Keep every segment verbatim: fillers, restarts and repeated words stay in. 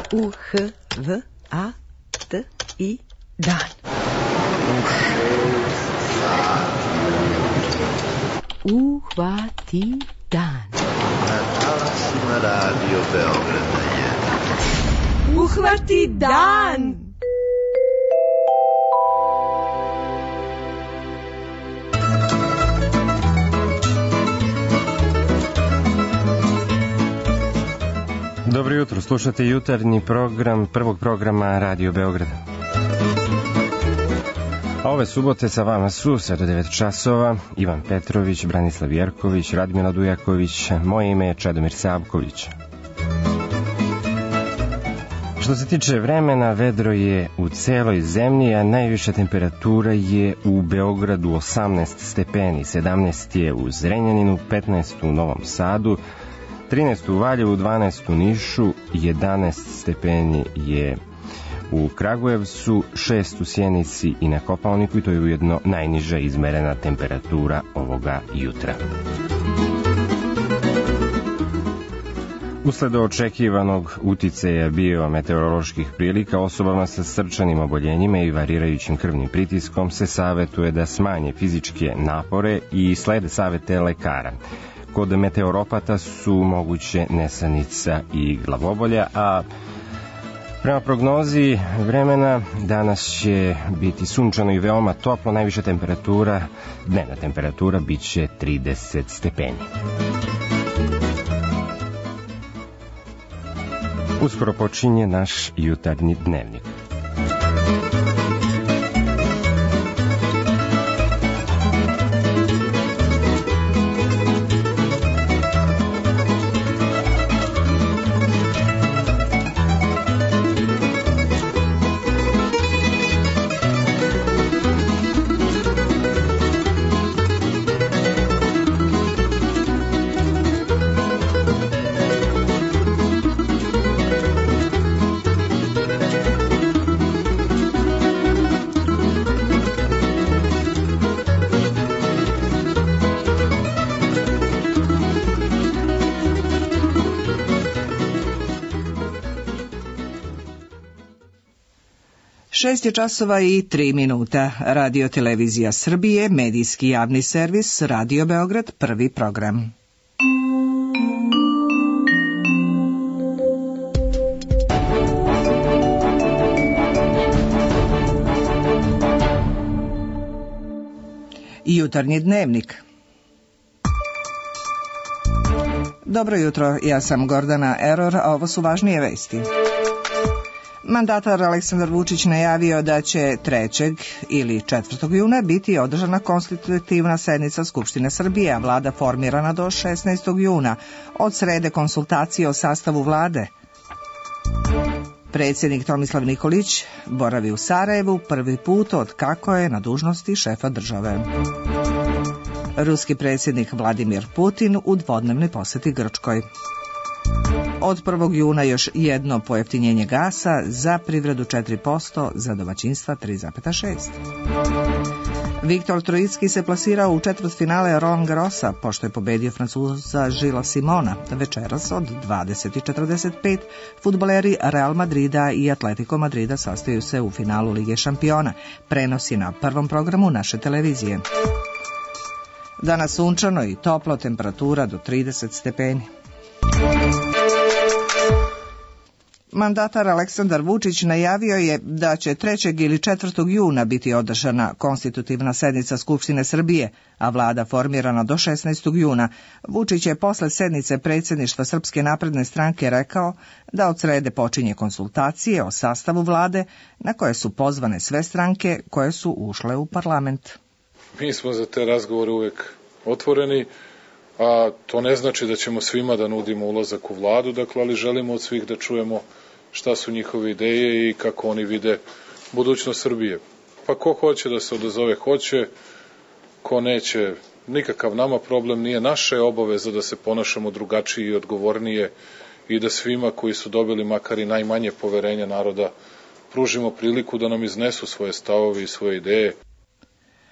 U H V A T I dan. Uhvati dan. Na talasima Radio Beograda je. Uhvati dan. Dobro jutro, slušate jutarnji program prvog programa Radio Beograda. A ove subote sa vama su sve do devet časova Ivan Petrović, Branislav Jerković, Radmila Dujaković, moje ime je Čedomir Savković. Što se tiče vremena, vedro je u celoj zemlji, a najviša temperatura je u Beogradu osamnaest stepeni, sedamnaest je u Zrenjaninu, petnaest u Novom Sadu, trinaest u Valjevu, dvanaest u Nišu, jedanaest stepeni je u Kragujevcu, šest u Sjenici i na Kopaoniku, i to je ujedno najniža izmerena temperatura ovoga jutra. Usled očekivanog uticaja biometeoroloških prilika, osobama sa srčanim oboljenjima i varirajućim krvnim pritiskom se savetuje da smanje fizičke napore i slede savete lekara. Kod meteoropata su moguće nesanica i glavobolja, a prema prognozi vremena danas će biti sunčano i veoma toplo, najviša temperatura, dnevna temperatura bit će trideset stepeni. Uskoro počinje naš jutarnji dnevnik. Šest je časova i tri minuta. Radio Televizija Srbije, medijski javni servis, Radio Beograd, prvi program. Jutarnji dnevnik. Dobro jutro, ja sam Gordana Eror, a ovo su važnije vesti. Mandatar Aleksandar Vučić najavio da će trećeg ili četvrtog juna biti održana konstitutivna sednica Skupštine Srbije, a vlada formirana do šesnaestog juna. Od srede konsultacije o sastavu vlade. Predsjednik Tomislav Nikolić boravi u Sarajevu prvi put od kako je na dužnosti šefa države. Ruski predsjednik Vladimir Putin u dvodnevnoj posjeti Grčkoj. Od prvog juna još jedno pojeftinjenje gasa, za privredu četiri posto, za domaćinstva tri zarez šest. Viktor Trojicki se plasirao u četvrtfinale Roland Garrosa, pošto je pobedio Francuza Gilles Simona. Večeras od dvadeset i četrdeset pet fudbaleri Real Madrida i Atletico Madrida sastaju se u finalu Lige šampiona. Prenosi na prvom programu naše televizije. Danas sunčano i toplo, temperatura do trideset stepeni. Mandatar Aleksandar Vučić najavio je da će trećeg ili četvrtog juna biti održana konstitutivna sednica Skupštine Srbije, a vlada formirana do šesnaestog juna. Vučić je posle sednice predsjedništva Srpske napredne stranke rekao da od srede počinje konsultacije o sastavu vlade, na koje su pozvane sve stranke koje su ušle u parlament. Mi smo za te razgovore uvijek otvoreni, a to ne znači da ćemo svima da nudimo ulazak u vladu, dakle, ali želimo od svih da čujemo šta su njihove ideje i kako oni vide budućnost Srbije. Pa ko hoće da se odazove, hoće, ko neće, nikakav nama problem nije. Naša je obaveza da se ponašamo drugačije i odgovornije i da svima koji su dobili makar i najmanje poverenja naroda pružimo priliku da nam iznesu svoje stavove i svoje ideje.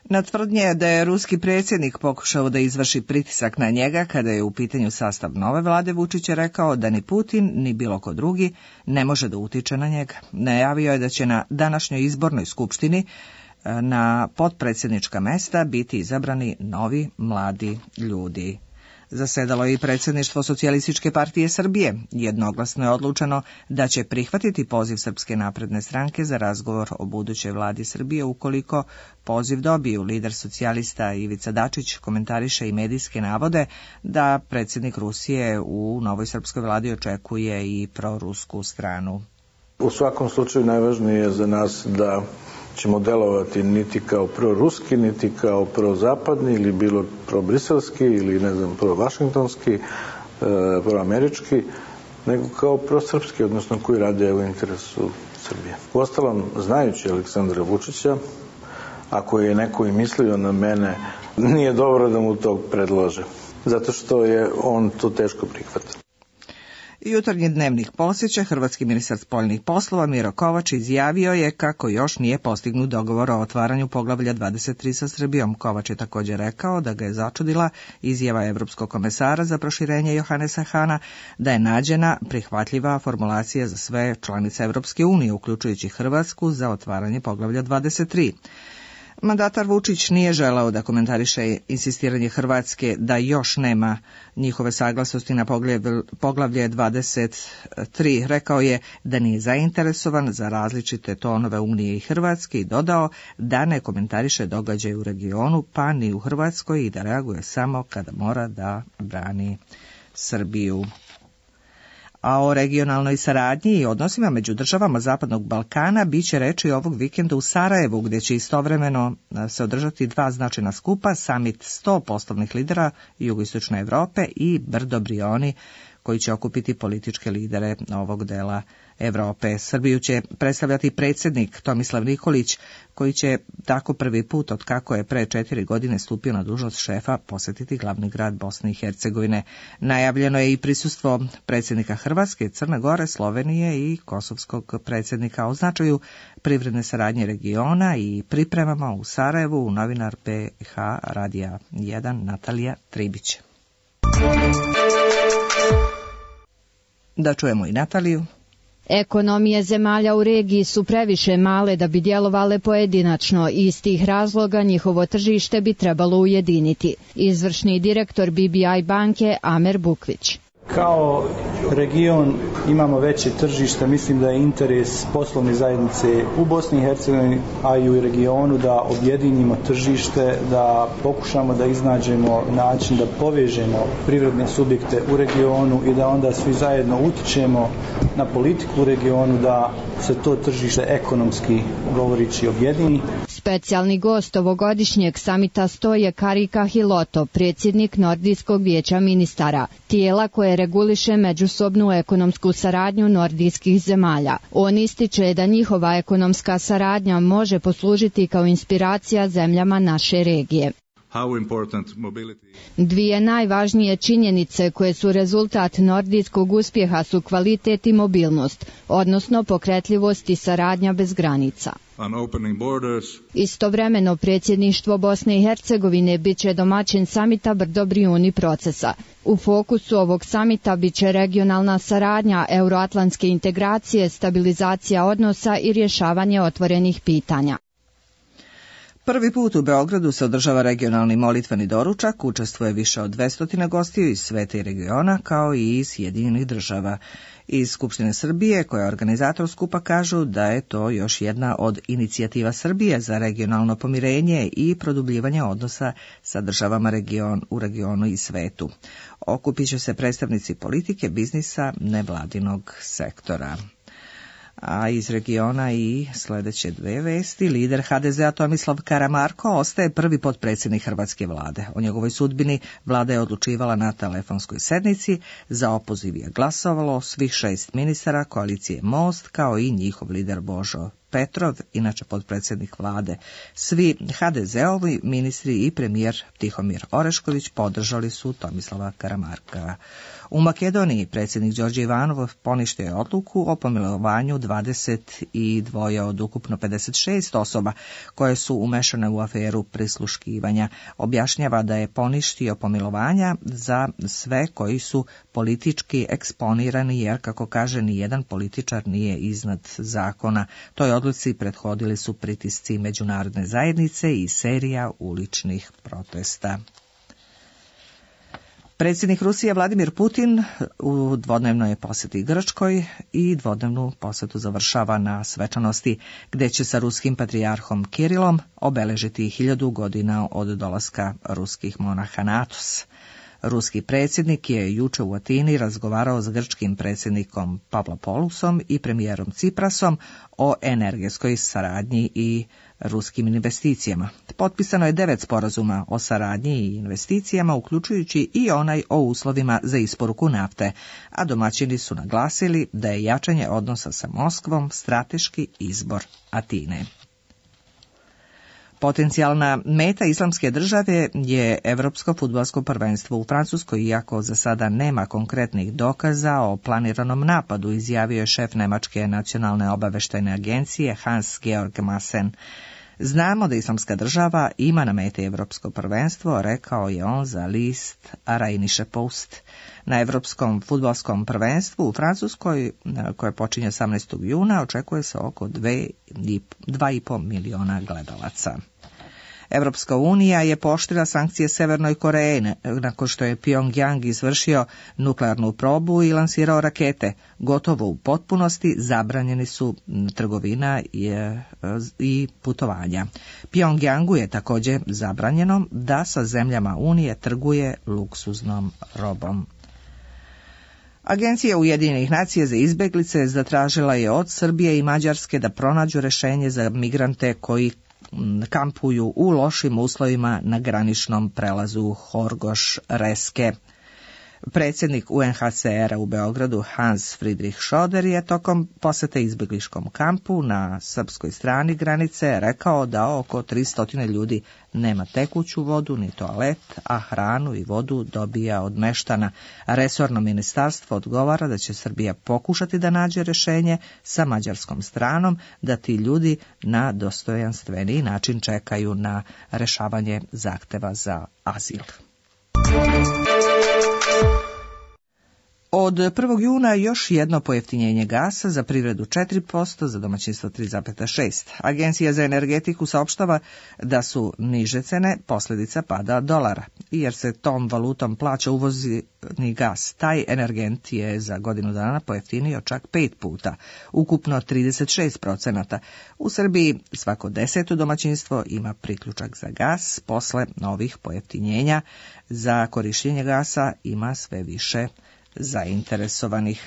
Na tvrdnje da je ruski predsjednik pokušao da izvrši pritisak na njega kada je u pitanju sastav nove vlade, Vučić je rekao da ni Putin ni bilo ko drugi ne može da utiče na njega. Najavio je da će na današnjoj izbornoj skupštini na potpredsjednička mesta biti izabrani novi mladi ljudi. Zasedalo je i predsjedništvo Socijalističke partije Srbije. Jednoglasno je odlučeno da će prihvatiti poziv Srpske napredne stranke za razgovor o budućoj vladi Srbije ukoliko poziv dobiju. Lider socijalista Ivica Dačić komentariše i medijske navode da predsjednik Rusije u novoj srpskoj vladi očekuje i prorusku stranu. U svakom slučaju najvažnije je za nas da ćemo delovati niti kao proruski, niti kao prozapadni ili bilo probriselski ili ne znam provašingtonski, proamerički, nego kao prosrpski, odnosno koji rade u interesu Srbije. Uostalom, znajući Aleksandra Vučića, ako je neko i mislio na mene, nije dobro da mu to predlože, zato što je on to teško prihvata. Jutarnji dnevnik podsjeća, hrvatski ministar spoljnih poslova Miro Kovač izjavio je kako još nije postignut dogovor o otvaranju poglavlja dvadeset tri sa Srbijom. Kovač je također rekao da ga je začudila izjava Evropskog komesara za proširenje Johanesa Hana da je nađena prihvatljiva formulacija za sve članice Evropske unije, uključujući Hrvatsku, za otvaranje poglavlja dvadeset tri. Mandatar Vučić nije želeo da komentariše insistiranje Hrvatske da još nema njihove saglasnosti na poglavlje dvadeset tri. Rekao je da nije zainteresovan za različite tonove Unije i Hrvatske i dodao da ne komentariše događaje u regionu pa ni u Hrvatskoj i da reaguje samo kada mora da brani Srbiju. A o regionalnoj saradnji i odnosima među državama Zapadnog Balkana bit će reči ovog vikenda u Sarajevu, gdje će istovremeno se održati dva značajna skupa, samit sto poslovnih lidera jugoistočne Europe i Brdo Brioni, koji će okupiti političke lidere ovog dela Europe. Srbiju će predstavljati predsjednik Tomislav Nikolić, koji će tako prvi put od kako je pre četiri godine stupio na dužnost šefa posjetiti glavni grad Bosne i Hercegovine. Najavljeno je i prisustvo predsjednika Hrvatske, Crne Gore, Slovenije i kosovskog predsjednika. O značaju privredne saradnje regiona i pripremama u Sarajevu novinar B H Radija jedan Natalija Tribić. Da čujemo i Nataliju. Ekonomije zemalja u regiji su previše male da bi djelovale pojedinačno i iz tih razloga njihovo tržište bi trebalo ujediniti. Izvršni direktor B B I banke Amer Bukvić. Kao region imamo veće tržište, mislim da je interes poslovne zajednice u Bosni i Hercegovini, a i u regionu da objedinimo tržište, da pokušamo da iznađemo način da povežemo privredne subjekte u regionu i da onda svi zajedno utičemo na politiku u regionu da se to tržište ekonomski govorići objedini. Specijalni gost ovogodišnjeg samita sto je Karika Hiloto, predsjednik Nordijskog vijeća ministara, tijela koje reguliše međusobnu ekonomsku saradnju nordijskih zemalja. On ističe da njihova ekonomska saradnja može poslužiti kao inspiracija zemljama naše regije. Dvije najvažnije činjenice koje su rezultat nordijskog uspjeha su kvalitet i mobilnost, odnosno pokretljivost i saradnja bez granica. Istovremeno predsjedništvo Bosne i Hercegovine bit će domaćin samita Brdo Briuni procesa. U fokusu ovog samita bit će regionalna saradnja, euroatlantske integracije, stabilizacija odnosa i rješavanje otvorenih pitanja. Prvi put u Beogradu se održava regionalni molitveni doručak, učestvuje više od dvesta gostiju iz sveta i regiona, kao i iz Sjedinjenih država. Iz Skupštine Srbije, koja je organizator skupa, kažu da je to još jedna od inicijativa Srbije za regionalno pomirenje i produbljivanje odnosa sa državama region, u regionu i svetu. Okupit će se predstavnici politike, biznisa, nevladinog sektora. A iz regiona i sljedeće dve vesti. Lider H D Z-a Tomislav Karamarko ostaje prvi potpredsjednik hrvatske vlade. O njegovoj sudbini vlada je odlučivala na telefonskoj sednici. Za opoziv je glasovalo svih šest ministara koalicije Most, kao i njihov lider Božo Petrov, inače potpredsjednik vlade. Svi H D Z-ovi ministri i premijer Tihomir Orešković podržali su Tomislava Karamarka. U Makedoniji predsjednik Đorđe Ivanov poništio je odluku o pomilovanju dvadeset dva od ukupno pedeset šest osoba koje su umešane u aferu prisluškivanja. Objašnjava da je poništio pomilovanja za sve koji su politički eksponirani, jer, kako kaže, ni jedan političar nije iznad zakona. Toj odluci prethodili su pritisci međunarodne zajednice i serija uličnih protesta. Predsjednik Rusije Vladimir Putin u dvodnevnoj posjeti Grčkoj i dvodnevnu posjetu završava na svečanosti gdje će sa ruskim patrijarhom Kirilom obeležiti hiljadu godina od dolaska ruskih monaha na Atos. Ruski predsjednik je juče u Atini razgovarao s grčkim predsjednikom Pavlopoulosom i premijerom Ciprasom o energetskoj saradnji i ruskim investicijama. Potpisano je devet sporazuma o saradnji i investicijama, uključujući i onaj o uslovima za isporuku nafte, a domaćini su naglasili da je jačanje odnosa sa Moskvom strateški izbor Atine. Potencijalna meta Islamske države je Evropsko fudbalsko prvenstvo u Francuskoj, iako za sada nema konkretnih dokaza o planiranom napadu, izjavio je šef Nemačke nacionalne obaveštajne agencije Hans-Georg Maassen. Znamo da Islamska država ima na meti Evropsko prvenstvo, rekao je on za list Rheinische Post. Na Evropskom fudbalskom prvenstvu u Francuskoj, koje počinje osamnaestog juna, očekuje se oko dva i po miliona gledalaca. Evropska unija je pooštrila sankcije Severnoj Koreji nakon što je Pyongyang izvršio nuklearnu probu i lansirao rakete. Gotovo u potpunosti zabranjeni su trgovina i putovanja. Pyongyangu je također zabranjeno da sa zemljama Unije trguje luksuznom robom. Agencija Ujedinjenih nacija za izbjeglice zatražila je od Srbije i Mađarske da pronađu rješenje za migrante koji kampuju u lošim uslovima na graničnom prelazu Horgoš-Reske. Predsjednik U N H C R-a u Beogradu Hans Friedrich Schoder je tokom posjete izbjegličkom kampu na srpskoj strani granice rekao da oko tristo ljudi nema tekuću vodu ni toalet, a hranu i vodu dobija od meštana. Resorno ministarstvo odgovara da će Srbija pokušati da nađe rješenje sa mađarskom stranom, da ti ljudi na dostojanstveniji način čekaju na rješavanje zahteva za azil. Od prvog juna još jedno pojeftinjenje gasa, za privredu četiri posto, za domaćinstvo tri zarez šest. Agencija za energetiku saopštava da su niže cene posljedica pada dolara, jer se tom valutom plaća uvozni gas. Taj energent je za godinu dana pojeftinio čak pet puta, ukupno trideset šest procenata. U Srbiji svako deseto domaćinstvo ima priključak za gas. Posle novih pojeftinjenja za korištenje gasa ima sve više zainteresovanih.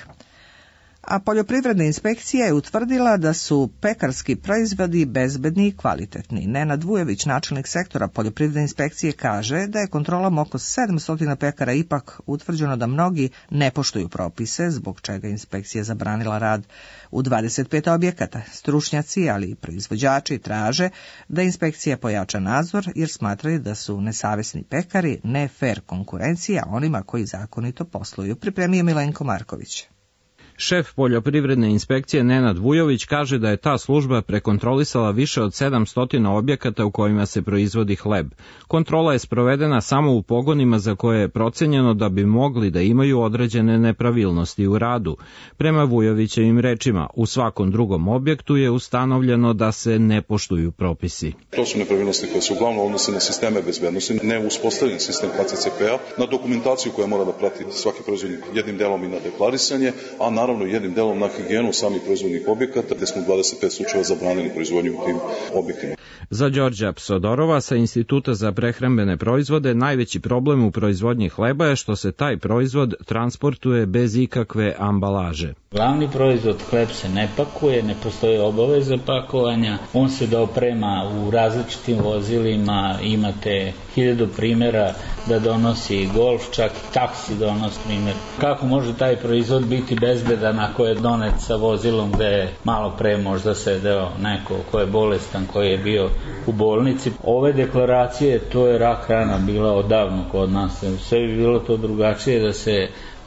A poljoprivredna inspekcija je utvrdila da su pekarski proizvodi bezbedni i kvalitetni. Nenad Vujović, načelnik sektora poljoprivredne inspekcije, kaže da je kontrolom oko sedamsto pekara ipak utvrđeno da mnogi ne poštuju propise, zbog čega inspekcija zabranila rad u dvadeset pet objekata. Stručnjaci, ali i proizvođači traže da inspekcija pojača nadzor, jer smatraju da su nesavesni pekari ne fer konkurencija onima koji zakonito posluju. Pripremio Milenko Marković. Šef poljoprivredne inspekcije Nenad Vujović kaže da je ta služba prekontrolisala više od sedamsto objekata u kojima se proizvodi hleb. Kontrola je sprovedena samo u pogonima za koje je procenjeno da bi mogli da imaju određene nepravilnosti u radu. Prema Vujovićevim rečima, u svakom drugom objektu je ustanovljeno da se ne poštuju propisi. To su nepravilnosti koje se uglavnom odnose na sisteme bezbednosti, ne uspostavljen sistem H C C P-a, na dokumentaciju koja mora da prati svaki proizvodnik, jednim delom i na deklarisanje, a na naravno jednim delom na higijenu samih proizvodnih objekata, gde smo u dvadeset pet slučajeva zabranili proizvodnju u tim objektima. Za Đorđa Psodorova sa Instituta za prehrambene proizvode najveći problem u proizvodnji hleba je što se taj proizvod transportuje bez ikakve ambalaže. Glavni proizvod hleb se ne pakuje, ne postoji obaveza pakovanja, on se doprema u različitim vozilima, imate hiljadu primjera da donosi Golf, čak taksi donosi primjer. Kako može taj proizvod biti bezbedan ako je donet sa vozilom gde je malo pre možda sedeo neko ko je bolestan, koji je bio u bolnici. Ove deklaracije, to je rak rana bila odavno kod nas. Sve bi bilo to drugačije da se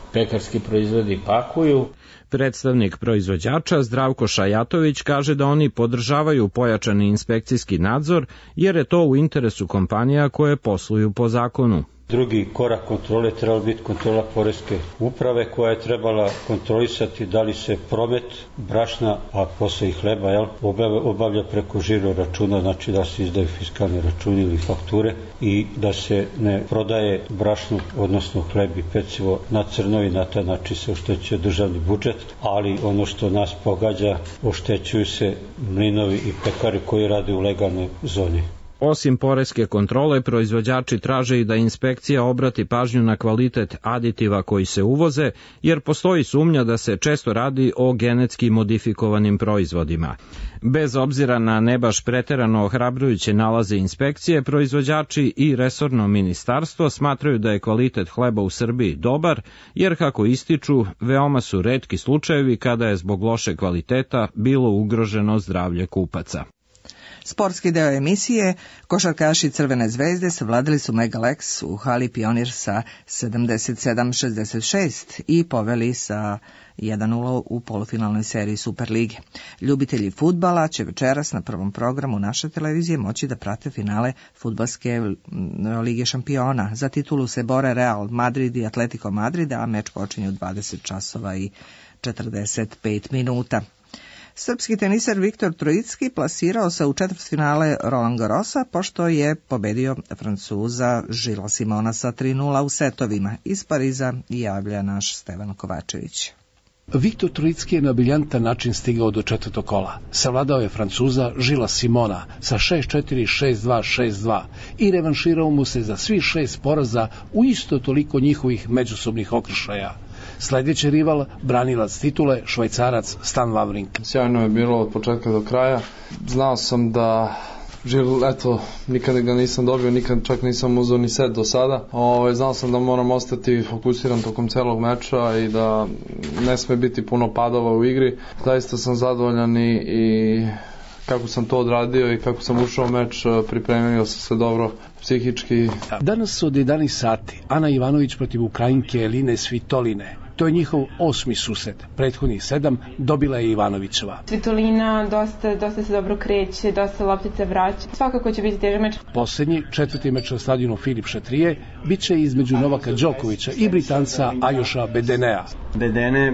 pekarski proizvodi pakuju. Predstavnik proizvođača Zdravko Šajatović kaže da oni podržavaju pojačani inspekcijski nadzor jer je to u interesu kompanija koje posluju po zakonu. Drugi korak kontrole trebala biti kontrola poreske uprave koja je trebala kontrolisati da li se promet brašna, a posle i hleba, jel, obavlja preko žiro računa, znači da se izdaju fiskalni računi ili fakture i da se ne prodaje brašno, odnosno hleb i pecivo na crno i na taj način se oštećuje državni budžet, ali ono što nas pogađa, oštećuju se mlinovi i pekari koji rade u legalnoj zoni. Osim poreske kontrole, proizvođači traže i da inspekcija obrati pažnju na kvalitet aditiva koji se uvoze, jer postoji sumnja da se često radi o genetski modifikovanim proizvodima. Bez obzira na ne baš preterano ohrabrujuće nalaze inspekcije, proizvođači i resorno ministarstvo smatraju da je kvalitet hleba u Srbiji dobar, jer kako ističu, veoma su retki slučajevi kada je zbog loše kvaliteta bilo ugroženo zdravlje kupaca. Sportski deo emisije, košarkaši Crvene zvezde savladali su Megalex u hali Pionir sa sedamdeset sedam šezdeset šest i poveli sa jedan nula u polufinalnoj seriji Superlige. Ljubitelji fudbala će večeras na prvom programu naše televizije moći da prate finale fudbalske lige šampiona. Za titulu se bore Real Madrid i Atletico Madrid, a meč počinje u dvadeset časova i četrdeset pet minuta. Srpski teniser Viktor Trojicki plasirao se u četvrtfinale Roland Garrosa pošto je pobedio Francuza Žila Simona sa tri nula u setovima. Iz Pariza javlja naš Stevan Kovačević. Viktor Trojicki je na briljantan način stigao do četvrtog kola. Savladao je Francuza Žila Simona sa šest četiri, šest dva, šest dva i revanširao mu se za svih šest poraza u isto toliko njihovih međusobnih okršaja. Sljedeći rival, branilac titule, Švajcarac Stan Wawrinka. Sjajno je bilo od početka do kraja. Znao sam da Žil, eto, nikada ga nisam dobio, nikad čak nisam uzeo ni set do sada. Ove, znao sam da moram ostati fokusiran tokom celog meča i da ne sme biti puno padova u igri. Zaista sam zadovoljan i, i kako sam to odradio i kako sam ušao u meč, pripremio sam se dobro psihički. Danas od jedanaest sati Ana Ivanović protiv Ukrajinke Eline Svitoline. To je njihov osmi susret. Prethodnih sedam dobila je Ivanovićeva. Svitolina dosta, dosta se dobro kreće, dosta loptica vraća. Svakako će biti težak meč. Posljednji, četvrti meč na stadionu Filip Šatrije, bit će između Novaka Đokovića i Britanca Ajoša Bedenea. Bedene,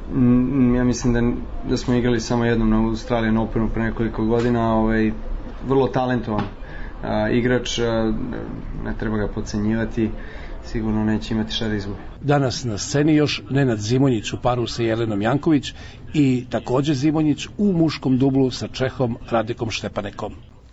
ja mislim da, da smo igrali samo jednom na Australian Openu pre nekoliko godina, ovaj, vrlo talentovan a, igrač, a, ne treba ga podcenjivati, sigurno neće imati šta da izgubi. Danas na sceni još Nenad Zimonjić u paru sa Jelenom Janković i također Zimonjić u muškom dublu sa Čehom Radekom Štepanekom.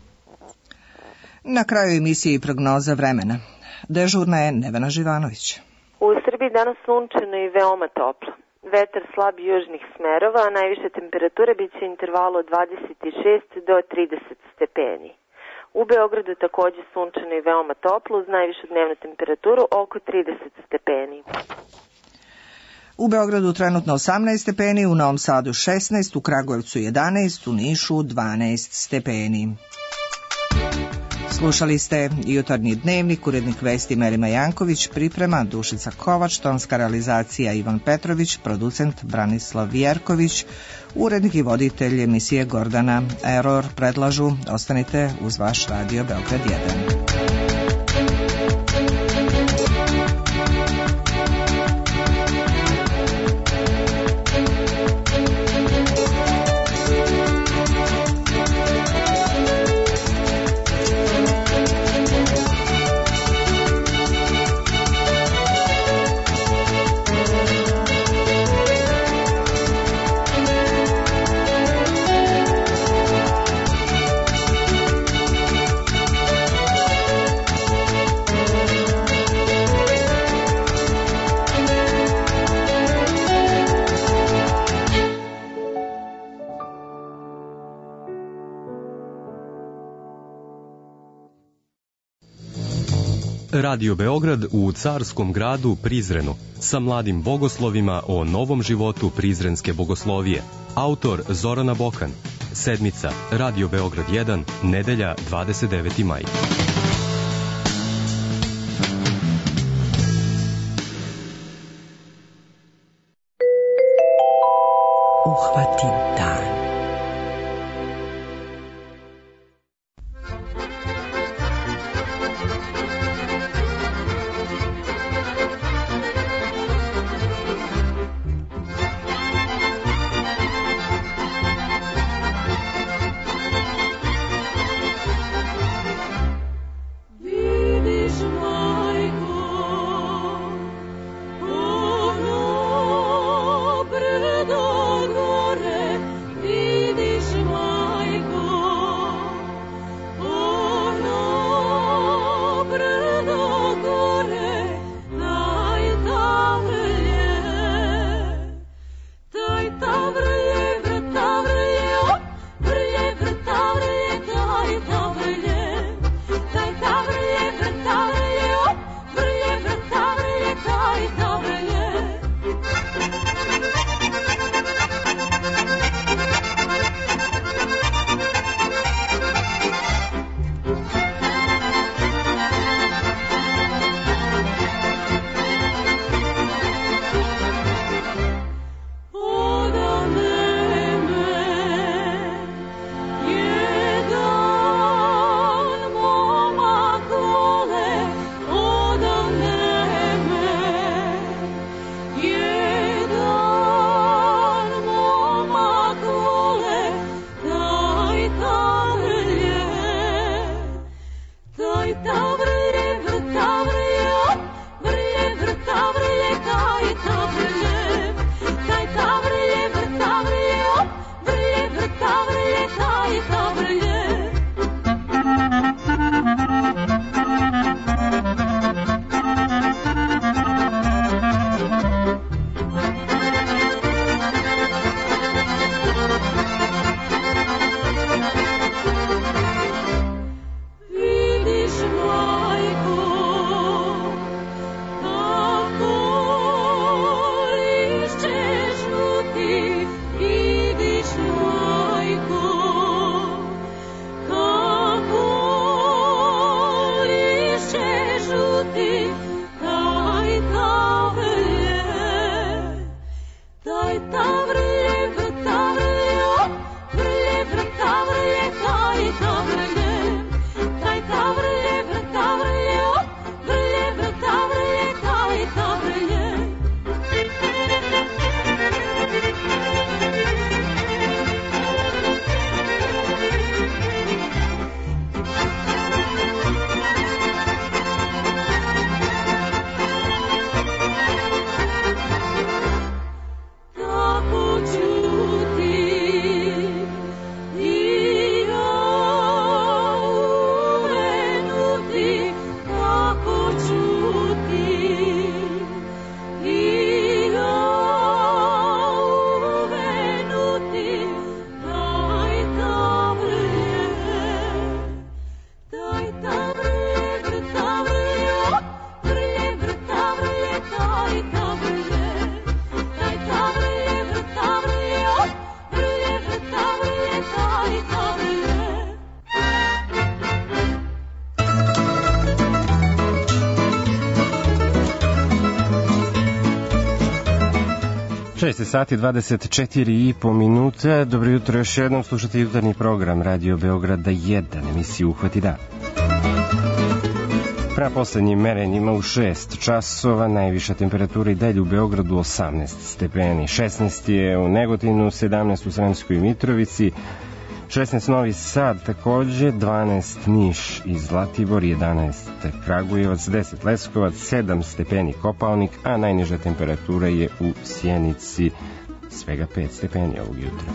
Na kraju emisije i prognoza vremena. Dežurna je Nevena Živanović. U Srbiji danas sunčano i veoma toplo. Vetar slab južnih smerova, a najviše temperature bit će intervalu od dvadeset šest do trideset stepeni. U Beogradu također sunčano i veoma toplo uz najvišu dnevnu temperaturu oko trideset stepeni. U Beogradu trenutno osamnaest stepeni, u Novom Sadu šesnaest, u Kragujevcu jedanaest, u Nišu dvanaest stepeni. Slušali ste Jutarnji dnevnik, urednik vesti Merima Janković, priprema Dušica Kovač, tonska realizacija Ivan Petrović, producent Branislav Vjerković, urednik i voditelj emisije Gordana Eror. Predlažu, ostanite uz vaš radio Beograd jedan. Radio Beograd u carskom gradu Prizrenu sa mladim bogoslovima o novom životu prizrenske bogoslovije. Autor Zorana Bokan. Sedmica Radio Beograd jedan, nedelja dvadeset deveti maj. uhvati dan. šest sati dvadeset četiri i po minuta. Dobro jutro još jednom, slušate jutarnji program Radio Beograda jedan, emisiju Uhvati dan. Prema poslednjim merenjima u šest časova najviša temperatura i dalje u Beogradu osamnaest stepeni, šesnaest je u Negotinu, sedamnaest u Sremskoj Mitrovici, šesnaest Novi Sad takođe, dvanaest Niš i Zlatibor, jedanaest Kragujevac, deset Leskovac, sedam stepeni Kopaonik, a najniža temperatura je u Sjenici svega pet stepeni ovog jutra.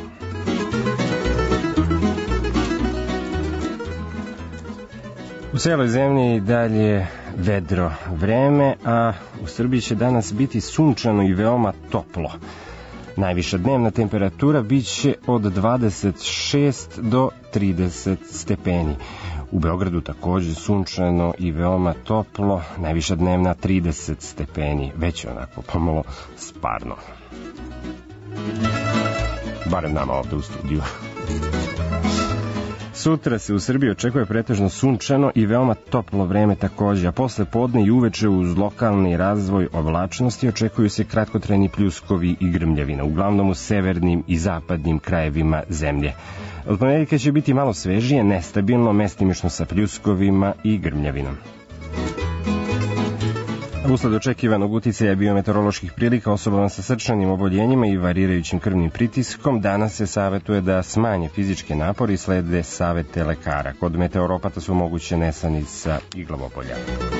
U celoj zemlji dalje vedro vreme, a u Srbiji će danas biti sunčano i veoma toplo. Najviša dnevna temperatura biće od dvadeset šest do trideset stepeni. U Beogradu takođe sunčano i veoma toplo, najviša dnevna trideset stepeni, već je onako pomalo sparno. Barem nama ovde u studiju. Sutra se u Srbiji očekuje pretežno sunčano i veoma toplo vreme takođe, a posle podne i uveče uz lokalni razvoj oblačnosti očekuju se kratkotrajni pljuskovi i grmljavina, uglavnom u severnim i zapadnim krajevima zemlje. Od ponedeljka će biti malo svežije, nestabilno, mestimično sa pljuskovima i grmljavinom. Usled očekivanog uticaja biometeoroloških prilika osobama sa srčanim oboljenjima i varirajućim krvnim pritiskom danas se savetuje da smanje fizičke napore i slede savete lekara. Kod meteoropata su moguće nesanica i glavobolja.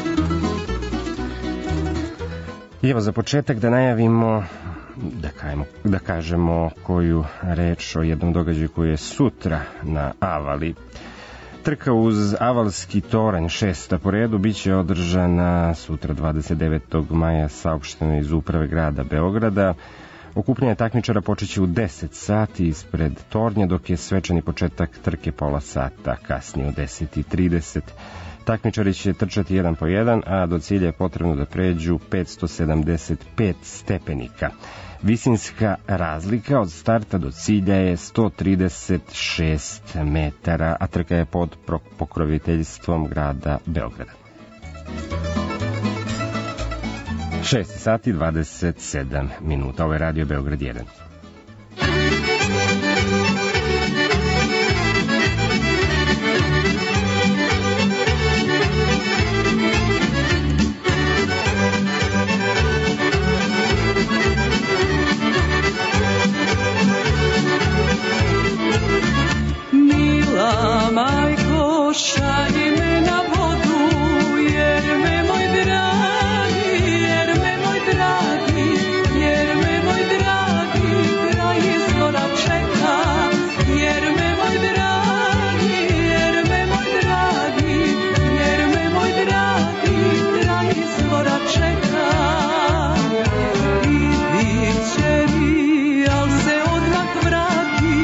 I evo za početak da najavimo, da, kajemo, da kažemo koju reč o jednom događaju koji je sutra na Avali. Trka uz Avalski toranj, šesta po redu, biće održana sutra dvadeset devetog maja, saopšteno iz uprave grada Beograda. Okupljanje takmičara počeće u deset sati ispred tornja, dok je svečani početak trke pola sata kasnije u deset i trideset. Takmičari će trčati jedan po jedan, a do cilja je potrebno da pređu petsto sedamdeset pet stepenika. Visinska razlika od starta do cilja je sto trideset šest metara, a trka je pod pokroviteljstvom grada Beograda. šest sati dvadeset sedam minuta. Ovo je Radio Beograd jedan. Majko, šalji me na vodu, jer me moj dragi, jer me moj dragi, jer me moj dragi, kraj izvora čeka, jer me moj dragi, jer me moj dragi, jer me moj dragi, kraj izvora čeka. Idi čeri, al se odmah vrati,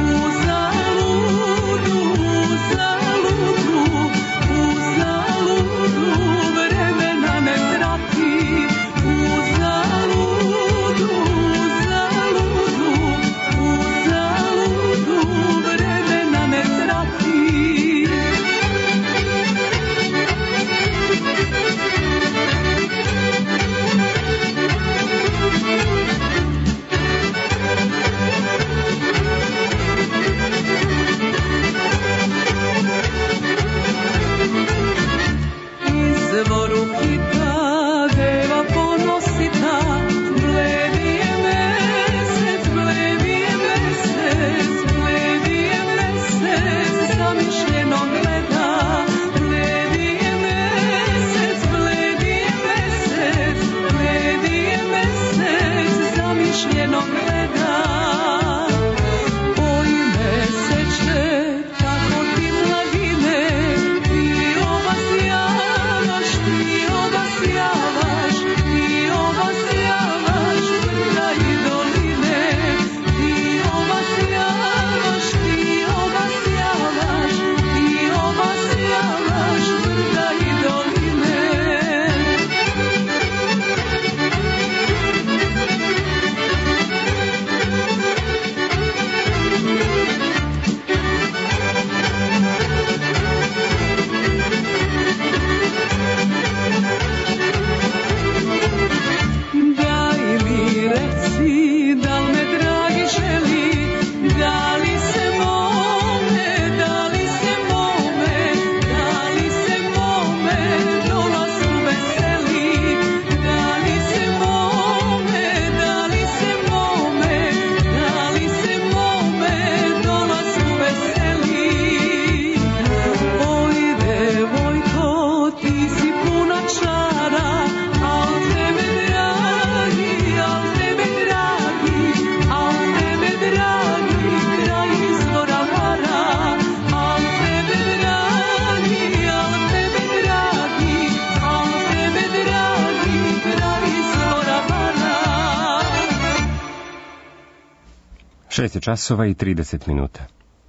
šest časova i trideset minuta.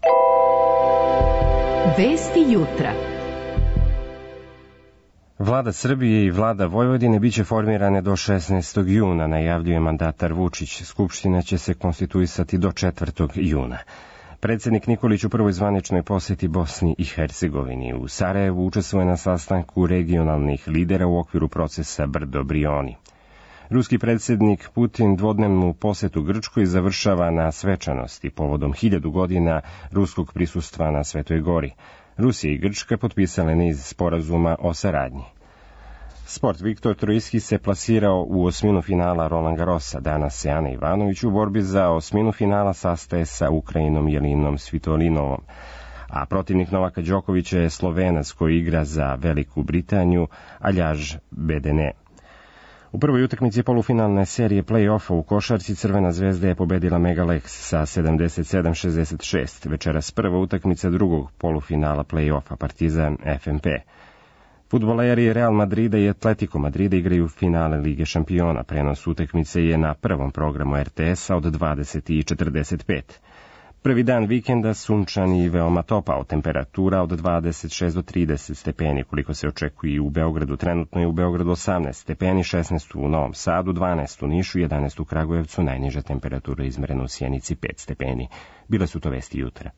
Vesti jutra. Vlada Srbije i vlada Vojvodine biće formirane do šesnaestog juna, najavljuje mandatar Vučić. Skupština će se konstituisati do četvrtog juna. Predsjednik Nikolić u prvoj zvaničnoj posjeti Bosni i Hercegovini. U Sarajevu učestvuje na sastanku regionalnih lidera u okviru procesa Brdo-Brioni. Ruski predsjednik Putin dvodnevnu posjetu Grčkoj završava na svečanosti povodom hiljadu godina ruskog prisustva na Svetoj gori. Rusija i Grčka potpisale niz sporazuma o saradnji. Sport. Viktor Trojski se plasirao u osminu finala Roland Garrosa. Danas se Ana Ivanović u borbi za osminu finala sastaje sa Ukrajinom Jelinom Svitolinovom. A protivnik Novaka Đokovića je Slovenac koji igra za Veliku Britaniju, Aljaž Bedene. U prvoj utakmici polufinalne serije play-offa u košarci Crvena zvezda je pobedila Megalex sa sedamdeset sedam šezdeset šest. Večeras prva utakmica drugog polufinala play-offa Partizan F M P. Fudbaleri Real Madrida i Atletico Madrida igraju finale Lige šampiona. Prenos utakmice je na prvom programu R T S-a od dvadeset i četrdeset pet. Prvi dan vikenda sunčan i veoma topao, temperatura od dvadeset šest do trideset stepeni, koliko se očekuje i u Beogradu. Trenutno je u Beogradu osamnaest stepeni, šesnaest u Novom Sadu, dvanaest u Nišu, jedanaest u Kragujevcu, najniža temperatura izmerena u Sjenici pet stepeni. Bile su to vesti jutra.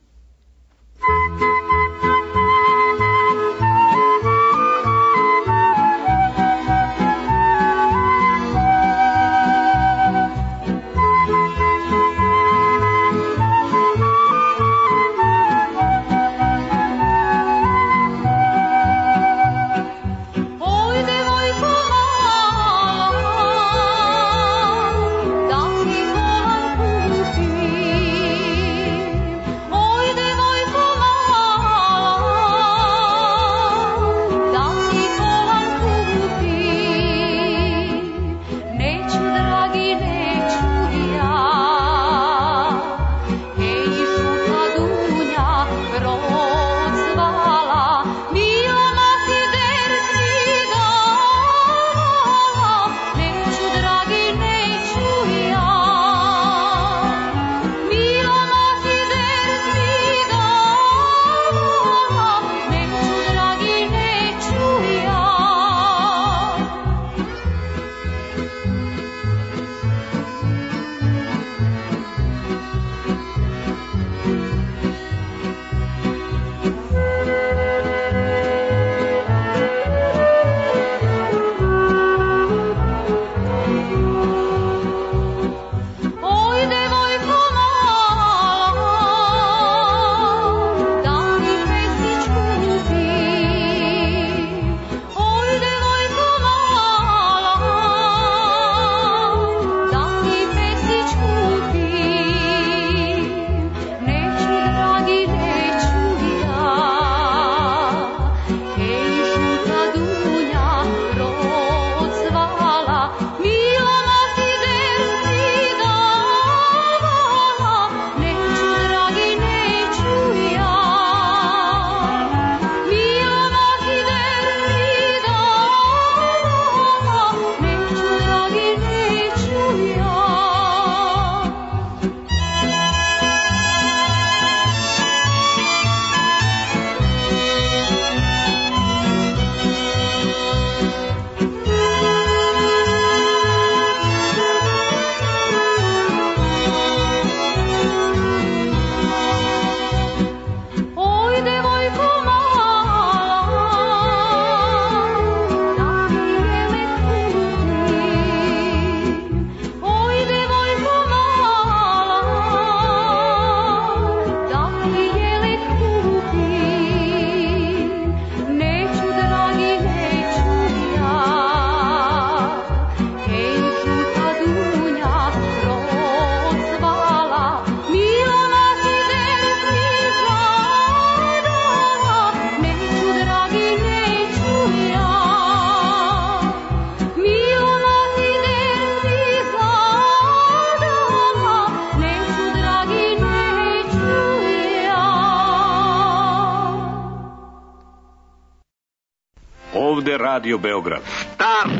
Ovde Radio Beograd. Stop!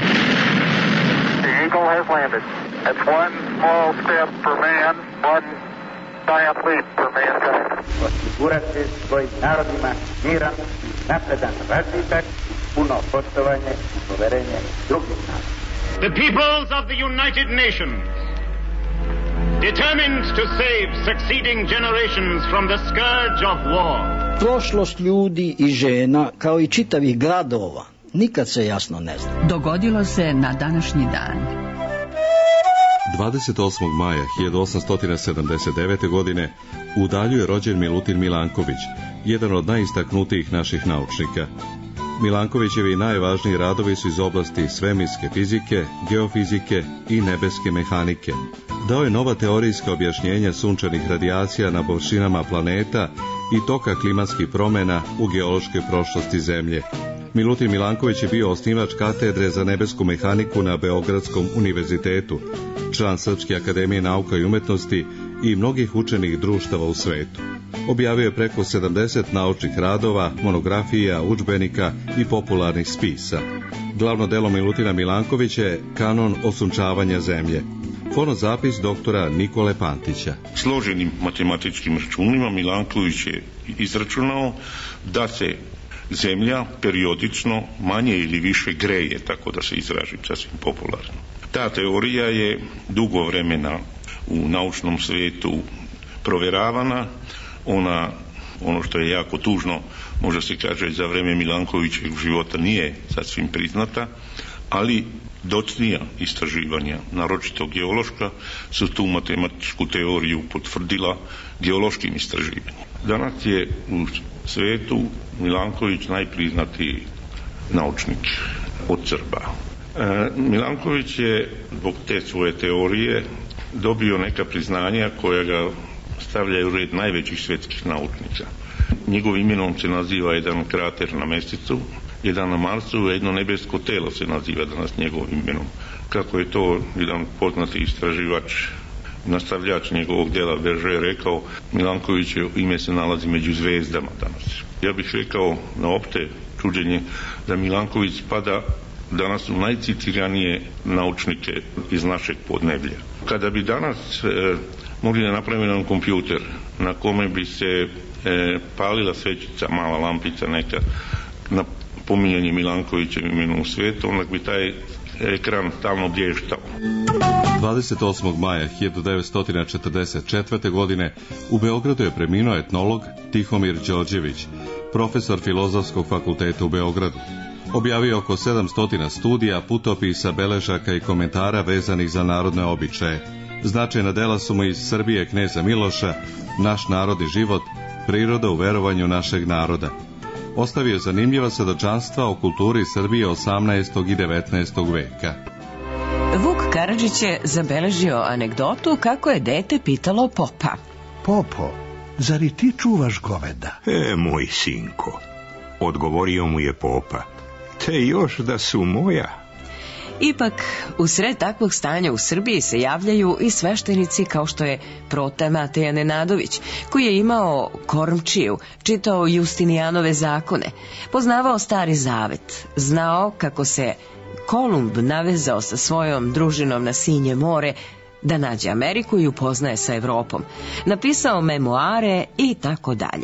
The Eagle has landed. That's one small step for man, one giant leap for mankind. Osigurati svojim narodima miran, napredan razvitak, puno poštovanje i poverenje drugih naroda. The peoples of the United Nations determined to save succeeding generations from the scourge of war. Prošlost ljudi i žena, kao i čitavih gradova, nikad se jasno ne zna. Dogodilo se na današnji dan. dvadeset osmog maja hiljadu osamsto sedamdeset devete. godine u Dalju je rođen Milutin Milanković, jedan od najistaknutijih naših naučnika. Milankovićevi najvažniji radovi su iz oblasti svemirske fizike, geofizike i nebeske mehanike. Dao je nova teorijska objašnjenja sunčanih radijacija na površinama planeta i toka klimatskih promjena u geološkoj prošlosti Zemlje. Milutin Milanković je bio osnivač katedre za nebesku mehaniku na Beogradskom univerzitetu, član Srpske akademije nauka i umetnosti i mnogih učenih društava u svetu. Objavio je preko sedamdeset naučnih radova, monografija, udžbenika i popularnih spisa. Glavno delo Milutina Milankovića je Kanon osunčavanja Zemlje. Fonozapis doktora Nikole Pantića. Složenim matematičkim računima Milanković je izračunao da se Zemlja periodično manje ili više greje, tako da se izražim sasvim popularno. Ta teorija je dugo vremena u naučnom svijetu proveravana. Ona, ono što je jako tužno, možda se kaže za vreme Milankovićevog života, nije sasvim priznata, ali docnija istraživanja, naročito geološka, su tu matematičku teoriju potvrdila geološkim istraživanjem. Danas je u svetu Milanković najpriznatiji naučnik od Srba. E, Milanković je zbog te svoje teorije dobio neka priznanja koja ga stavljaju u red najvećih svjetskih naučnika. Njegovim imenom se naziva jedan krater na Mesicu, jedan na Marsu, jedno nebesko telo se naziva danas njegovim imenom. Kako je to jedan poznati istraživač, nastavljač njegovog djela Berger rekao, Milankovićevo ime se nalazi među zvezdama danas. Ja bih rekao na opšte čuđenje da Milanković spada danas u najcitiranije naučnike iz našeg podneblja. Kada bi danas e, mogli da napravimo jedan kompjuter na kome bi se e, palila svećica, mala lampica neka, na pominjanje Milankovićevim imenom u svijetu, onda bi taj ekran stalno blještao. dvadeset osmog maja hiljadu devetsto četrdeset četvrte. godine u Beogradu je preminuo etnolog Tihomir Đorđević, profesor Filozofskog fakulteta u Beogradu. Objavio oko sedamsto studija, putopisa, beležaka i komentara vezanih za narodne običaje. Značajna dela su mu iz Srbije kneza Miloša, Naš narod i život, Priroda u verovanju našeg naroda. Ostavio zanimljiva svedočanstva o kulturi Srbije osamnaestog i devetnaestog veka. Vuk Karadžić je zabeležio anegdotu kako je dete pitalo popa. Popo, zar i ti čuvaš goveda? E, moj sinko, odgovorio mu je popa, te još da su moja. Ipak, u sred takvog stanja u Srbiji se javljaju i sveštenici kao što je Prote Mateja Nenadović, koji je imao kormčiju, čitao Justinijanove zakone, poznavao Stari Zavet, znao kako se Kolumb navezao sa svojom družinom na Sinje more da nađe Ameriku i upoznaje sa Evropom, napisao memoare i tako dalje.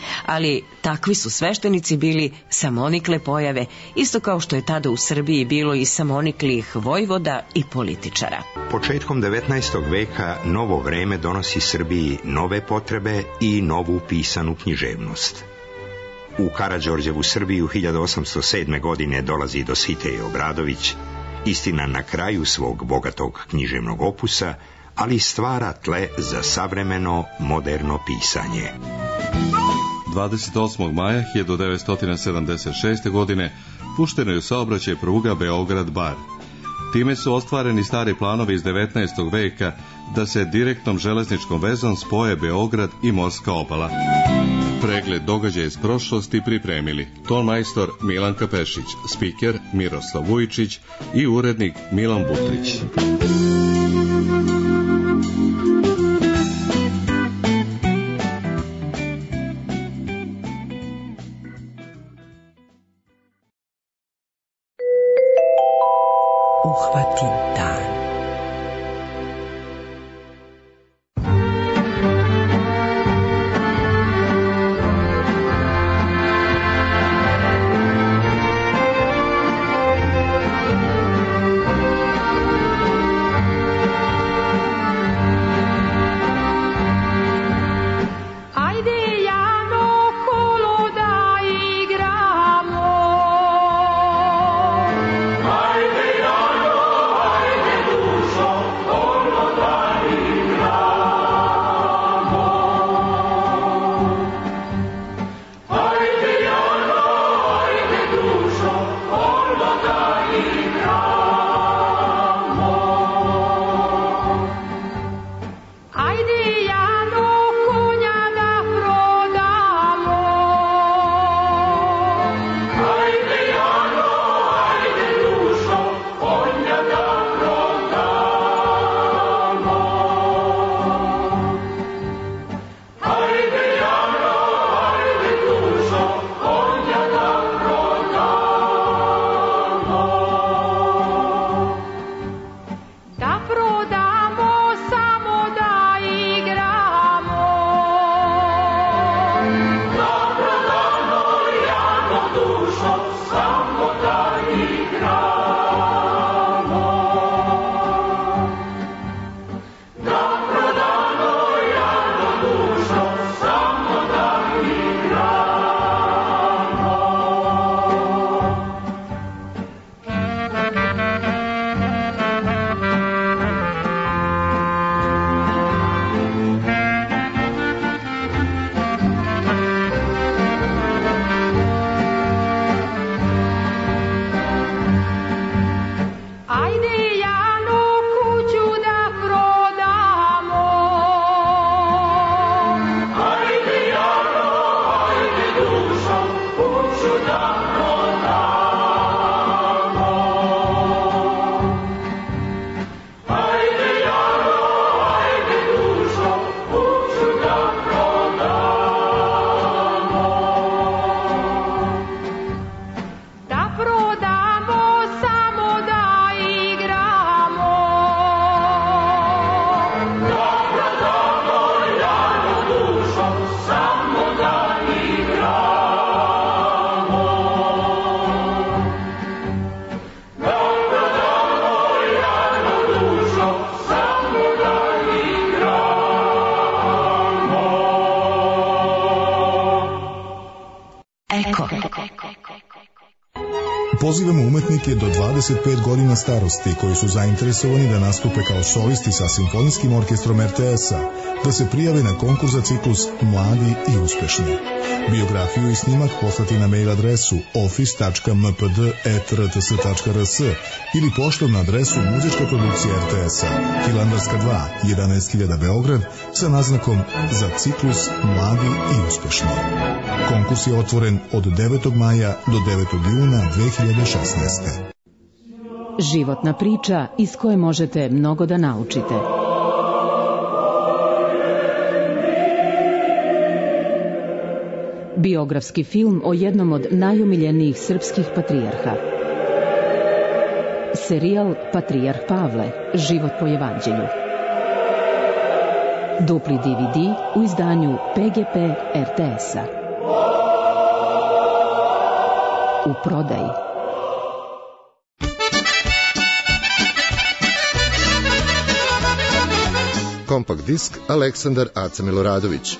Ali takvi su sveštenici bili samonikle pojave, isto kao što je tada u Srbiji bilo i samoniklih vojvoda i političara. Početkom devetnaestog veka novo vreme donosi Srbiji nove potrebe i novu pisanu književnost. U Karađorđevu Srbiju hiljadu osamsto sedme. godine dolazi Dositej Obradović, istina na kraju svog bogatog književnog opusa, ali stvara tle za savremeno, moderno pisanje. dvadeset osmog maja hiljadu devetsto sedamdeset šeste. godine pušteno je u saobraćaj pruga Beograd-Bar. Time su ostvareni stari planovi iz devetnaestog veka da se direktnom železničkom vezom spoje Beograd i morska obala. Pregled događaja iz prošlosti pripremili ton majstor Milan Kapešić, spiker Miroslav Vujičić i urednik Milan Butrić. Uhvatim dan. Pozivamo umetnike do dvadeset pet godina starosti koji su zainteresovani da nastupe kao solisti sa Simfonijskim orkestrom er te es-a, da se prijave na konkurs za ciklus Mladi i uspešni. Biografiju i snimak poslati na mail adresu office tačka m p d at r t s tačka r s ili poštom na adresu Muzička produkcija er te es-a, Hilandarska dva, jedanaest hiljada Beograd, sa naznakom za ciklus Mladi i uspešni. Konkurs je otvoren od devetog maja do devetog juna dve hiljade šesnaeste. Životna priča iz koje možete mnogo da naučite. Biografski film o jednom od najomiljenijih srpskih patrijarha. Serijal Patrijarh Pavle, život po evanđelju. Dupli de ve de u izdanju pe ge pe er te es-a. U prodaji. Kompakt disk Aleksandar Aca Miloradović.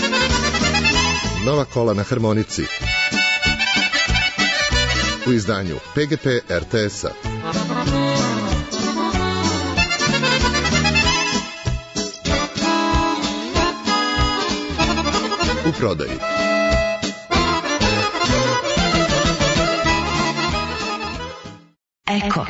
Nova kola na harmonici. U izdanju pe ge pe er te es-a. U prodaji. Eko.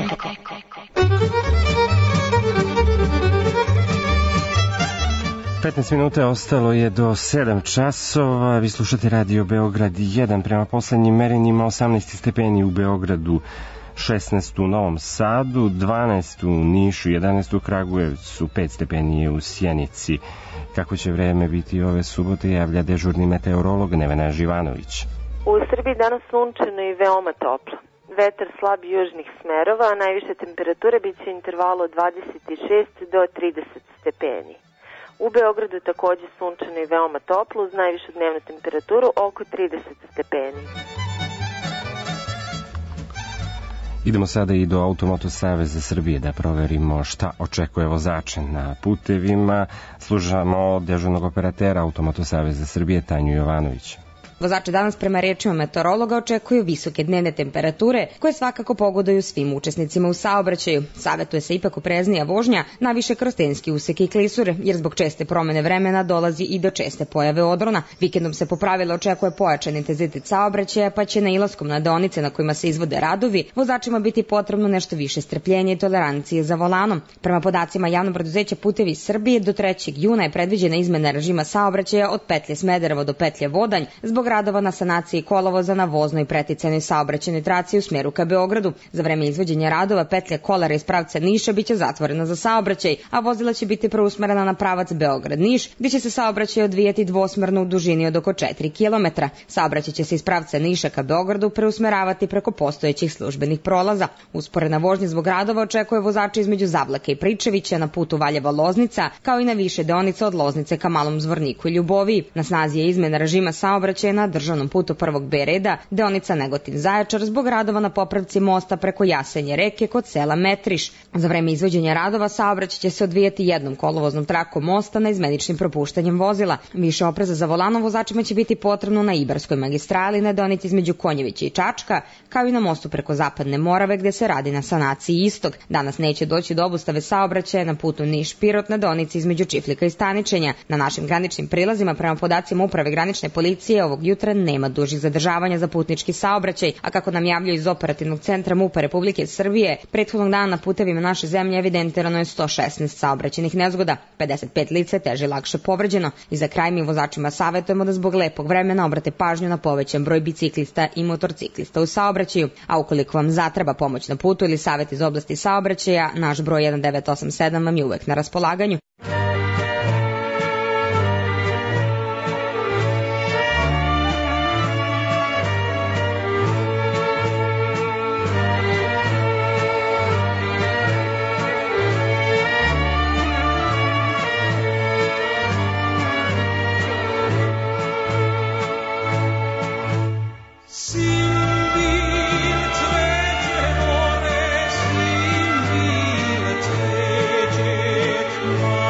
petnaest minuta ostalo je do sedam časova. Vi slušate Radio Beograd jedan. Prema poslednjim merenjima osamnaest stepeni u Beogradu, šesnaest u Novom Sadu, dvanaest u Nišu, jedanaest u Kragujevcu, pet stepeni je u Sjenici. Kako će vreme biti ove subote, javlja dežurni meteorolog Nevena Živanović. U Srbiji danas sunčano i veoma toplo. Vetar slab južnih smerova, a najviše temperature biće u intervalu od dvadeset šest do trideset stepeni. U Beogradu takođe sunčano i veoma toplo, uz najvišu dnevnu temperaturu oko trideset stepeni. Idemo sada i do Automoto Saveza Srbije da proverimo šta očekuje vozače na putevima. Slušamo dežurnog operatera Automoto Saveza Srbije Tanju Jovanović. Vozači danas prema rečima meteorologa očekuju visoke dnevne temperature koje svakako pogoduju svim učesnicima u saobraćaju. Savetuje se ipak opreznija vožnja, naviše kroz tenski useke i klisure, jer zbog česte promene vremena dolazi i do česte pojave odrona. Vikendom se po pravilu očekuje pojačan intenzitet saobraćaja, pa će na ilaskom na deonice na kojima se izvode radovi vozačima biti potrebno nešto više strpljenja i tolerancije za volanom. Prema podacima javnog preduzeća Putevi Srbije, do trećeg juna je predviđena izmena režima saobraćaja od petlje Smederevo do petlje Vodanj zbog radova na sanaciji kolovoza na voznoj preticajnoj saobraćajnoj traci u smeru ka Beogradu. Za vreme izvođenja radova petlja Kolara iz pravca Niša biće zatvorena za saobraćaj, a vozila će biti preusmerena na pravac Beograd-Niš, gde će se saobraćaj odvijati dvosmerno u dužini od oko četiri kilometra. Saobraćaj će se iz pravca Niša ka Beogradu preusmeravati preko postojećih službenih prolaza. Usporena vožnja zbog radova očekuje vozače između Zavlaka i Pričevića na putu Valjevo-Loznica, kao i na više deonica od Loznice ka Malom Zvorniku i Ljuboviji. Na snazi je izmena režima saobraćaja na državnom putu prvog B reda, deonica Negotin-Zaječar zbog radova na popravci mosta preko Jasenje reke kod sela Metriš. Za vreme izvođenja radova saobraćaj će se odvijati jednom kolovoznom trakom mosta na izmeničnim propuštanjem vozila. Više opreza za volanom vozačima će biti potrebno na Ibarskoj magistrali, na deonici između Konjevića i Čačka, kao i na mostu preko Zapadne Morave gde se radi na sanaciji istog. Danas neće doći do obustave saobraćaja na putu Niš-Pirot na deonici između Čiflika i Staničenja. Na našim graničnim prilazima prema podacima Uprave granične policije ovog jutra nema dužih zadržavanja za putnički saobraćaj, a kako nam javljaju iz operativnog centra MUP-a Republike Srbije, prethodnog dana na putevima naše zemlje evidentirano je sto šesnaest saobraćajnih nezgoda, pedeset pet lica je teže i lakše povređeno. I za kraj mi vozačima savjetujemo da zbog lepog vremena obrate pažnju na povećan broj biciklista i motorciklista u saobraćaju, a ukoliko vam zatreba pomoć na putu ili savjet iz oblasti saobraćaja, naš broj jedan devet osam sedam vam je uvek na raspolaganju. More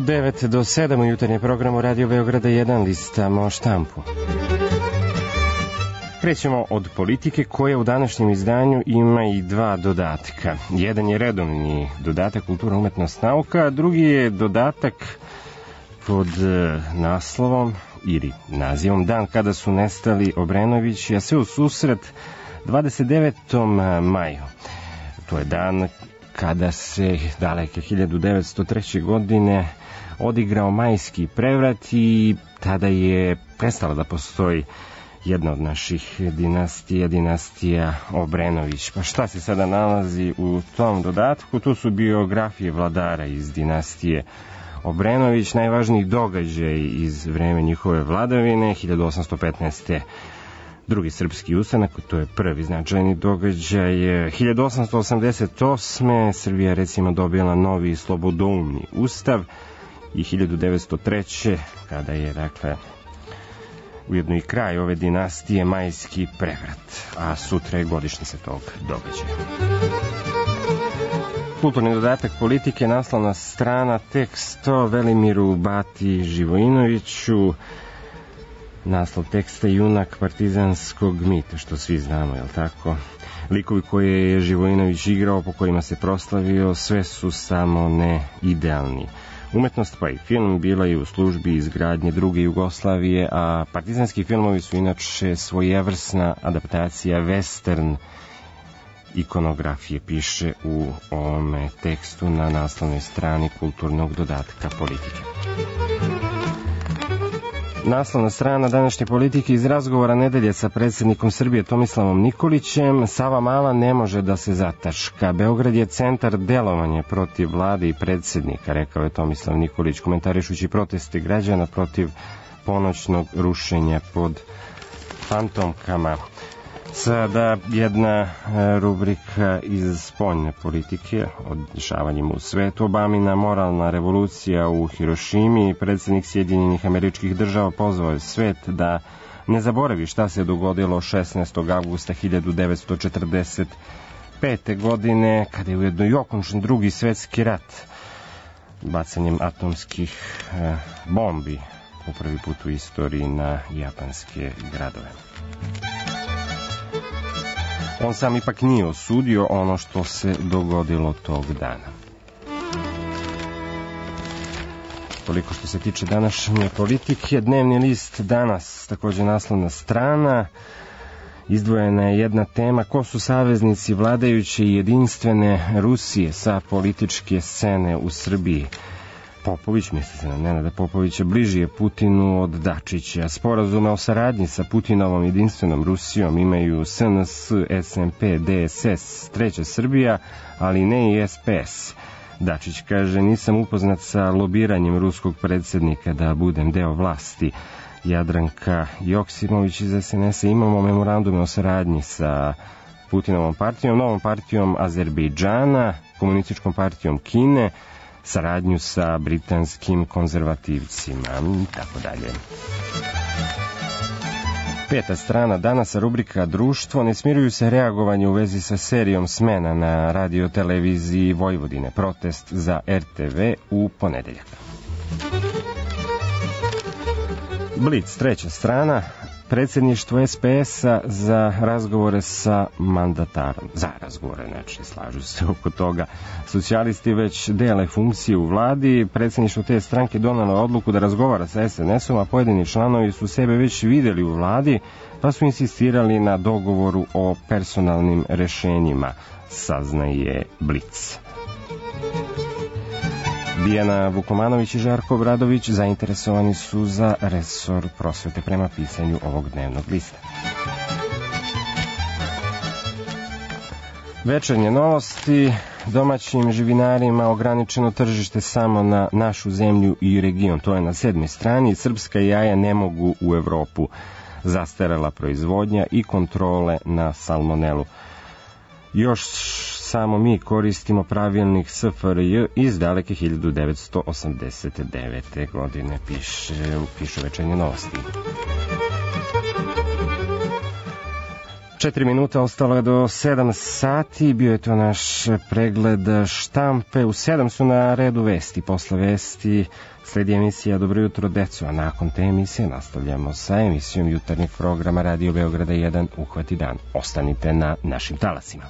devet do sedam u jutarnjem programu Radio Beograda jedan listamo štampu. Krećemo od politike koja u današnjem izdanju ima i dva dodatka. Jedan je redovni dodatak kultura, umetnost, nauka, a drugi je dodatak pod naslovom ili nazivom Dan kada su nestali Obrenovići, a sve u susret dvadeset devetom maju. To je dan kada se daleke hiljadu devetsto treće. godine odigrao majski prevrat i tada je prestala da postoji jedna od naših dinastija, dinastija Obrenović. Pa šta se sada nalazi u tom dodatku? Tu su biografije vladara iz dinastije Obrenović, najvažniji događaj iz vreme njihove vladavine, hiljadu osamsto petnaeste. Drugi srpski ustanak, to je prvi značajni događaj. hiljadu osamsto osamdeset osme. Srbija recimo dobila novi slobodoumni ustav i hiljadu devetsto treće. kada je, dakle, ujedno i kraj ove dinastije, majski prevrat, a sutra je godišnjica tog događaja. Kulturni dodatak politike, naslovna strana, tekst o Velimiru Bati Živojinoviću, naslov teksta Junak partizanskog mita, što svi znamo, jel tako? Likovi koje je Živojinović igrao, po kojima se proslavio, sve su samo ne idealni. Umetnost pa i film bila je u službi izgradnje druge Jugoslavije, a partizanski filmovi su inače svojevrsna adaptacija western ikonografije, piše u ovome tekstu na naslovnoj strani kulturnog dodatka politike. Naslovna strana današnje politike iz razgovora nedelje sa predsjednikom Srbije Tomislavom Nikolićem. Sava Mala ne može da se zataška. Beograd je centar delovanja protiv vlade i predsjednika, rekao je Tomislav Nikolić, komentarišući proteste građana protiv ponoćnog rušenja pod fantomkama. Sada jedna rubrika iz spoljne politike o dešavanjima u svetu. Obamina moralna revolucija u Hirošimi. Predsjednik Sjedinjenih Američkih Država pozvao je svet da ne zaboravi šta se dogodilo šesnaestog avgusta hiljadu devetsto četrdeset pete. godine, kada je ujedno i okončan drugi svetski rat bacanjem atomskih bombi po prvi put u istoriji na japanske gradove. On sam ipak nije osudio ono što se dogodilo tog dana. Toliko što se tiče današnje politike. Dnevni list danas, također naslovna strana. Izdvojena je jedna tema: ko su saveznici vladajuće i jedinstvene Rusije sa političke scene u Srbiji. Popović, misli se na Nenada Popovića, bliži je Putinu od Dačića. Sporazume o saradnji sa Putinovom jedinstvenom Rusijom imaju S N S, S M P, D S S, Treća Srbija, ali ne i S P S. Dačić kaže: nisam upoznat sa lobiranjem ruskog predsjednika da budem deo vlasti. Jadranka Joksimović iz S N S-a: imamo memorandume o saradnji sa Putinovom partijom, novom partijom Azerbejdžana, komunističkom partijom Kine, saradnju sa britanskim konzervativcima i tako dalje. Peta strana danas, rubrika Društvo. Ne smiruju se reagovanje u vezi sa serijom smena na radio televiziji Vojvodine. Protest za R T V u ponedeljak. Blic, treća strana. Predsjedništvo S P S-a za razgovore sa mandatarom. Za razgovore, znači, slažu se oko toga. Socijalisti već dele funkcije u vladi. Predsjedništvo te stranke donalo odluku da razgovara sa S N S-om, a pojedini članovi su sebe već videli u vladi, pa su insistirali na dogovoru o personalnim rešenjima, saznaje Blic. Dijana Vukomanović i Žarko Obradović zainteresovani su za resor prosvete prema pisanju ovog dnevnog lista. Večernje novosti. Domaćim živinarima ograničeno tržište samo na našu zemlju i region. To je na sedmoj strani. Srpska jaja ne mogu u Evropu. Zastarela proizvodnja i kontrole na salmonelu. Još samo mi koristimo pravilnik S F R J iz daleke hiljadu devetsto osamdeset devete. godine, piše, piše Večernje novosti. Četiri minuta ostalo je do sedam sati, bio je to naš pregled štampe. U sedam su na redu vesti, posle vesti sledi emisija Dobro jutro deco, a nakon te emisije nastavljamo sa emisijom jutarnjeg programa Radio Beograda jedan Uhvati dan. Ostanite na našim talasima.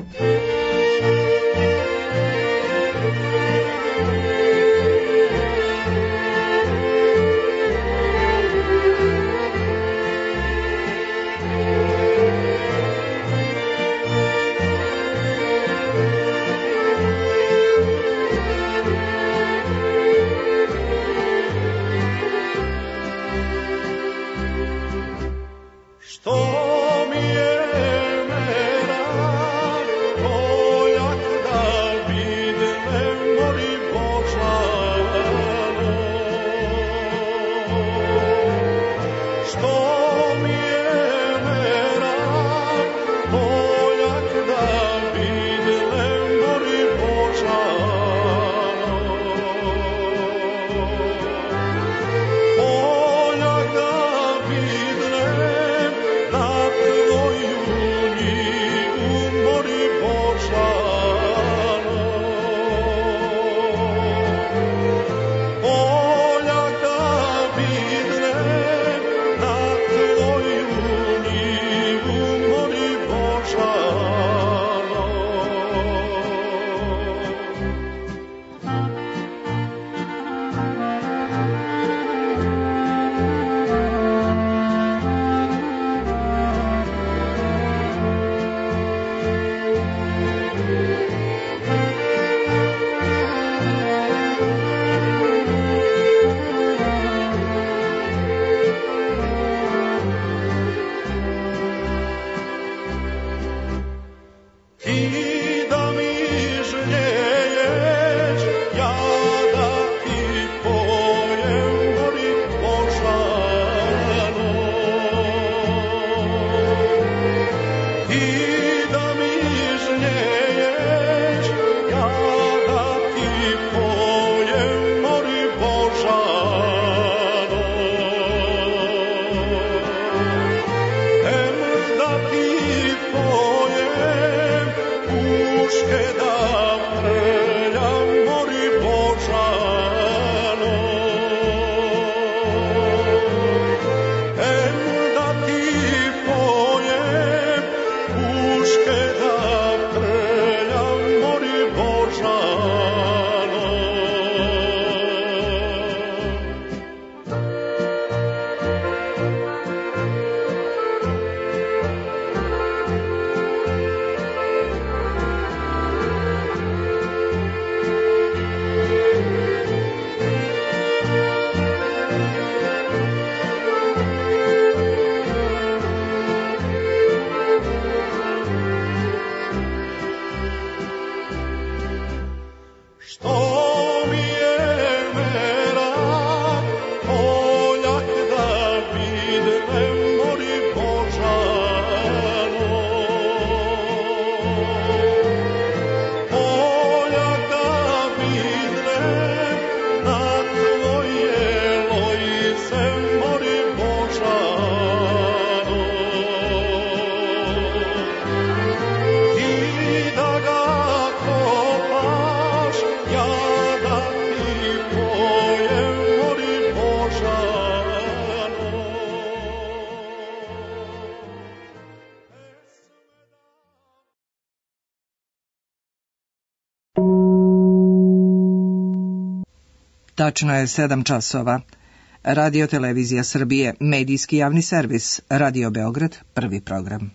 Tačno je sedam časova. Radio Televizija Srbije, medijski javni servis, Radio Beograd, prvi program.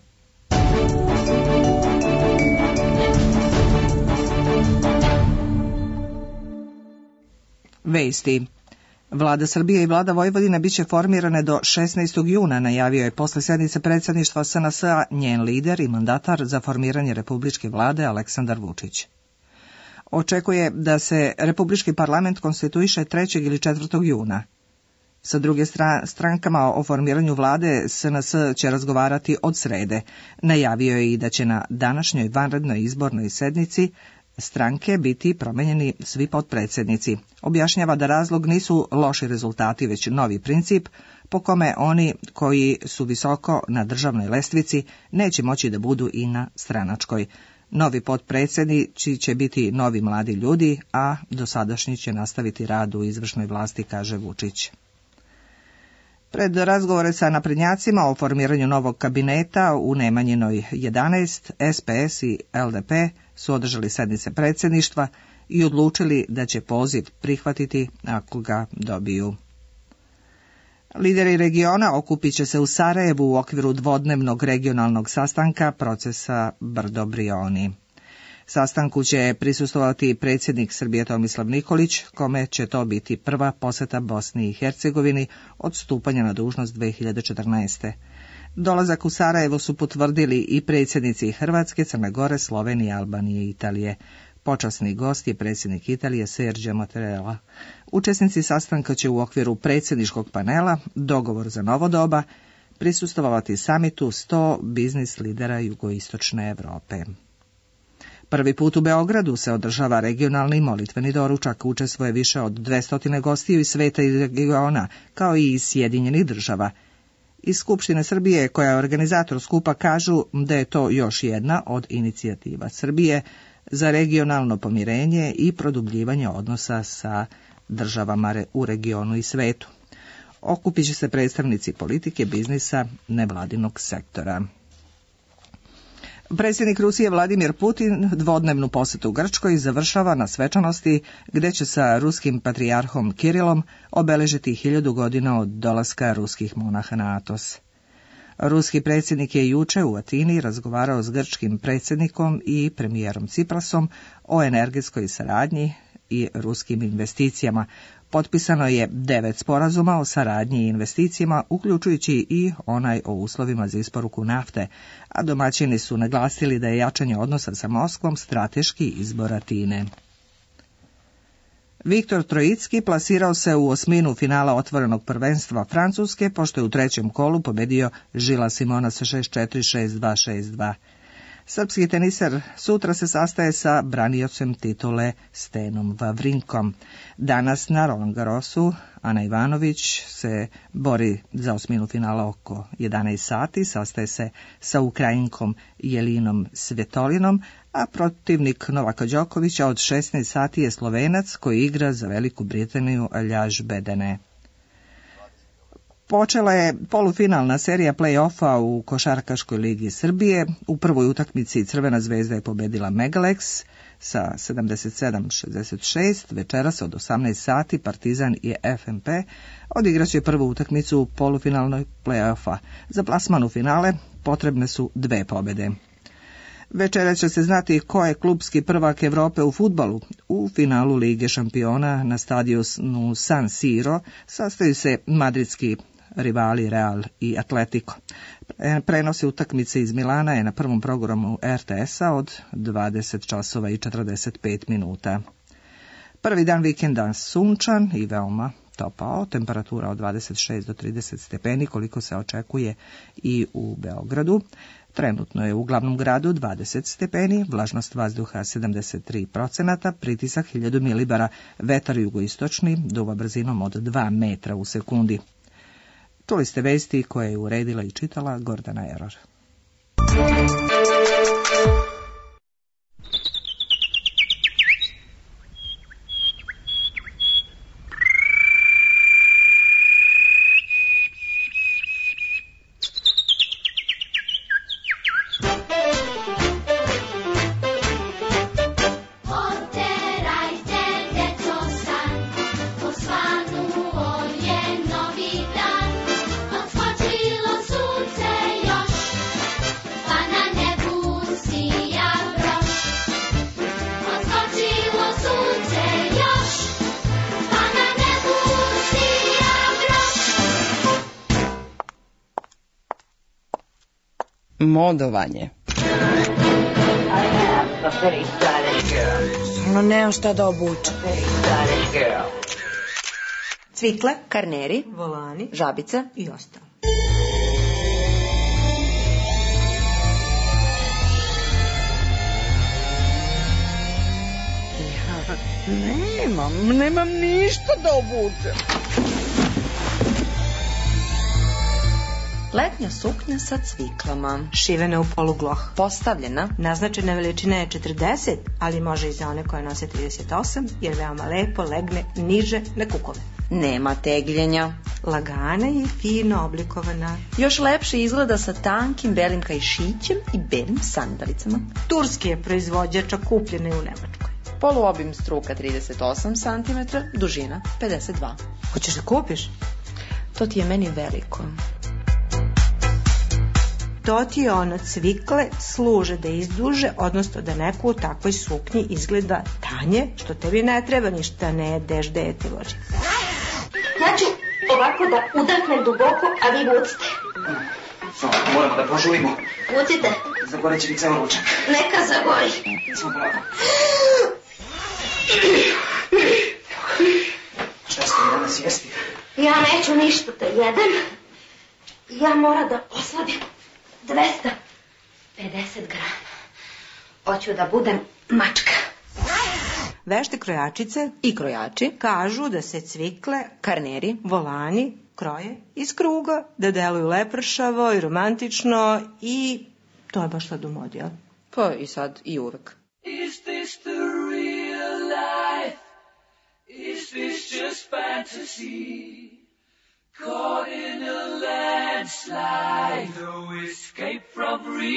Vesti. Vlada Srbije i Vlada Vojvodine biće formirane do šesnaestog juna, najavio je posle sednice predsjedništva S N S-a njen lider i mandatar za formiranje republičke vlade Aleksandar Vučić. Očekuje da se Republički parlament konstituiše trećeg ili četvrtog juna. Sa druge strane, strankama o formiranju vlade S N S će razgovarati od srede. Najavio je i da će na današnjoj vanrednoj izbornoj sednici stranke biti promenjeni svi potpredsjednici. Objašnjava da razlog nisu loši rezultati, već novi princip, po kome oni koji su visoko na državnoj lestvici neće moći da budu i na stranačkoj. Novi potpredsjednici će biti novi mladi ljudi, a dosadašnji će nastaviti rad u izvršnoj vlasti, kaže Vučić. Pred razgovore sa naprednjacima o formiranju novog kabineta u Nemanjinoj jedanaest, S P S i L D P su održali sednice predsjedništva i odlučili da će poziv prihvatiti ako ga dobiju. Lideri regiona okupit će se u Sarajevu u okviru dvodnevnog regionalnog sastanka procesa Brdo Brioni. Sastanku će prisustvovati predsjednik Srbije Tomislav Nikolić, kome će to biti prva poseta Bosni i Hercegovini od stupanja na dužnost dve hiljade četrnaeste. Dolazak u Sarajevo su potvrdili i predsjednici Hrvatske, Crne Gore, Slovenije, Albanije i Italije. Počasni gost je predsjednik Italije Sergio Mattarella. Učesnici sastanka će u okviru predsjedničkog panela Dogovor za novo doba prisustvovati samitu sto biznis lidera jugoistočne Europe. Prvi put u Beogradu se održava regionalni molitveni doručak. Učestvuje više od dvesta gostiju iz sveta i regiona, kao i iz Sjedinjenih država. Iz Skupštine Srbije, koja je organizator skupa, kažu da je to još jedna od inicijativa Srbije za regionalno pomirenje i produbljivanje odnosa sa državama u regionu i svetu. Okupit će se predstavnici politike, biznisa, nevladinog sektora. Predsjednik Rusije Vladimir Putin dvodnevnu posetu u Grčkoj završava na svečanosti gdje će sa ruskim patrijarhom Kirilom obeležiti hiljadu godina od dolaska ruskih monaha na Atos. Ruski predsjednik je juče u Atini razgovarao s grčkim predsjednikom i premijerom Ciprasom o energetskoj saradnji i ruskim investicijama. Potpisano je devet sporazuma o saradnji i investicijama, uključujući i onaj o uslovima za isporuku nafte, a domaćini su naglasili da je jačanje odnosa sa Moskvom strateški izbor Atine. Viktor Trojicki plasirao se u osminu finala otvorenog prvenstva Francuske, pošto je u trećem kolu pobedio Žila Simona sa šest četiri, šest dva, šest dva. Srpski teniser sutra se sastaje sa braniocem titule Stenom Vavrinkom. Danas na Roland Garrosu Ana Ivanović se bori za osminu finala oko jedanaest sati, sastaje se sa Ukrajinkom Jelinom Svjetolinom, a protivnik Novaka Đokovića od šesnaest sati je Slovenac koji igra za Veliku Britaniju Aljaž Bedene. Počela je polufinalna serija play-offa u Košarkaškoj ligi Srbije. U prvoj utakmici Crvena zvezda je pobedila Megalex sa sedamdeset sedam šezdeset šest. Večeras od osamnaest sati Partizan i F M P odigraće prvu utakmicu u polufinalnoj play-offa. Za plasman u finale potrebne su dve pobjede. Večera će se znati ko je klubski prvak Evrope u fudbalu. U finalu Lige šampiona na stadionu San Siro sastaju se madridski rivali Real i Atletico. Prenosi utakmice iz Milana je na prvom programu R T S-a od dvadeset časova i četrdeset pet minuta. Prvi dan vikenda sunčan i veoma topao, temperatura od dvadeset šest do trideset stepeni, koliko se očekuje i u Beogradu. Trenutno je u glavnom gradu dvadeset stepeni, vlažnost vazduha sedamdeset tri procenata, pritisak hiljadu milibara, vetar jugoistočni, duva brzinom od dva metra u sekundi. Čuli ste vesti koje je uredila i čitala Gordana Eror. Modovanje. No, nemam šta da obučem. Cvikle, karneri, volani, žabica i ostalo. Ja nemam, nemam ništa da obučem. Letnja suknja sa cviklama. Šivena u polugloh. Postavljena. Naznačena veličina je četrdeset, ali može i za one koje nose trideset osam, jer veoma lepo legne niže na kukove. Nema tegljenja. Lagana i fino oblikovana. Još lepše izgleda sa tankim belim kajšićem i belim sandalicama. Turski je proizvođač, a kupljena je u Nemačkoj. Poluobim struka trideset osam centimetara, dužina pedeset dva. Hoćeš da kupiš? To ti je meni veliko. To ti je ono, cvikle služe da izduže, odnosno da neko u takvoj suknji izgleda tanje, što tebi ne treba ništa, ne jedeš, dete vođe. Ja ću ovako da udahnem duboko, a vi vucite. Samo, moramo da požurimo. Vucite. Zagoreće mi ceo ručak. Neka zagori. Samo polako. Šta ste mi danas jesti? Ja neću ništa da jedem. Ja moram da osladim dvesta pedeset grama. Hoću da budem mačka. Vešte krojačice i krojači kažu da se cvikle, karneri, volani kroje iz kruga, da deluju lepršavo i romantično i to je baš sad u modi, jel? Pa i sad i uvek. Is this the real life? Is this just fantasy? Caught in a landslide, no escape from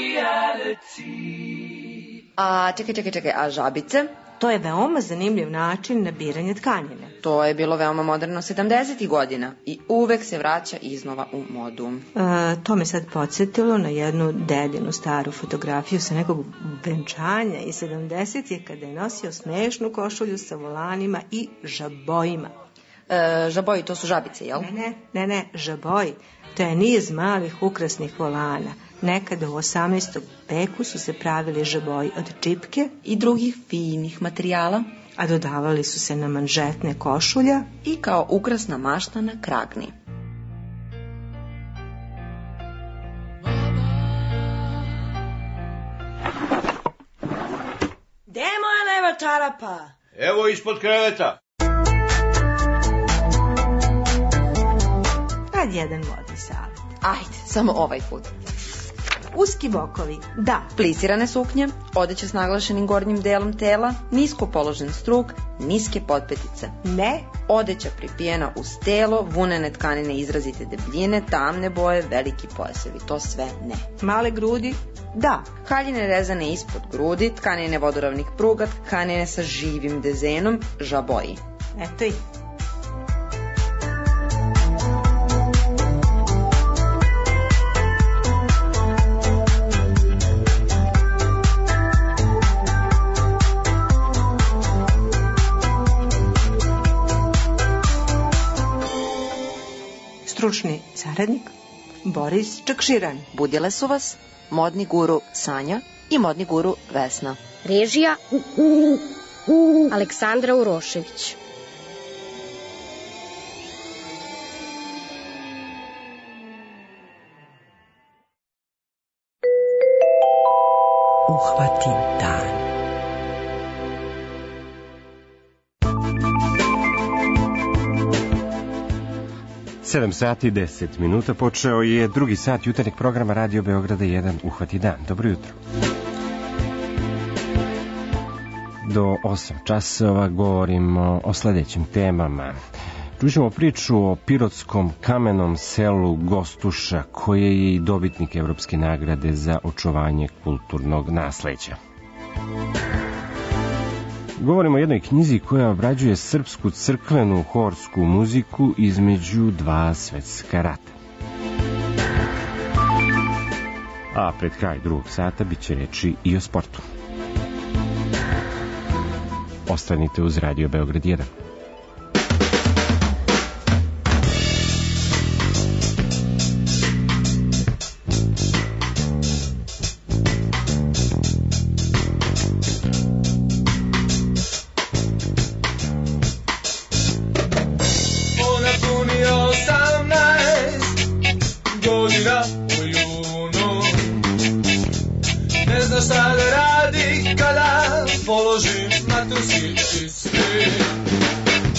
reality. A čekaj, čekaj, čekaj, a žabice? To je veoma zanimljiv način nabiranja tkanine. To je bilo veoma moderno sedamdesetih godina i uvek se vraća iznova u modu. E, to me sad podsjetilo na jednu dedinu staru fotografiju sa nekog venčanja iz sedamdesetih kada je nosio smešnu košulju sa volanima i žabojima. E, žaboji, to su žabice, jel? Ne, ne, ne, ne, žaboji. To je niz malih ukrasnih volana. Nekada u osamnaestom veku su se pravili žaboji od čipke i drugih finih materijala, a dodavali su se na manžetne košulja i kao ukrasna mašta na kragni. Gde je moja leva čarapa? Evo ispod kreveta. Tad jedan vodni savjet. Ajde, samo ovaj put. Uski bokovi, da. Plisirane suknje, odeća s naglašenim gornjim delom tela, nisko položen struk, niske potpetice. Ne. Odeća pripijena uz telo, vunene tkanine izrazite debljine, tamne boje, veliki pojasevi. To sve ne. Male grudi, da. Haljine rezane ispod grudi, tkanine vodoravnih pruga, tkanine sa živim dezenom, žaboji. Eto i. Stručni saradnik Boris Čakširan. Budile su vas modni guru Sanja i modni guru Vesna. Režija Aleksandra Urošević. Uhvati dan. sedam sati i deset minuta počeo je drugi sat jutarnjeg programa Radio Beograda jedan Uhvati dan. Dobro jutro. Do osam časova govorimo o sledećim temama. Čućemo priču o pirotskom kamenom selu Gostuša, koje je i dobitnik Evropske nagrade za očuvanje kulturnog nasleđa. Govorimo o jednoj knjizi koja obrađuje srpsku crkvenu horsku muziku između dva svetska rata. A pred kraj drugog sata bit će reči i o sportu. Ostanite uz Radio Beograd jedan.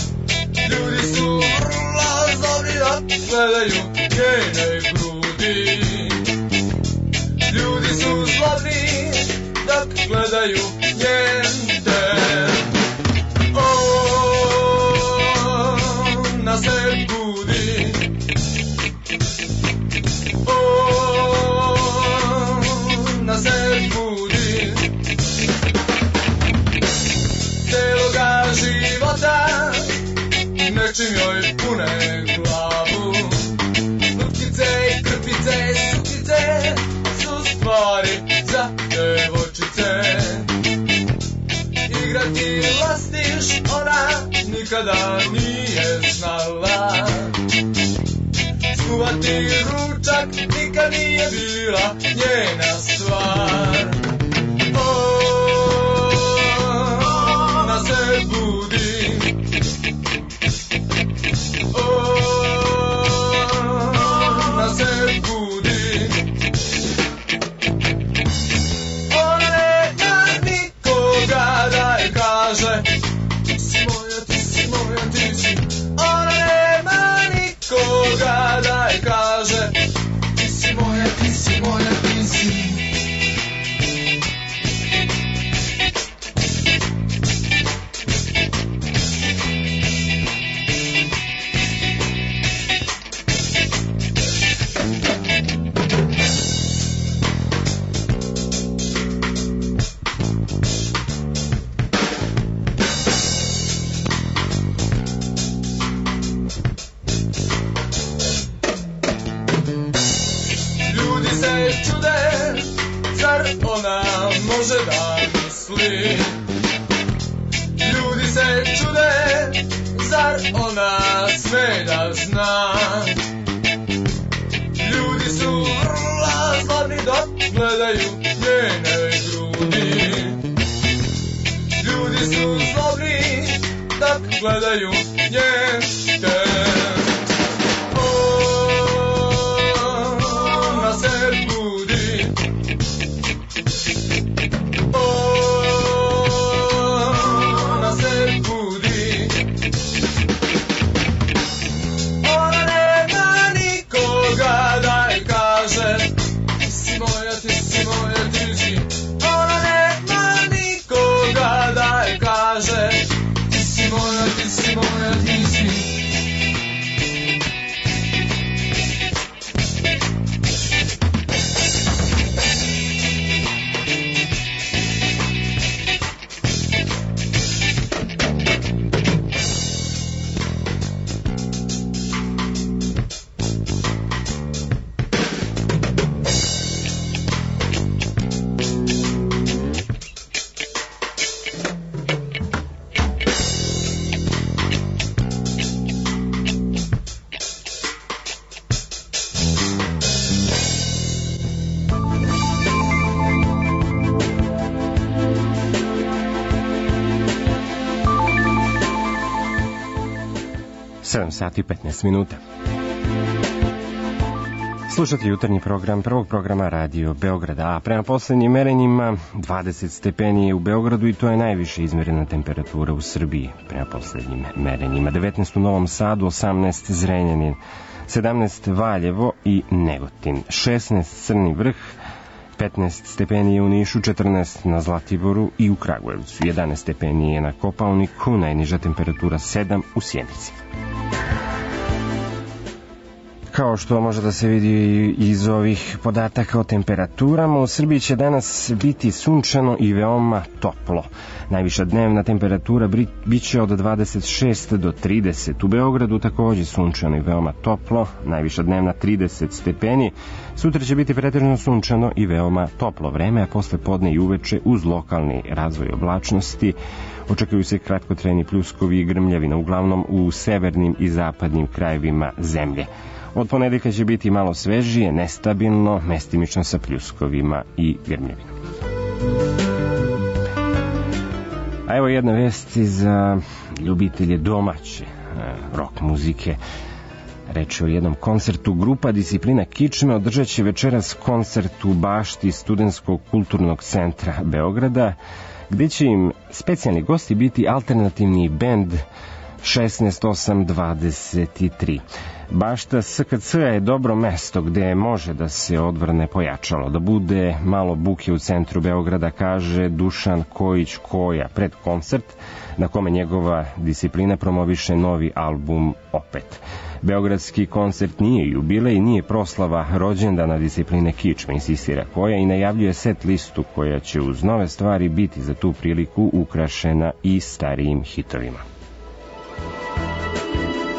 Ljudi su vrlo dobri da gledaju njene grudi. nečim joj pune glavu. Lutkice i krpice i sukice su stvari za devojčice. Igrati lastiš ona nikada nije znala. Skuvati ručak nikad nije bila njena stvar. Ona se budi, ona se budi. Ona nema nikoga da je kaže ti si moja, ti si moja, ti si. Ona nema nikoga da je kaže ti si moja, ti si moja, ti si. Može da misli. Ljudi se čude, zar ona sme da zna. Ljudi su vrlo zlobni dok gledaju njene grudi. Ljudi su zlobni dok gledaju njene. Ona se budi. sedam sati i petnaest minuta. Slušate jutarnji program prvog programa Radio Beograda, a prema poslednjim merenjima dvadeset stepeni je u Beogradu i to je najviše izmerena temperatura u Srbiji. Prema poslednjim merenjima devetnaest u Novom Sadu, osamnaest Zrenjanin, sedamnaest Valjevo i Negotin, šesnaest Crni Vrh, petnaest stepeni je u Nišu, četrnaest na Zlatiboru i u Kragujevcu, jedanaest stepeni je na Kopaoniku, najniža temperatura sedam u Sjenici. Kao što može da se vidi iz ovih podataka o temperaturama, u Srbiji će danas biti sunčano i veoma toplo. Najviša dnevna temperatura biće od dvadeset šest do trideset. U Beogradu takođe sunčano i veoma toplo, najviša dnevna trideset stepeni. Sutra će biti pretežno sunčano i veoma toplo vreme, a posle podne i uveče uz lokalni razvoj oblačnosti očekuju se kratkotrajni pljuskovi i grmljavina, uglavnom u severnim i zapadnim krajevima zemlje. Od ponedeljka će biti malo svežije, nestabilno, mestimično sa pljuskovima i grmljavinom. A evo jedna vest za ljubitelje domaće rock muzike. Reč je o jednom koncertu. Grupa Disciplina Kičme održat će večeras koncert u bašti Studentskog kulturnog centra Beograda, gde će im specijalni gosti biti alternativni bend šesnaest osam dvadeset tri. Bašta S K C je dobro mesto gde može da se odvrne pojačalo, da bude malo buke u centru Beograda, kaže Dušan Kojić Koja pred koncert na kome njegova Disciplina promoviše novi album Opet. Beogradski koncert nije jubilej i nije proslava rođendana Discipline Kičme, insistira Koja i najavljuje set listu koja će uz nove stvari biti za tu priliku ukrašena i starijim hitovima.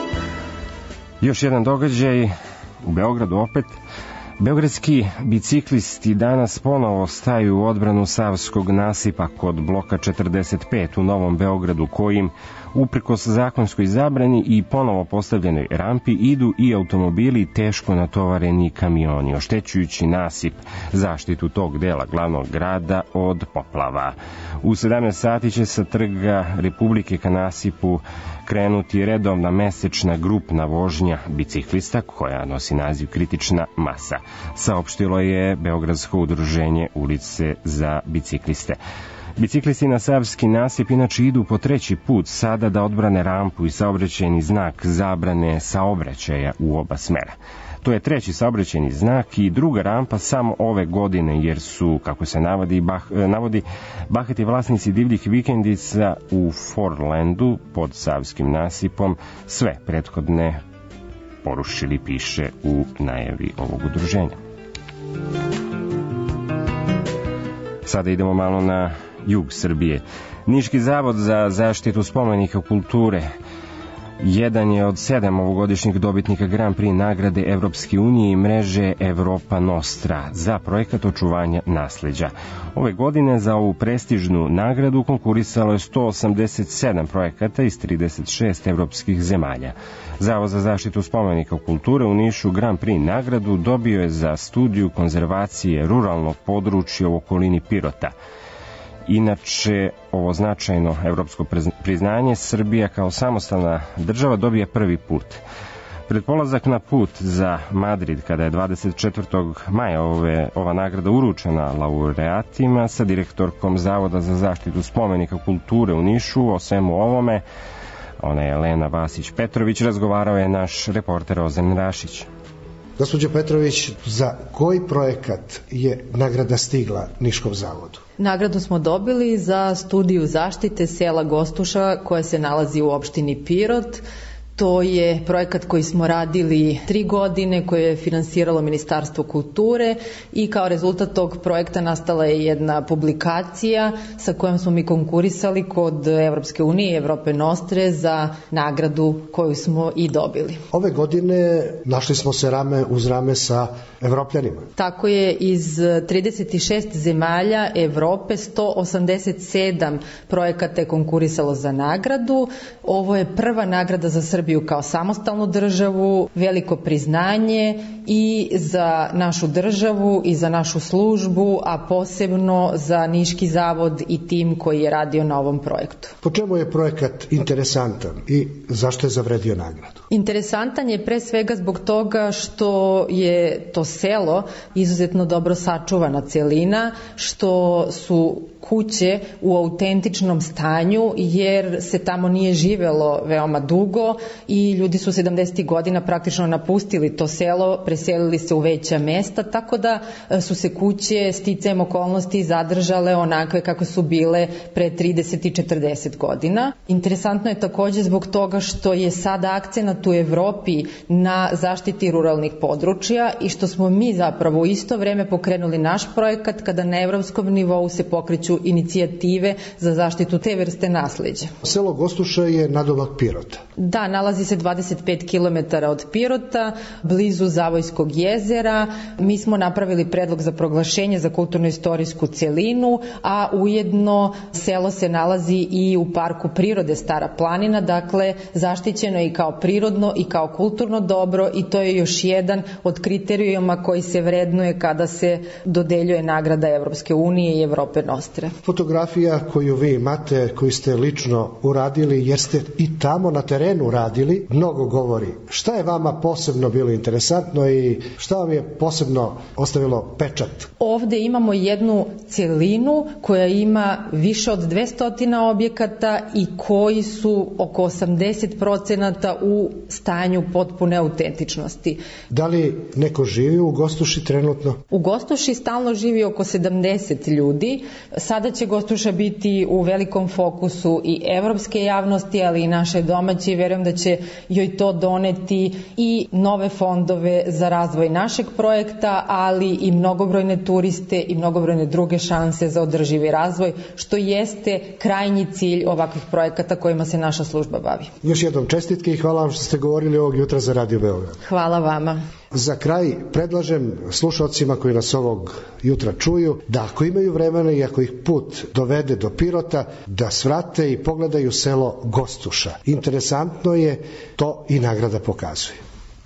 Još jedan događaj u Beogradu opet. Beogradski biciklisti danas ponovo staju u odbranu Savskog nasipa kod bloka četrdeset pet u Novom Beogradu, kojim uprkos zakonskoj zabrani i ponovo postavljenoj rampi idu i automobili i teško natovareni kamioni, oštećujući nasip, zaštitu tog dela glavnog grada od poplava. U sedamnaest sati će sa Trga Republike ka nasipu krenuti redovna mesečna grupna vožnja biciklista koja nosi naziv Kritična masa, saopštilo je Beogradsko udruženje ulice za bicikliste. Biciklisti na Savski nasip inače idu po treći put sada da odbrane rampu i saobraćajni znak zabrane saobraćaja u oba smera. To je treći saobraćajni znak i druga rampa samo ove godine, jer su, kako se navodi, bah, navodi bahati vlasnici divljih vikendica u Forlandu pod Savskim nasipom sve prethodne porušili, piše u najavi ovog udruženja. Sada idemo malo na jug Srbije. Niški zavod za zaštitu spomenika kulture jedan je od sedam ovogodišnjih dobitnika Grand Prix nagrade Evropske unije i mreže Evropa Nostra za projekat očuvanja nasleđa. Ove godine za ovu prestižnu nagradu konkurisalo je sto osamdeset sedam projekata iz trideset šest evropskih zemalja. Zavod za zaštitu spomenika kulture u Nišu Grand Prix nagradu dobio je za studiju konzervacije ruralnog područja u okolini Pirota. Inače, ovo značajno evropsko priznanje Srbija kao samostalna država dobija prvi put. Pred polazak na put za Madrid, kada je dvadeset četvrtog maja ove, ova nagrada uručena laureatima, sa direktorkom Zavoda za zaštitu spomenika kulture u Nišu o svemu ovome, ona je Elena Vasić-Petrović, razgovarao je naš reporter Ozren Rašić. Gospođo Petrović, za koji projekat je nagrada stigla Niškom zavodu? Nagradu smo dobili za studiju zaštite sela Gostuša koja se nalazi u opštini Pirot. To je projekat koji smo radili tri godine, koje je finansiralo Ministarstvo kulture i kao rezultat tog projekta nastala je jedna publikacija sa kojom smo mi konkurisali kod Evropske unije i Evrope Nostre za nagradu koju smo i dobili. Ove godine našli smo se rame uz rame sa Evropljanima. Tako je, iz trideset šest zemalja Evrope sto osamdeset sedam projekata je konkurisalo za nagradu. Ovo je prva nagrada za Srbiju kao samostalnu državu, veliko priznanje i za našu državu i za našu službu, a posebno za Niški zavod i tim koji je radio na ovom projektu. Po čemu je projekat interesantan i zašto je zavredio nagradu? Interesantan je pre svega zbog toga što je to selo izuzetno dobro sačuvana celina, što su kuće u autentičnom stanju, jer se tamo nije živelo veoma dugo i ljudi su sedamdesetih godina praktično napustili to selo, preselili se u veća mesta, tako da su se kuće sticajem okolnosti zadržale onakve kako su bile pre trideset i četrdeset godina. Interesantno je takođe zbog toga što je sada akcenat u Evropi na zaštiti ruralnih područja i što smo mi zapravo u isto vreme pokrenuli naš projekat kada na evropskom nivou se pokreću inicijative za zaštitu te vrste nasleđa. Selo Gostuša je nadomak Pirota. Da, nalazi se dvadeset pet kilometara od Pirota, blizu Zavojskog jezera. Mi smo napravili predlog za proglašenje za kulturno-istorijsku celinu, a ujedno selo se nalazi i u parku prirode Stara planina, dakle zaštićeno je i kao prirodno i kao kulturno dobro i to je još jedan od kriterijuma koji se vrednuje kada se dodeljuje nagrada Evropske unije i Evrope Nostre. Fotografija koju vi imate, koju ste lično uradili, jer ste i tamo na terenu radili, mnogo govori. Šta je vama posebno bilo interesantno i šta vam je posebno ostavilo pečat? Ovde imamo jednu celinu koja ima više od dvesta objekata i koji su oko osamdeset procenata u stanju potpune autentičnosti. Da li neko živi u Gostuši trenutno? U Gostuši stalno živi oko sedamdeset ljudi. Sada će Gostuša biti u velikom fokusu i evropske javnosti, ali i naše domaće, i verujem da će joj to doneti i nove fondove za razvoj našeg projekta, ali i mnogobrojne turiste i mnogobrojne druge šanse za održivi razvoj, što jeste krajnji cilj ovakvih projekata kojima se naša služba bavi. Još jednom čestitke i hvala vam što ste govorili ovog jutra za Radio Beograd. Hvala vama. Za kraj predlažem slušalcima koji nas ovog jutra čuju da ako imaju vremena i ako ih put dovede do Pirota, da svrate i pogledaju selo Gostuša. Interesantno je, to i nagrada pokazuje.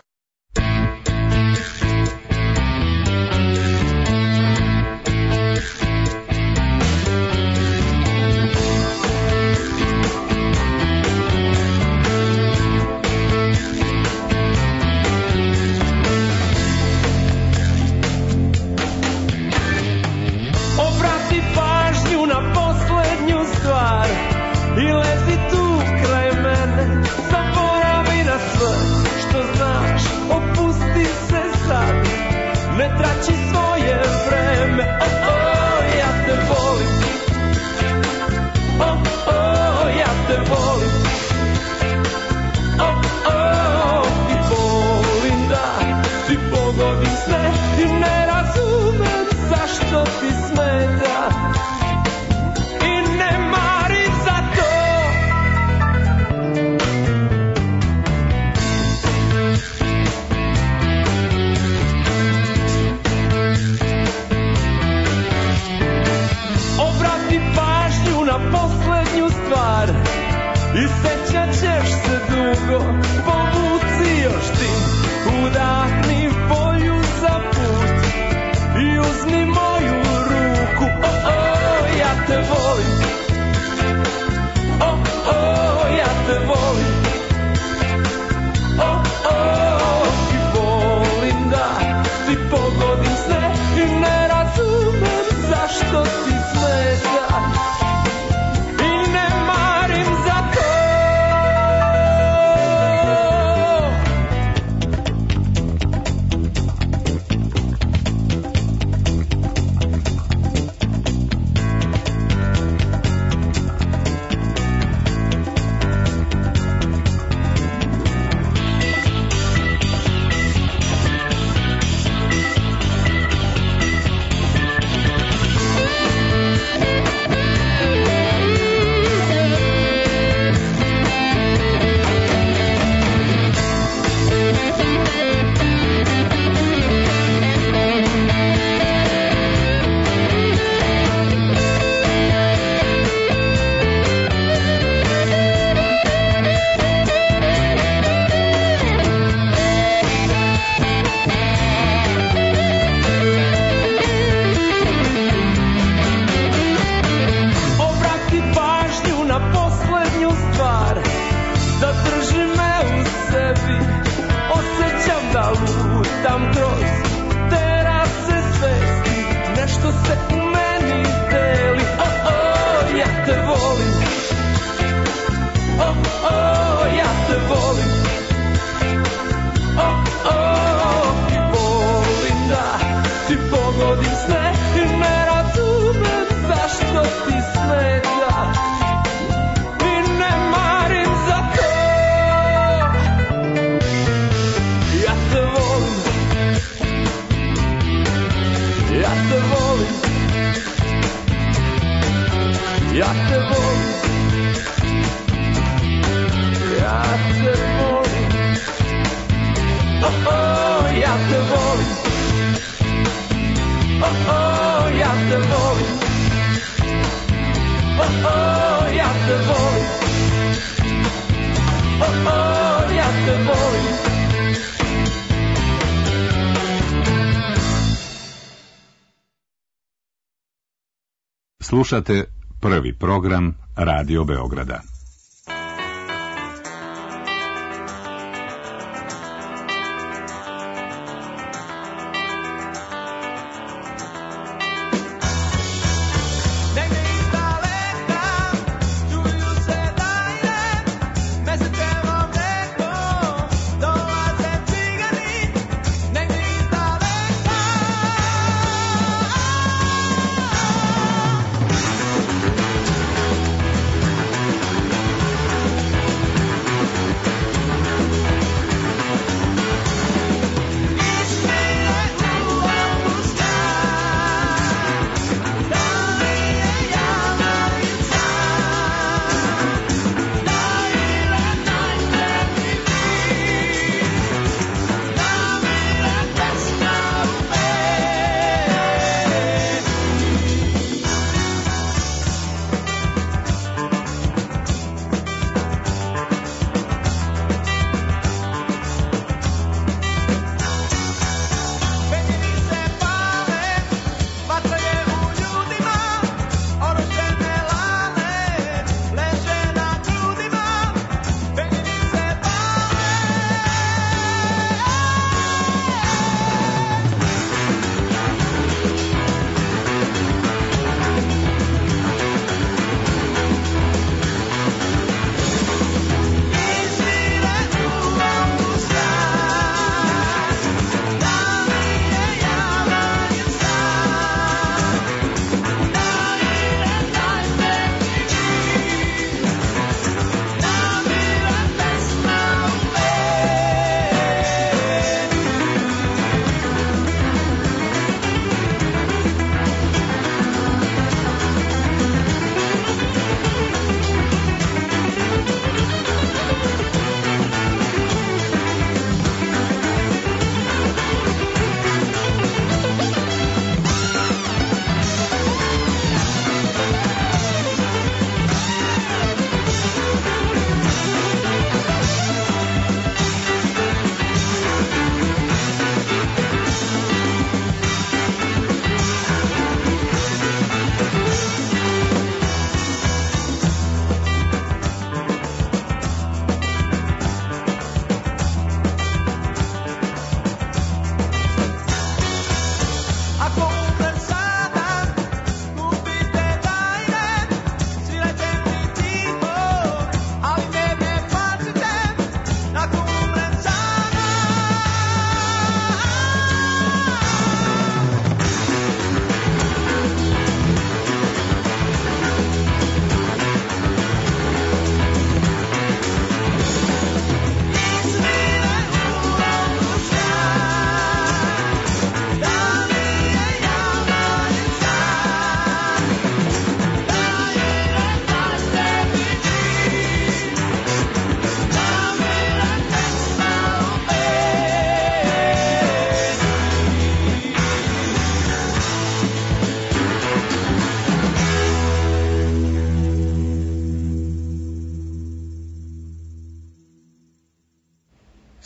Slušate prvi program Radio Beograda.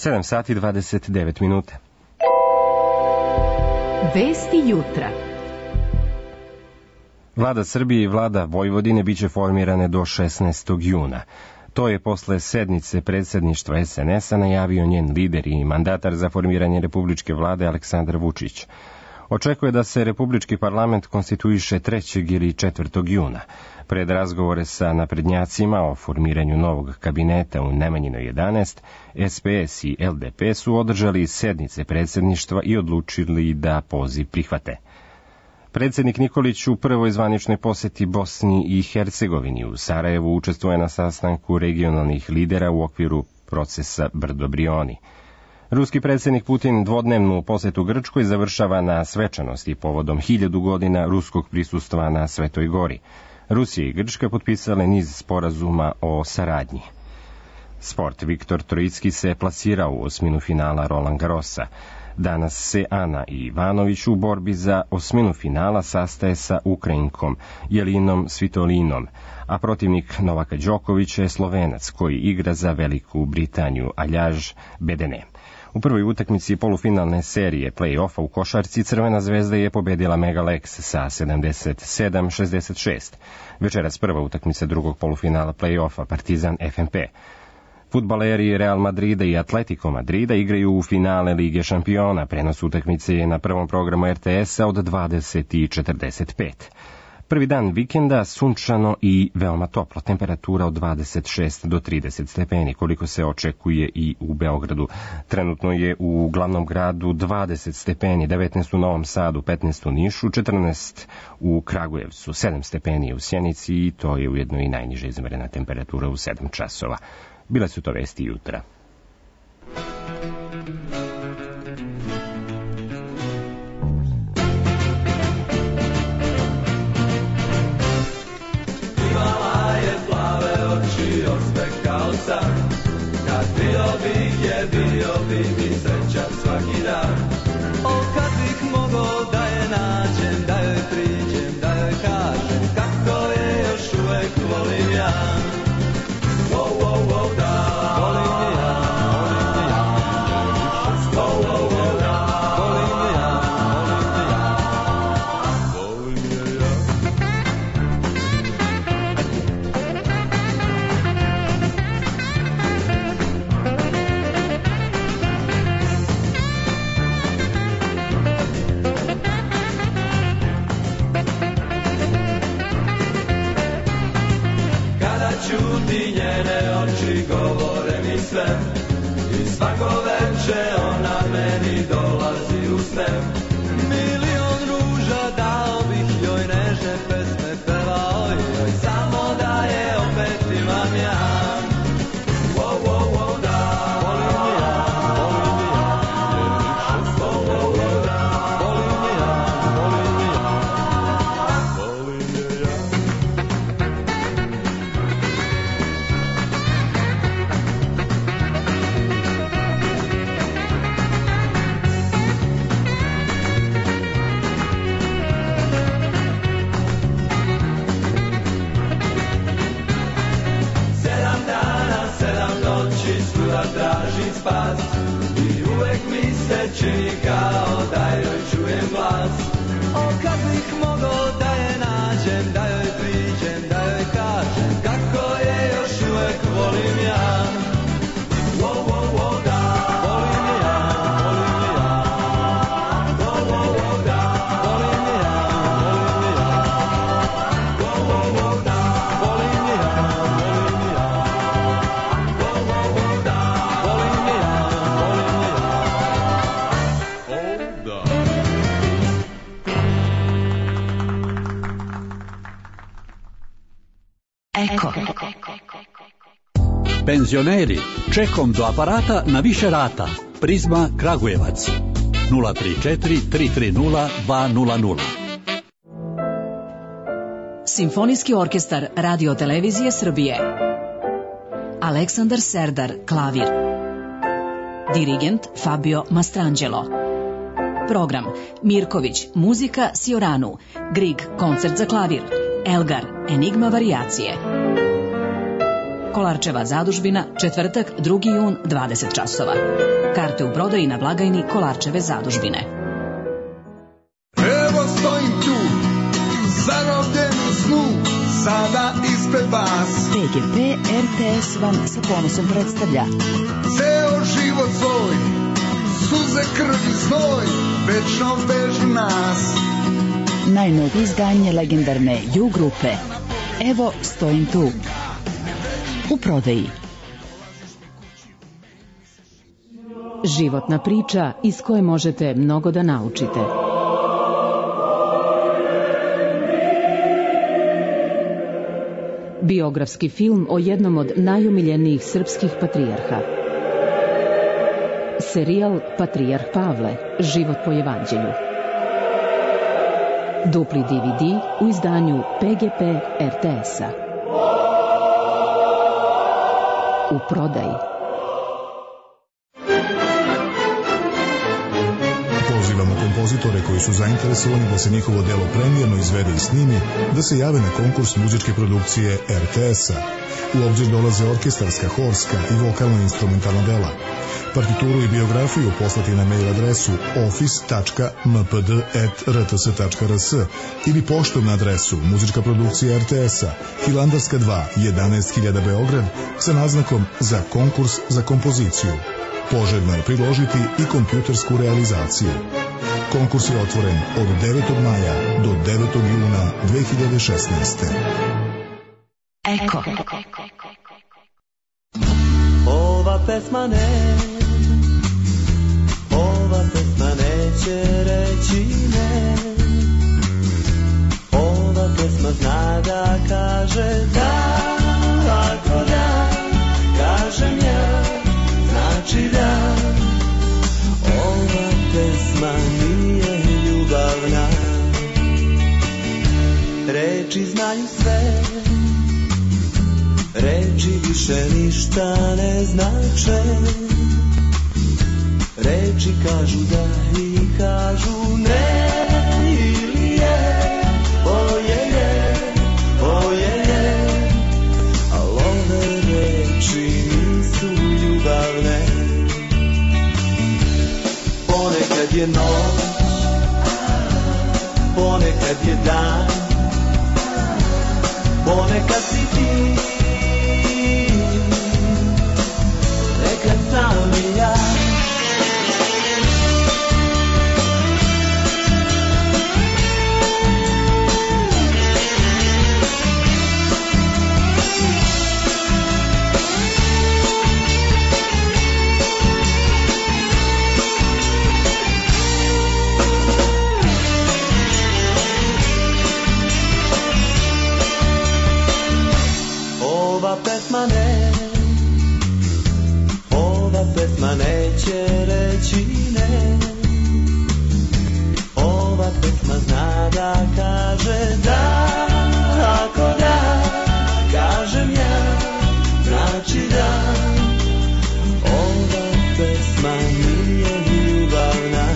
sedam sati i dvadeset devet minuta. Vesti jutra. Vlada Srbije i vlada Vojvodine biće formirane do šesnaestog juna. To je posle sednice predsjedništva es en es a najavio njen lider i mandatar za formiranje republičke vlade Aleksandar Vučić. Očekuje da se republički parlament konstituiše trećeg ili četvrtog juna. Pred razgovore sa naprednjacima o formiranju novog kabineta u Nemanjinoj jedanaest, es pe es i el de pe su održali sednice predsjedništva i odlučili da poziv prihvate. Predsjednik Nikolić u prvoj zvaničnoj posjeti Bosni i Hercegovini u Sarajevu učestvuje na sastanku regionalnih lidera u okviru procesa Brdo-Brioni. Ruski predsjednik Putin dvodnevnu posjetu Grčkoj završava na svečanosti povodom hiljadu godina ruskog prisustva na Svetoj gori. Rusija i Grčka potpisale niz sporazuma o saradnji. Sport. Viktor Trojicki se plasirao u osminu finala Roland Garrosa. Danas se Ana Ivanović u borbi za osminu finala sastaje sa Ukrajinkom Jelinom Svitolinom, a protivnik Novaka Đokovića je Slovenac koji igra za Veliku Britaniju Aljaž Bedene. U prvoj utakmici polufinalne serije play-offa u košarci Crvena zvezda je pobedila Megalex sa sedamdeset sedam šezdeset šest. Večeras prva utakmica drugog polufinala play-offa Partizan ef em pe. Fudbaleri Real Madrida i Atletico Madrida igraju u finale Lige šampiona. Prenos utakmice je na prvom programu er te es a od dvadeset i četrdeset pet. Prvi dan vikenda sunčano i veoma toplo, temperatura od dvadeset šest do trideset stepeni, koliko se očekuje i u Beogradu. Trenutno je u glavnom gradu dvadeset stepeni, devetnaest u Novom Sadu, petnaest u Nišu, četrnaest u Kragujevcu, sedam stepeni u Sjenici i to je ujedno i najniža izmerena temperatura u sedam časova. Bile su to vesti jutra. Imala je plave oči, osmehao sam. Kad bio bih je, bio bih mi srećan svaki dan. O, kad bih mogao da je nađem, da joj priđem, da joj kažem kako je još uvek volim ja. Wow, wow, wow, da, volim je ja, volim je ja. Wow, wow, wow, da, volim je ja, volim je ja, volim je ja. Kada čuti njene oči govore mi sve i svako veče ona meni dolazi u sne. Milion ruža dao bih joj, nežne pesme pevao joj, samo da je opet imam ja. Wow, wow, wow, da, volim je ja, volim je ja, jer više sto. Wow, wow, wow, da, volim je ja, volim je ja, volim je ja. Sedam dana, sedam noći, svuda tražim spas i uvek mi se čini kao da joj čujem glas. O, kad bih mogao da je nađem, da joj priđem, da joj kažem kako je još uvek volim ja. Wow, wow, wow, da, volim je ja, volim je ja. Wow, wow, wow, da, volim je ja, volim je ja. Wow, wow, wow, da, volim je ja, volim je ja. Wow, wow, wow, da, volim je ja, volim je ja. Oh, da. Eko. Penzioneri, čekom do aparata na više rata. Prizma Kragujevac. nula tri četiri tri tri nula dva nula nula. Simfonijski orkestar Radio Televizije Srbije. Aleksandar Serdar, klavir. Dirigent Fabio Mastrangelo. Program Mirković, muzika Sioranu, Grig, koncert za klavir, Elgar, Enigma varijacije. Kolarčeva zadužbina, četvrtak, drugi jun, dvadeset časova. Karte u prodaji na blagajni Kolarčeve zadužbine. Evo stojim tu, zarobljen u snu, sada ispred vas. P G P R T S vam sa ponosom predstavlja Ceo život svoj, suze, krv i znoj, večno vežu nas. najnovije izdanje legendarne U grupe. Evo stojim tu. U prodaji. Životna priča iz koje možete mnogo da naučite. Biografski film o jednom od najomiljenijih srpskih patrijarha. Serijal Patrijarh Pavle, život po evanđelju. Dupli D V D u izdanju P G P R T S-a. U prodaji. Pozivamo kompozitore koji su zainteresovani da se njihovo delo premijerno izvede i snimi, da se jave na konkurs muzičke produkcije R T S-a. U obzir dolaze orkestarska, horska i vokalno-instrumentalna dela. Partituru i biografiju poslati na mail adresu office tačka m p d at r t s tačka r s ili poštom na adresu muzička produkcija R T S-a, Hilandarska dva, jedanaest hiljada Beograd, sa naznakom za konkurs za kompoziciju. Poželjno je priložiti i kompjutersku realizaciju. Konkurs je otvoren od devetog maja do devetog juna dve hiljade šesnaeste. Eko. Ova pesma ne, ova pesma neće reći ne. Ova pesma zna da kaže da, ako da, kažem ja, znači da. Ova pesma nije ljubavna, reči znaju sve, reči više ništa ne znače. Reči kažu da i kažu ne, ili je, oje je, oje je. Al ove reči nisu ljubavne. Ponekad je noć, ponekad je dan, ponekad si ti, nekad sam i ja. Ova pesma ne, ova pesma neće reći ne. Ova pesma zna da kaže da, ako da, kažem ja, znači da. Ova pesma nije ljubavna.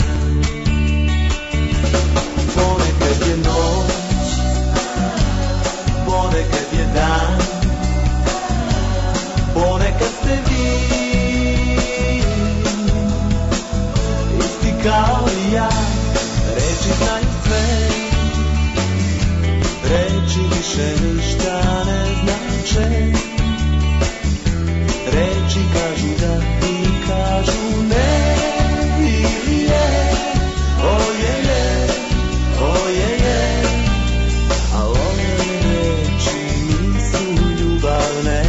Ponekad je noć, ponekad je dan, ponekad ste vi, isti kao i ja. Reči znaju sve, reči više ništa ne znače. Reči kažu da i kažu ne, ili je, oje je, oje je. A ove reči nisu ljubavne.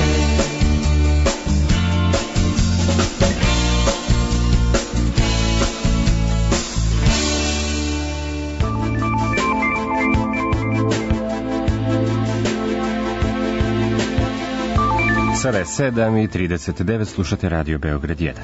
Sada je sedam i trideset devet, slušate Radio Beograd jedan.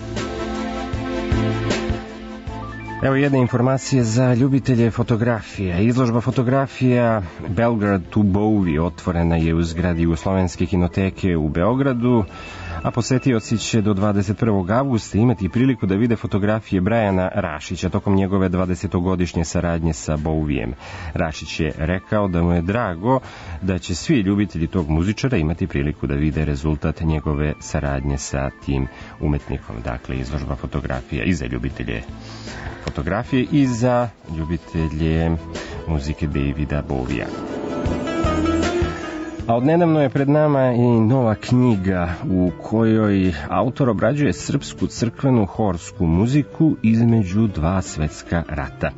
Evo jedne informacije za ljubitelje fotografija. Izložba fotografija Belgrade to Bowie otvorena je u zgradi Jugoslovenske kinoteke u Beogradu. A posetioci će do dvadeset prvog avgusta imati priliku da vide fotografije Brajana Rašića tokom njegove dvadesetogodišnje saradnje sa Bouvijem. Rašić je rekao da mu je drago da će svi ljubitelji tog muzičara imati priliku da vide rezultat njegove saradnje sa tim umetnikom. Dakle, izložba fotografija i za ljubitelje fotografije i za ljubitelje muzike Davida Bouvija. A odnedavno je pred nama i nova knjiga u kojoj autor obrađuje srpsku crkvenu horsku muziku između dva svetska rata.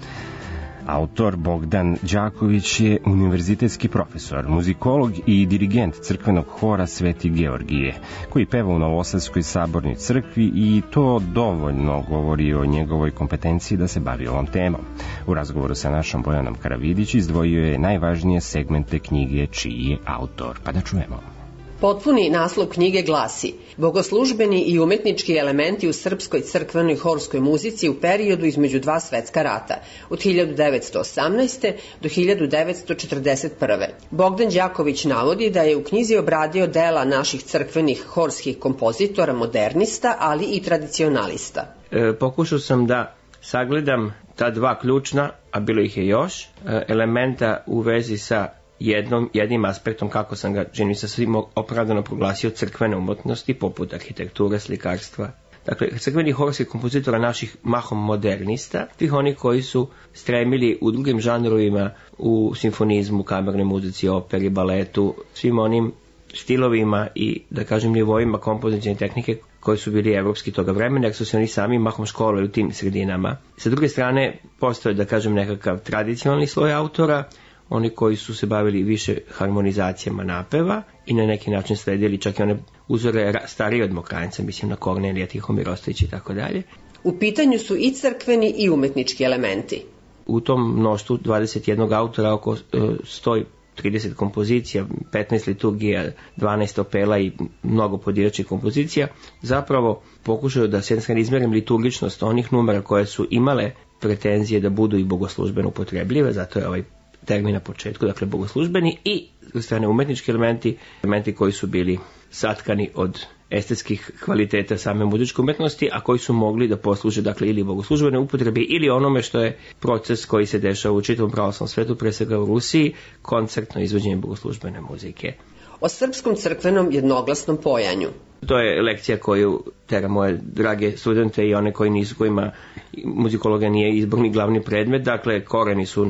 Autor Bogdan Đaković je univerzitetski profesor, muzikolog i dirigent crkvenog hora Sveti Georgije, koji peva u Novosadskoj sabornoj crkvi i to dovoljno govori o njegovoj kompetenciji da se bavi ovom temom. U razgovoru sa našom Bojanom Karavidić izdvojio je najvažnije segmente knjige čiji je autor. Pa da čujemo. Potpuni naslov knjige glasi Bogoslužbeni i umetnički elementi u srpskoj crkvenoj horskoj muzici u periodu između dva svetska rata, od hiljadu devetsto osamnaeste. do hiljadu devetsto četrdeset prve. Bogdan Đaković navodi da je u knjizi obradio dela naših crkvenih horskih kompozitora, modernista, ali i tradicionalista. E, pokušao sam da sagledam ta dva ključna, a bilo ih je još, elementa u vezi sa jednom, jednim aspektom, kako sam ga, čini sa svim opravdano proglasio, crkvene umetnosti, poput arhitekture, slikarstva. Dakle, crkvenih horskih kompozitora naših mahom modernista, svih oni koji su stremili u drugim žanrovima, u simfonizmu, kamernoj muzici, operi, baletu, svim onim stilovima i, da kažem, nivoima kompozicijne tehnike koji su bili evropski toga vremena, jer su se oni sami mahom školovali u tim sredinama. Sa druge strane, postoje, da kažem, nekakav tradicionalni sloj autora, oni koji su se bavili više harmonizacijama napeva i na neki način sledili čak i one uzore starije od Mokranjca, mislim na Kornelija, Tihomir Ostojić i tako dalje. U pitanju su i crkveni i umetnički elementi. U tom mnoštvu dvadeset jedan autora, oko sto trideset kompozicija, petnaest liturgija, dvanaest opela i mnogo pojedinačnih kompozicija, zapravo pokušaju da se izmerim liturgičnost onih numera koje su imale pretenzije da budu i bogoslužbeno upotrebljive, zato je ovaj termin na početku, dakle bogoslužbeni, i s strane umetnički elementi, elementi koji su bili satkani od estetskih kvaliteta same muzičke umetnosti, a koji su mogli da posluže, dakle, ili bogoslužbene upotrebi ili onome što je proces koji se dešava u čitavom pravoslavnom svetu, pre svega u Rusiji, koncertno izvođenje bogoslužbene muzike. O srpskom crkvenom jednoglasnom pojanju. To je lekcija koju tera moje drage studente i one koji nisu, kojima muzikologija nije izborni glavni predmet. Dakle, koreni su,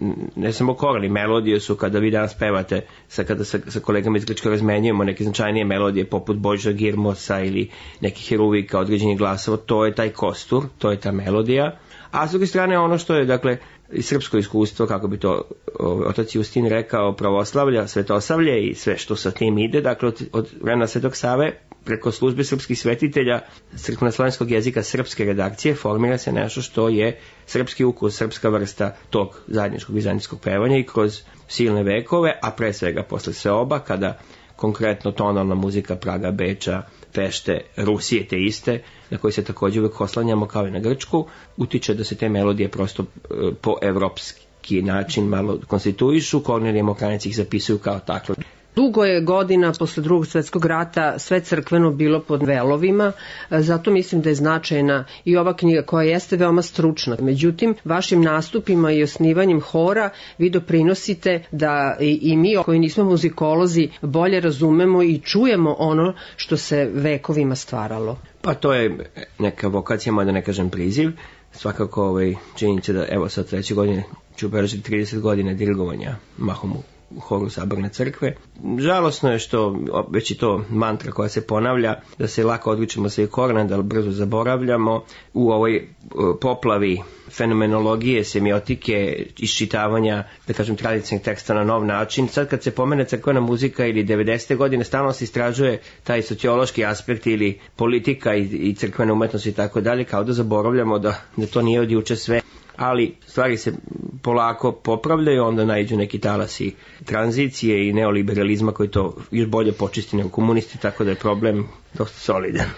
ne samo koreni, melodije su, kada vi danas pevate, sa, kada sa, sa kolegama iz Grčke razmenjujemo neke značajnije melodije poput Božja Girmosa ili nekih heruvika, određenih glasova, to je taj kostur, to je ta melodija. A s druge strane ono što je, dakle, i srpsko iskustvo, kako bi to otac Justin rekao, pravoslavlja, svetosavlje i sve što sa tim ide, dakle od, od vremena Svetog Save preko službe srpskih svetitelja crkveno-slavenskog jezika srpske redakcije formira se nešto što je srpski ukus, srpska vrsta tog zajedničkog vizantijskog pevanja i kroz silne vekove, a pre svega posle Seoba, kada konkretno tonalna muzika Praga, Beča, Pešte, Rusije te iste, na koji se također uvek oslanjamo kao i na Grčku, utiče da se te melodije prosto e, po evropski način malo konstituišu, Kornelije Mokranjac ih zapisuju kao takve. Dugo je godina posle drugog svjetskog rata sve crkveno bilo pod velovima, zato mislim da je značajna i ova knjiga koja jeste veoma stručna. Međutim, vašim nastupima i osnivanjem hora vi doprinosite da i, i mi koji nismo muzikolozi bolje razumemo i čujemo ono što se vekovima stvaralo. Pa to je neka vokacija, mada ne kažem priziv. Svakako ovaj, činjenica da evo sad treće godine ću obeležiti trideset godina dirigovanja mahom u horu Saborne crkve. Žalosno je što, već i to mantra koja se ponavlja, da se lako odličimo svih korena, da brzo zaboravljamo. U ovoj poplavi fenomenologije, semiotike, iščitavanja, da kažem, tradicionalnih teksta na nov način. Sad kad se pomene crkvena muzika ili devedesete godine, stalno se istražuje taj sociološki aspekt ili politika i, i crkvena umetnost i tako dalje, kao da zaboravljamo da, da to nije od juče sve. Ali stvari se polako popravljaju, onda naiđu neki talasi tranzicije i neoliberalizma koji to još bolje počisti nego komunisti, tako da je problem dosta solidan.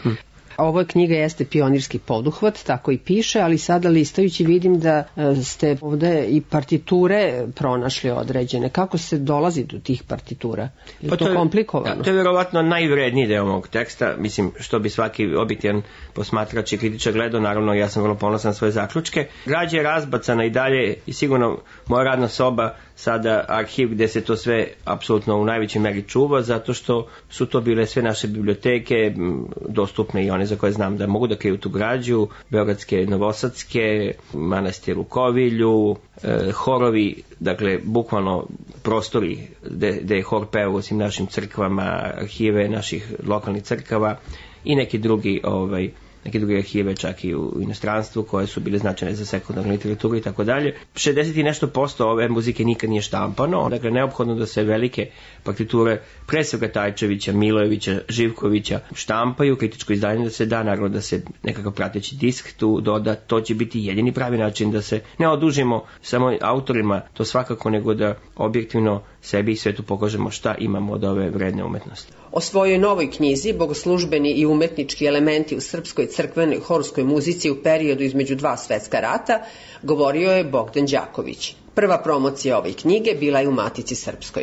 Ovo knjiga jeste pionirski poduhvat, tako i piše, ali sada listajući vidim da ste ovde i partiture pronašli određene. Kako se dolazi do tih partitura? Je pa to, to komplikovano? Da, to je verovatno najvredniji deo mog teksta, mislim, što bi svaki objektivan posmatrač i kritičar gledao, naravno ja sam vrlo ponosan na svoje zaključke. Građa je razbacana i dalje i sigurno moja radna soba sada arhiv gde se to sve apsolutno u najvećoj meri čuva, zato što su to bile sve naše biblioteke, dostupne i one za koje znam da mogu da kriju tu građu, beogradske, novosadske, manastir u Kovilju, e, horovi, dakle, bukvalno prostori gde, gde je hor peo u svim našim crkvama, arhive naših lokalnih crkava i neki drugi ovaj, neke druge arhive čak i u inostranstvu koje su bile značajne za sekundarnu literaturu i tako dalje. šezdeset i nešto posto ove muzike nikad nije štampano, dakle neophodno da se velike partiture, pre svega Tajčevića, Milojevića, Živkovića štampaju, kritičko izdanje da se da, naravno da se nekakav prateći disk tu doda, to će biti jedini pravi način da se ne odužimo samo autorima, to svakako, nego da objektivno sebi i svetu pokažemo šta imamo od ove vredne umetnosti. O svojoj novoj knjizi Bogoslužbeni i umetnički elementi u srpskoj crkvenoj horskoj muzici u periodu između dva svetska rata govorio je Bogdan Đaković. Prva promocija ove knjige bila je u Matici Srpskoj.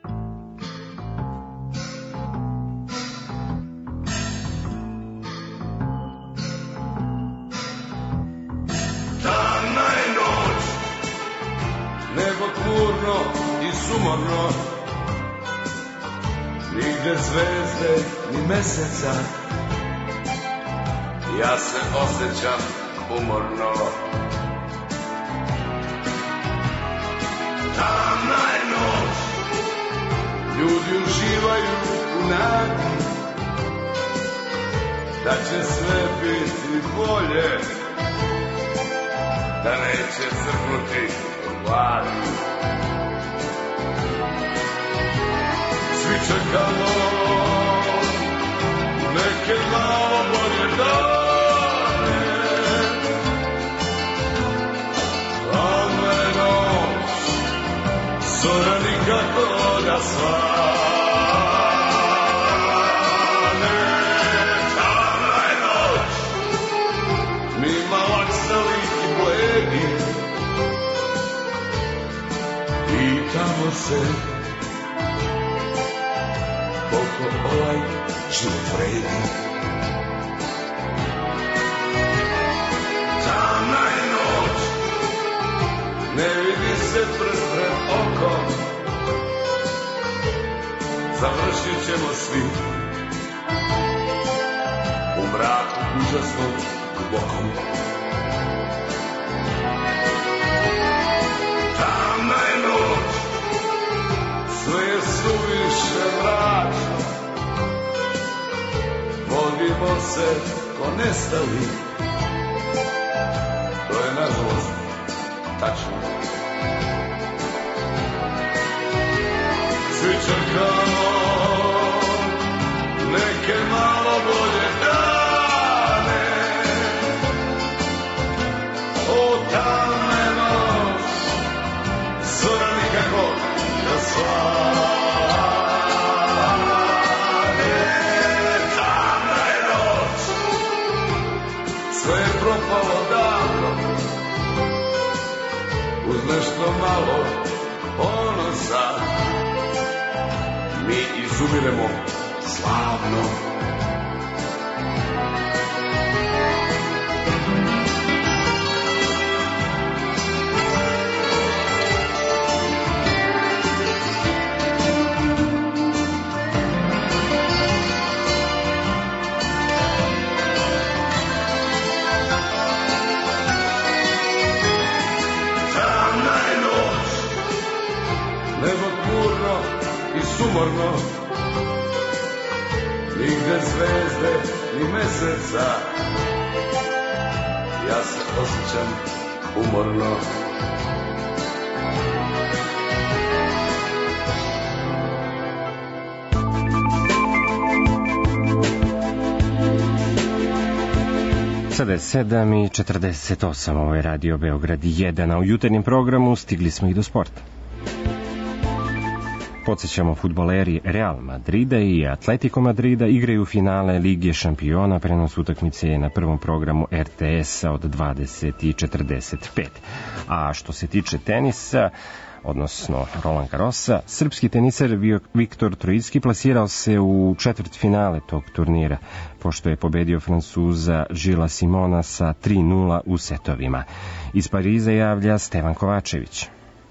Tamna je noć, nebo tmurno i sumorno, nigde zvezde ni meseca, ja se osjećam umorno. Tamna je noć, ljudi uživaju u nadi da će sve biti bolje, da neće crknuti u vladi. Svi čekamo neke malo bolje dane, tamna je noć, zora nikako da svane. Tamna je noć, mi malaksali i bledi, pitamo se koliko ovaj život vredi. Tamna je noć, ne vidi se prst pred okom, završit ćemo svi u mraku užasnom dubokom. Tamna je noć, sve je suviše mračno, vodimo se ko nestali, to je nažalost tačno. Svi čekamo neke malo bolje dane, o tamna je noć, zora nikako da svane. Tamna je noć, sve je propalo davno, uz nešto malo ponosa mi izumiremo slavno. Tamna je noć, nebo tmurno i sumorno, nigde zvezde ni meseca, ja se osjećam umorno. Sada je sedam i četrdeset osam, ovo je Radio Beograd jedan, a u jutarnjem programu stigli smo i do sporta. Podsećamo, fudbaleri Real Madrida i Atletico Madrida igraju finale Lige šampiona. Prenos utakmice je na prvom programu R T S-a od dvadeset i četrdeset pet. A što se tiče tenisa, odnosno Roland Garrosa, srpski teniser Viktor Trojicki plasirao se u četvrt finale tog turnira, pošto je pobedio Francuza Žila Simona sa tri nula u setovima. Iz Pariza javlja Stevan Kovačević.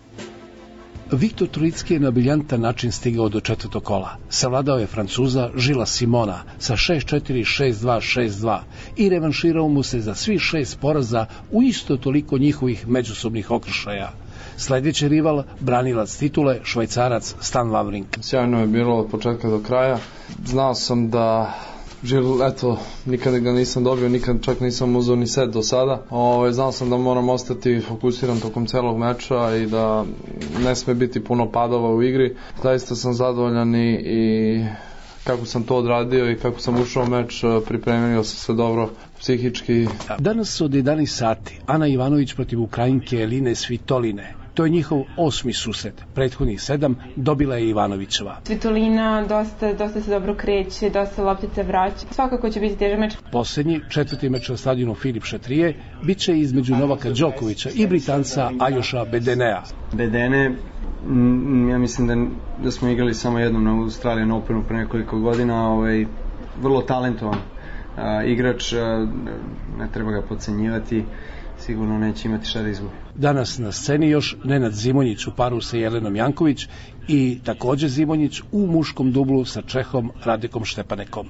Viktor Trojicki je na briljantan način stigao do četvrtog kola. Savladao je Francuza Žila Simona sa šest četiri, šest dva, šest dva i revanširao mu se za svih šest poraza u isto toliko njihovih međusobnih okršaja. Sljedeći rival, branilac titule, Švajcarac Stan Wawrinka. Sjajno je bilo od početka do kraja. Znao sam da Žil, eto, nikada ga nisam dobio, nikad čak nisam uzeo ni set do sada. Ove, znao sam da moram ostati fokusiran tokom celog meča i da ne sme biti puno padova u igri. Zaista sam zadovoljan i, i kako sam to odradio i kako sam ušao u meč, pripremio sam se dobro psihički. Danas od jedanaest sati Ana Ivanović protiv Ukrajinke Eline Svitoline. To je njihov osmi susret. Prethodnih sedam dobila je Ivanovićeva. Svitolina dosta, dosta se dobro kreće, dosta loptice vraća. Svakako će biti težak meč. Posljednji, četvrti meč na stadionu Filip Šatrije, bit će između Novaka Đokovića i Britanca Ajoša Bedenea. Bedene, m, ja mislim da, da smo igrali samo jednom na Australian Openu pre nekoliko godina. Ovaj, vrlo talentovan a, igrač, a, ne treba ga podcenjivati. Sigurno neće imati šta da izgubi. Danas na sceni još Nenad Zimonjić u paru sa Jelenom Janković i također Zimonjić u muškom dublu sa Čehom Radekom Štepanekom.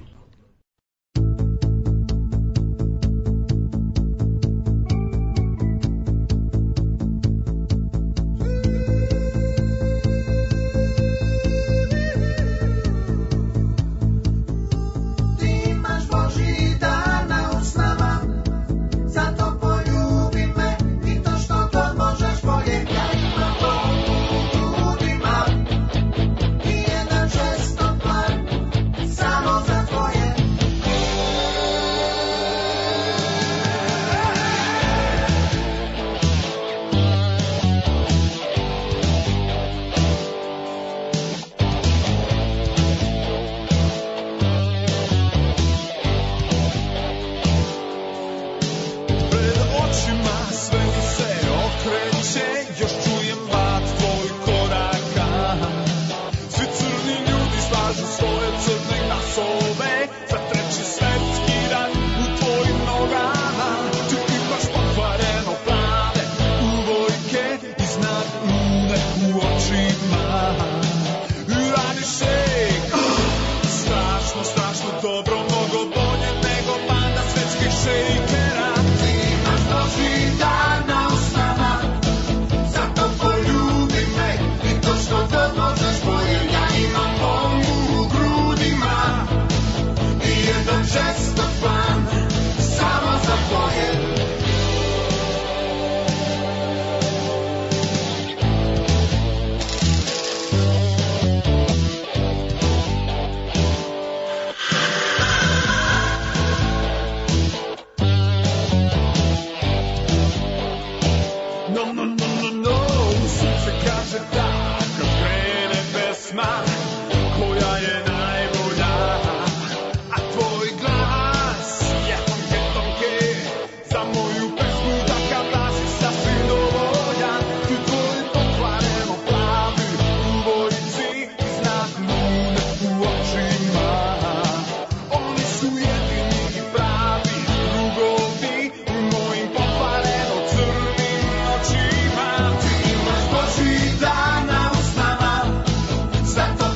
Zato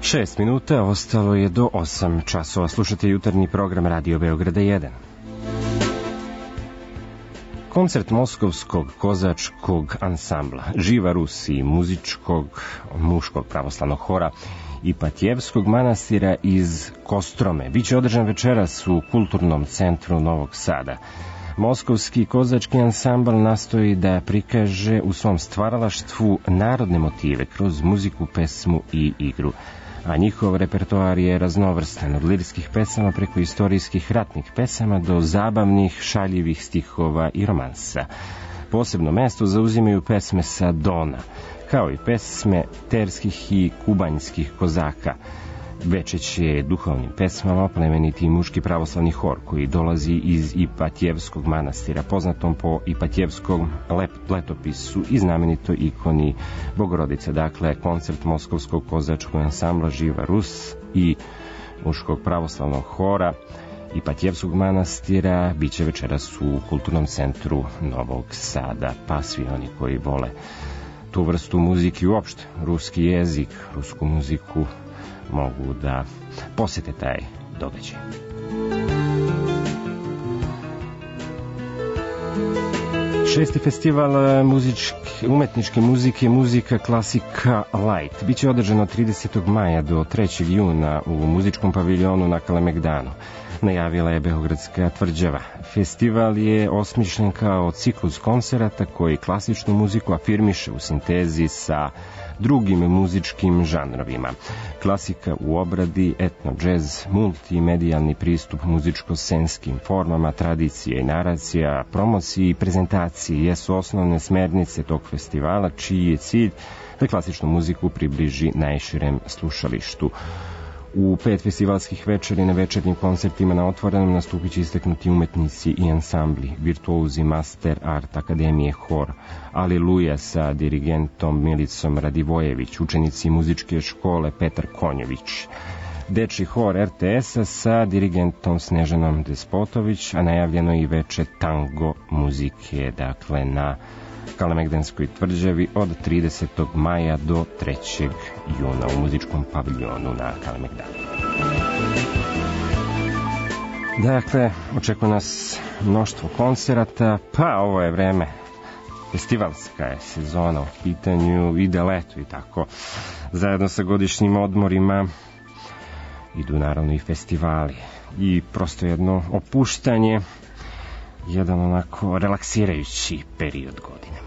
Šest minuta, ostalo je do osam časova. Slušate jutarnji program Radio Beograda jedan. Koncert Moskovskog kozačkog ansambla Živa Rus i muzičkog muškog pravoslavnog hora Ipatjevskog manastira iz Kostrome biće održan večeras u Kulturnom centru Novog Sada. Moskovski kozački ansambl nastoji da prikaže u svom stvaralaštvu narodne motive kroz muziku, pesmu i igru, a njihov repertoar je raznovrstan od lirskih pesama preko istorijskih ratnih pesama do zabavnih, šaljivih stihova i romansa. Posebno mesto zauzimaju pesme sa Dona, kao i pesme terskih i kubanjskih kozaka. Veče će duhovnim pesmama plemeniti muški pravoslavni hor koji dolazi iz Ipatjevskog manastira, poznatom po Ipatjevskom letopisu i znamenitoj ikoni Bogorodice. Dakle, koncert Moskovskog kozačkog ansambla Živa Rus i muškog pravoslavnog hora Ipatjevskog manastira biće večeras u Kulturnom centru Novog Sada, pa svi oni koji vole tu vrstu muzike uopšte, ruski jezik, rusku muziku, mogu da posete taj događaj. Šesti festival muzičke, umetničke muzike, muzika klasika Light biće održano od tridesetog maja do trećeg juna u muzičkom paviljonu na Kalemegdanu, najavila je Beogradska tvrđava. Festival je osmišljen kao ciklus koncerata koji klasičnu muziku afirmiše u sintezi sa drugim muzičkim žanrovima. Klasika u obradi, etno-džez, multimedijalni pristup muzičko-scenskim formama, tradicije i naracija, promociji i prezentaciji jesu osnovne smernice tog festivala, čiji je cilj da klasičnu muziku približi najširem slušalištu. U pet festivalskih večeri na večernjim koncertima na otvorenom nastupit će istaknuti umetnici i ansambli, virtuozi Master Art Akademije Hor, Aliluja sa dirigentom Milicom Radivojević, učenici muzičke škole Petar Konjović, Dečji hor er te es-a sa dirigentom Snežanom Despotović, a najavljeno i veče tango muzike, dakle na Kalemegdanskoj tvrđavi od tridesetog maja do trećeg juna u muzičkom paviljonu na Kalemegdanu. Dakle, očekuje nas mnoštvo koncerata, pa ovo je vreme, festivalska je sezona u pitanju, ide leto i tako. Zajedno sa godišnjim odmorima idu naravno i festivali i prosto jedno opuštanje, jedan onako relaksirajući period godine.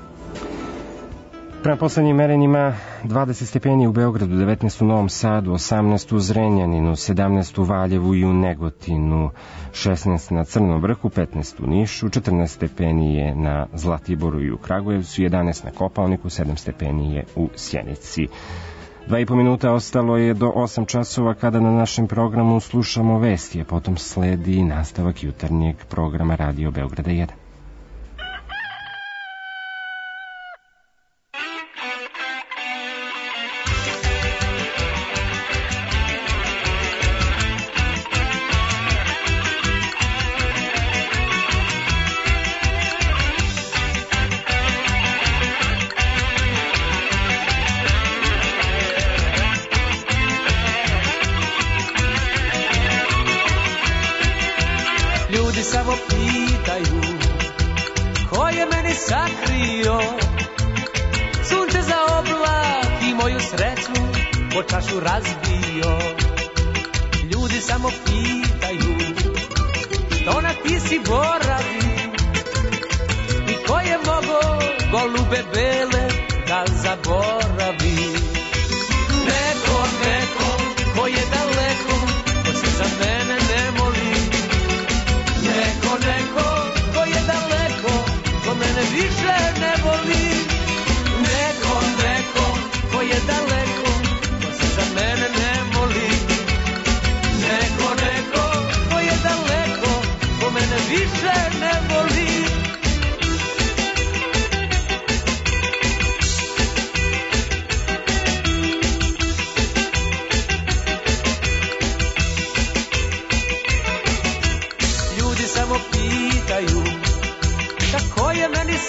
Prema poslednjim merenjima dvadeset stepeni u Beogradu, devetnaest u Novom Sadu, osamnaest u Zrenjaninu, sedamnaest u Valjevu i u Negotinu, šesnaest na Crnom vrhu, petnaest u Nišu, četrnaest stepeni je na Zlatiboru i u Kragujevcu, jedanaest na Kopaoniku, sedam stepeni je u Sjenici. Dva i po minuta ostalo je do osam časova kada na našem programu slušamo vesti, a potom sledi nastavak jutarnjeg programa Radio Beograda jedan.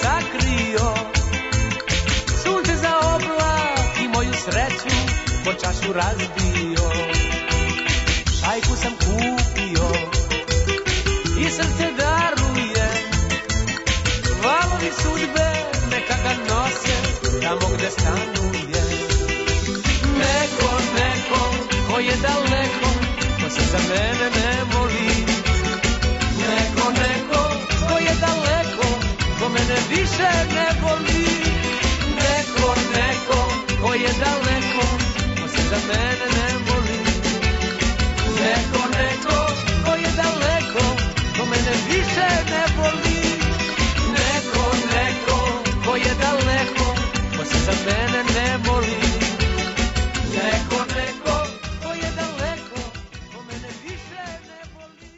Počaš su razbio, šajku sam kupio i srce daruje. Valovi sudbe neka ga nose tamo gde stanuje. Neko, neko ko je daleko, ko se za mene ne voli. Neko, neko ko je daleko, ko mene više ne voli. Neko, neko ko je daleko, ko se za mene ne voli. Neko, neko ko je daleko, ko mene više ne voli. Neko, neko ko je daleko, ko se za mene ne voli. Neko, neko ko je daleko, ko mene više ne voli.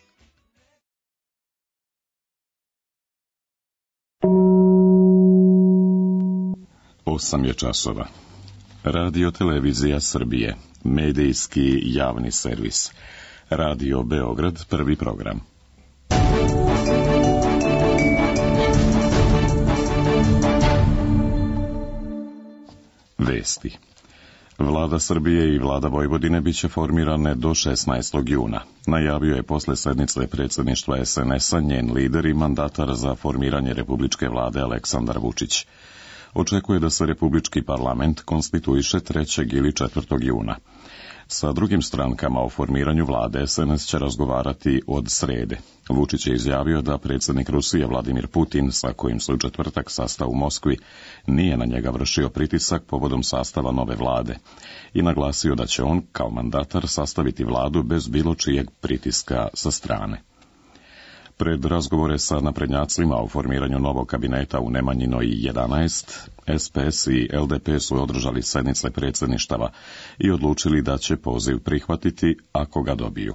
Osam je časova. Radio Televizija Srbije, medijski javni servis. Radio Beograd, prvi program. Vesti. Vlada Srbije i Vlada Vojvodine biće formirane do šesnaestog juna. Najavio je posle sednice predsjedništva es en es a njen lider i mandatar za formiranje republičke vlade Aleksandar Vučić. Očekuje da se republički parlament konstituiše trećeg ili četvrtog juna. Sa drugim strankama o formiranju vlade es en es će razgovarati od srede. Vučić je izjavio da predsjednik Rusije Vladimir Putin, sa kojim se u četvrtak sastao u Moskvi, nije na njega vršio pritisak povodom sastava nove vlade i naglasio da će on kao mandatar sastaviti vladu bez bilo čijeg pritiska sa strane. Pred razgovore sa naprednjacima o formiranju novog kabineta u Nemanjinoj jedanaest, es pe es i el de pe su održali sednice predsjedništava i odlučili da će poziv prihvatiti ako ga dobiju.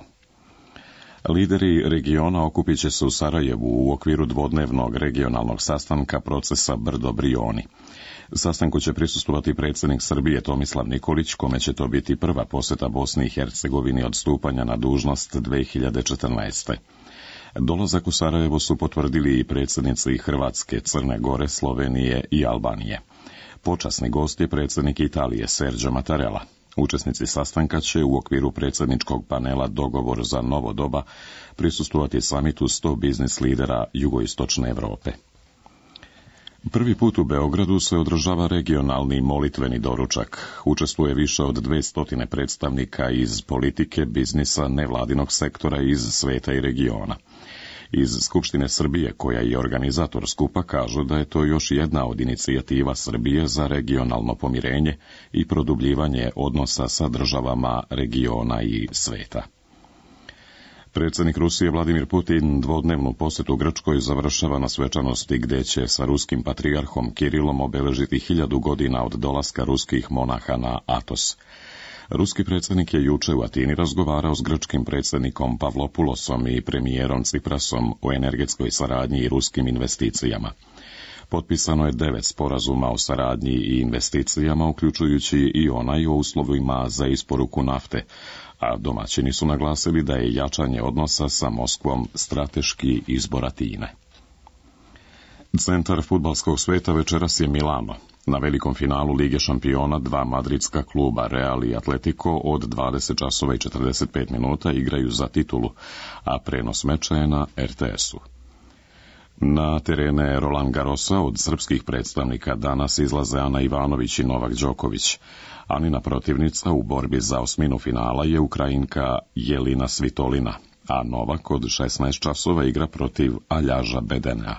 Lideri regiona okupit će se u Sarajevu u okviru dvodnevnog regionalnog sastanka procesa Brdo-Brioni. Sastanku će prisustvovati predsjednik Srbije Tomislav Nikolić, kome će to biti prva posjeta Bosni i Hercegovini od stupanja na dužnost dve hiljade četrnaeste. Dolazak u Sarajevo su potvrdili i predsjednici Hrvatske, Crne Gore, Slovenije i Albanije. Počasni gost je predsjednik Italije Sergio Mattarella. Učesnici sastanka će u okviru predsjedničkog panela Dogovor za novo doba prisustvovati samitu sto biznis lidera jugoistočne Evrope. Prvi put u Beogradu se održava regionalni molitveni doručak. Učestvuje više od dvesta predstavnika iz politike, biznisa, nevladinog sektora iz sveta i regiona. Iz Skupštine Srbije, koja je organizator skupa, kažu da je to još jedna od inicijativa Srbije za regionalno pomirenje i produbljivanje odnosa sa državama regiona i sveta. Predsjednik Rusije Vladimir Putin dvodnevnu posjetu Grčkoj završava na svečanosti gdje će sa ruskim patrijarhom Kirilom obeležiti hiljadu godina od dolaska ruskih monaha na Atos. Ruski predsjednik je juče u Atini razgovarao s grčkim predsjednikom Pavlopulosom i premijerom Ciprasom o energetskoj saradnji i ruskim investicijama. Potpisano je devet sporazuma o saradnji i investicijama, uključujući i onaj o uslovima za isporuku nafte, a domaćini su naglasili da je jačanje odnosa sa Moskvom strateški izbor Atine. Centar fudbalskog sveta večeras je Milano. Na velikom finalu Lige šampiona dva madridska kluba Real i Atletico od dvadeset časova i četrdeset pet minuta igraju za titulu, a prenos meča je na er te esu. Na terene Roland Garrosa od srpskih predstavnika danas izlaze Ana Ivanović i Novak Đoković. Anina protivnica u borbi za osminu finala je Ukrajinka Jelina Svitolina, a Novak od šesnaest časova igra protiv Aljaža Bedenea.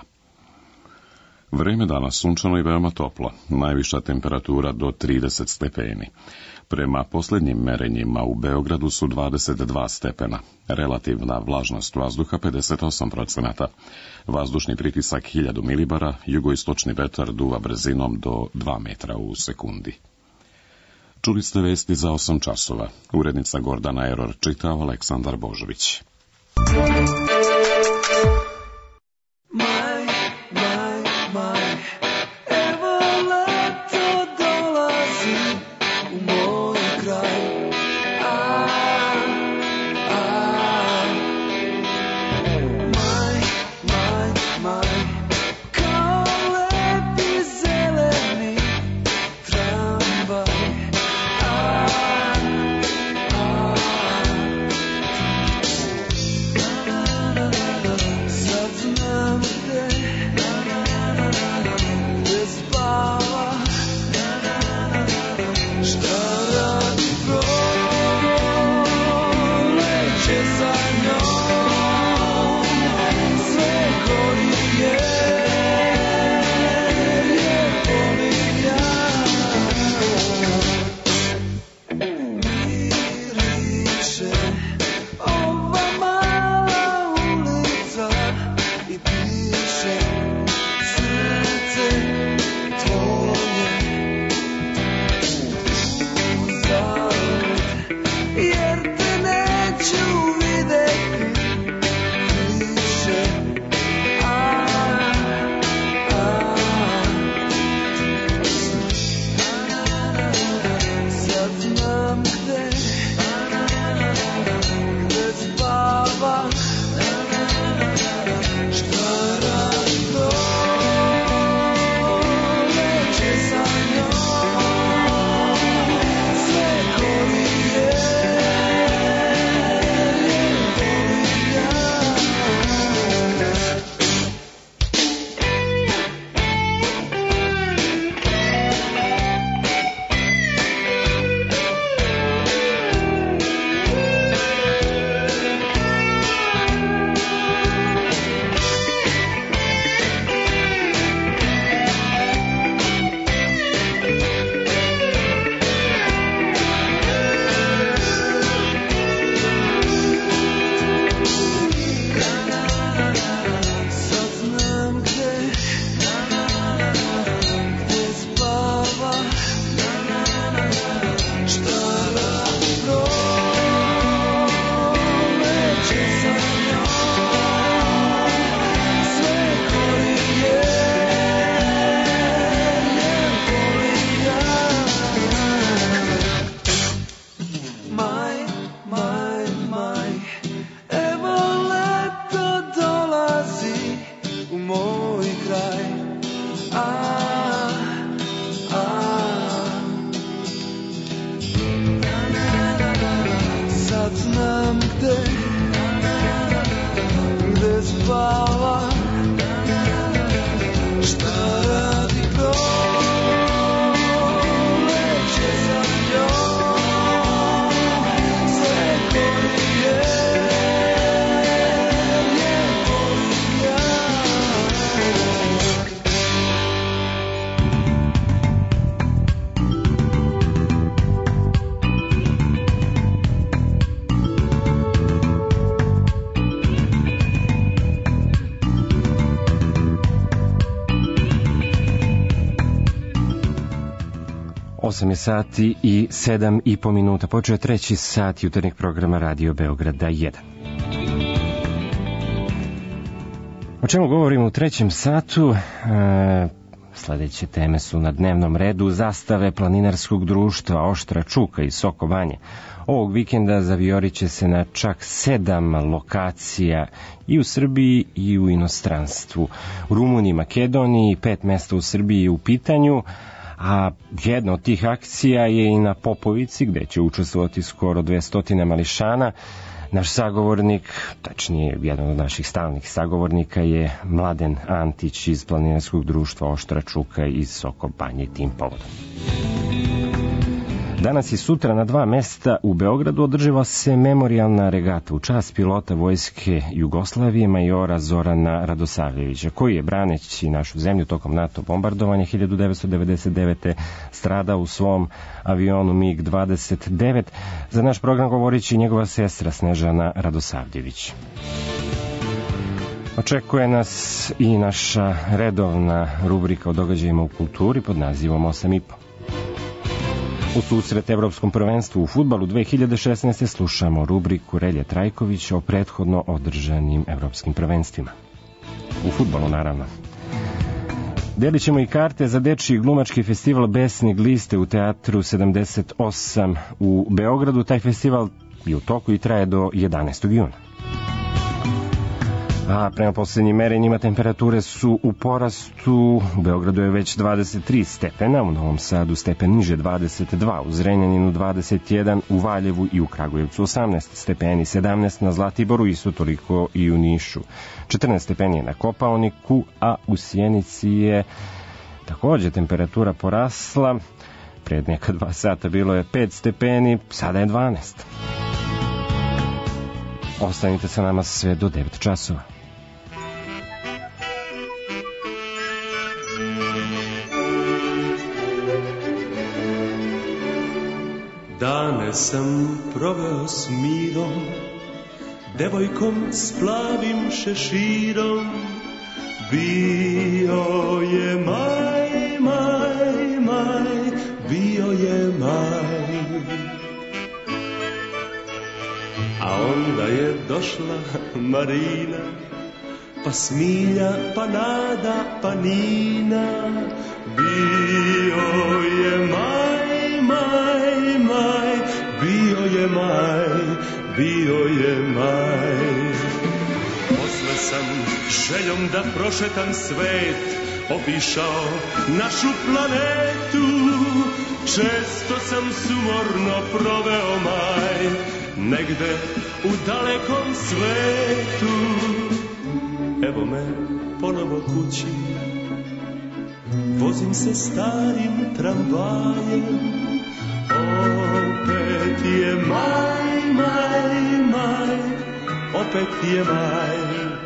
Vreme danas sunčano i veoma toplo, najviša temperatura do trideset stepeni. Prema posljednjim merenjima u Beogradu su dvadeset dva stepena, relativna vlažnost vazduha pedeset osam procenata, vazdušni pritisak hiljadu milibara, jugoistočni vetar duva brzinom do dva metra u sekundi. Čuli ste vesti za osam časova. Urednica Gordana Eror, čitao Aleksandar Božović. Kao lepi zeleni tramvaj, a spava. Šta radi proleće sa njom, sve koji je lijepo ja. osam je sati i sedam i po minuta. Počeo je treći sat jutarnjeg programa Radio Beograda jedan. O čemu govorimo u trećem satu? E, sledeće teme su na dnevnom redu: zastave planinarskog društva Oštra Čuka i Soko Banje. Ovog vikenda zavijoriće se na čak sedam lokacija i u Srbiji i u inostranstvu. U Rumuniji, Makedoniji, pet mesta u Srbiji je u pitanju, a jedna od tih akcija je i na Popovici, gde će učestvovati skoro dvesta mališana. Naš sagovornik, tačnije jedan od naših stalnih sagovornika, je Mladen Antić iz planinarskog društva Oštra Čuka iz Soko Banje tim povodom. Danas i sutra na dva mesta u Beogradu održava se memorijalna regata u čast pilota Vojske Jugoslavije majora Zorana Radosavljevića, koji je braneći našu zemlju tokom NATO bombardovanja hiljadu devetsto devedeset devete stradao u svom avionu mig dvadeset devet. Za naš program govorići njegova sestra Snežana Radosavljević. Očekuje nas i naša redovna rubrika o događajima u kulturi pod nazivom osam i po. U susret Evropskom prvenstvu u fudbalu dve hiljade šesnaeste. slušamo rubriku Relje Trajkovića o prethodno održanim evropskim prvenstvima. U fudbalu, naravno. Delit ćemo i karte za dečiji glumački festival Besni gliste u Teatru sedamdeset osam u Beogradu. Taj festival je u toku i traje do jedanaestog juna. A prema poslednjim merenjima temperature su u porastu. U Beogradu je već dvadeset tri stepena, u Novom Sadu stepen niže dvadeset dva, u Zrenjaninu dvadeset jedan, u Valjevu i u Kragujevcu osamnaest stepeni, sedamnaest na Zlatiboru, isto toliko i u Nišu. četrnaest stepeni je na Kopaoniku, a u Sjenici je takođe temperatura porasla. Pred neka dva sata bilo je pet stepeni, sada je dvanaest. Ostanite sa nama sve do devet časova. Dane sam proveo s mirom, devojkom s plavim šeširom. Bio je maj, maj, maj, bio je maj. A onda je došla Marina, pa Smilja, pa Nada, pa Nina. Bio je maj, maj, maj, bio je maj, bio je maj. Posle sam željom da prošetam svet obišao našu planetu. Često sam sumorno proveo maj negde u dalekom svetu. Evo me ponovo kući, vozim se starim tramvajem. Opet je maj, maj, maj, opet je maj.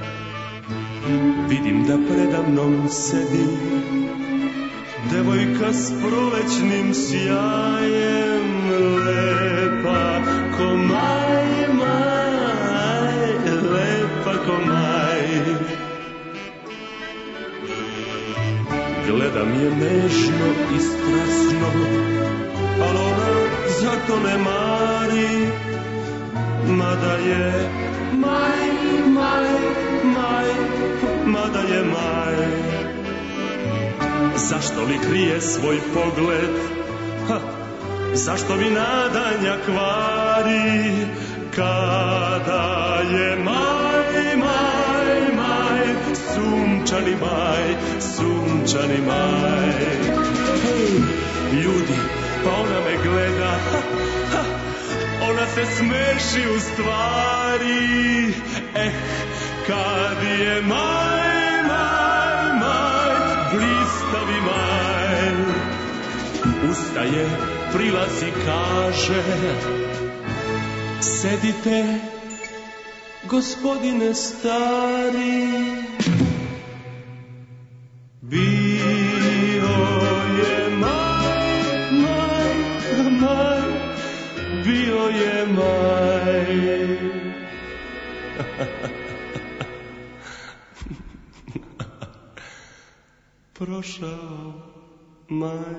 Vidim da predamnom sedi devojka s prolećnim sjajem, lepa ko maj, maj, lepa ko maj. Gledam je nežno i strasno, al ona zato ne mari, mada je maj, maj, maj, mada je maj. Zašto li krije svoj pogled? Ha, zašto mi nadanja kvari? Kada je maj, maj, maj, sunčani maj, sunčani maj. Hej, ljudi, pa ona me gleda, ha, ha, ona se smeši u stvari. Eh, kad je maj, maj, maj, blistavi maj. Ustaje, prilazi, kaže, sedite, gospodine stari. Bio je maj, maj, maj, bio je maj. Prošao maj.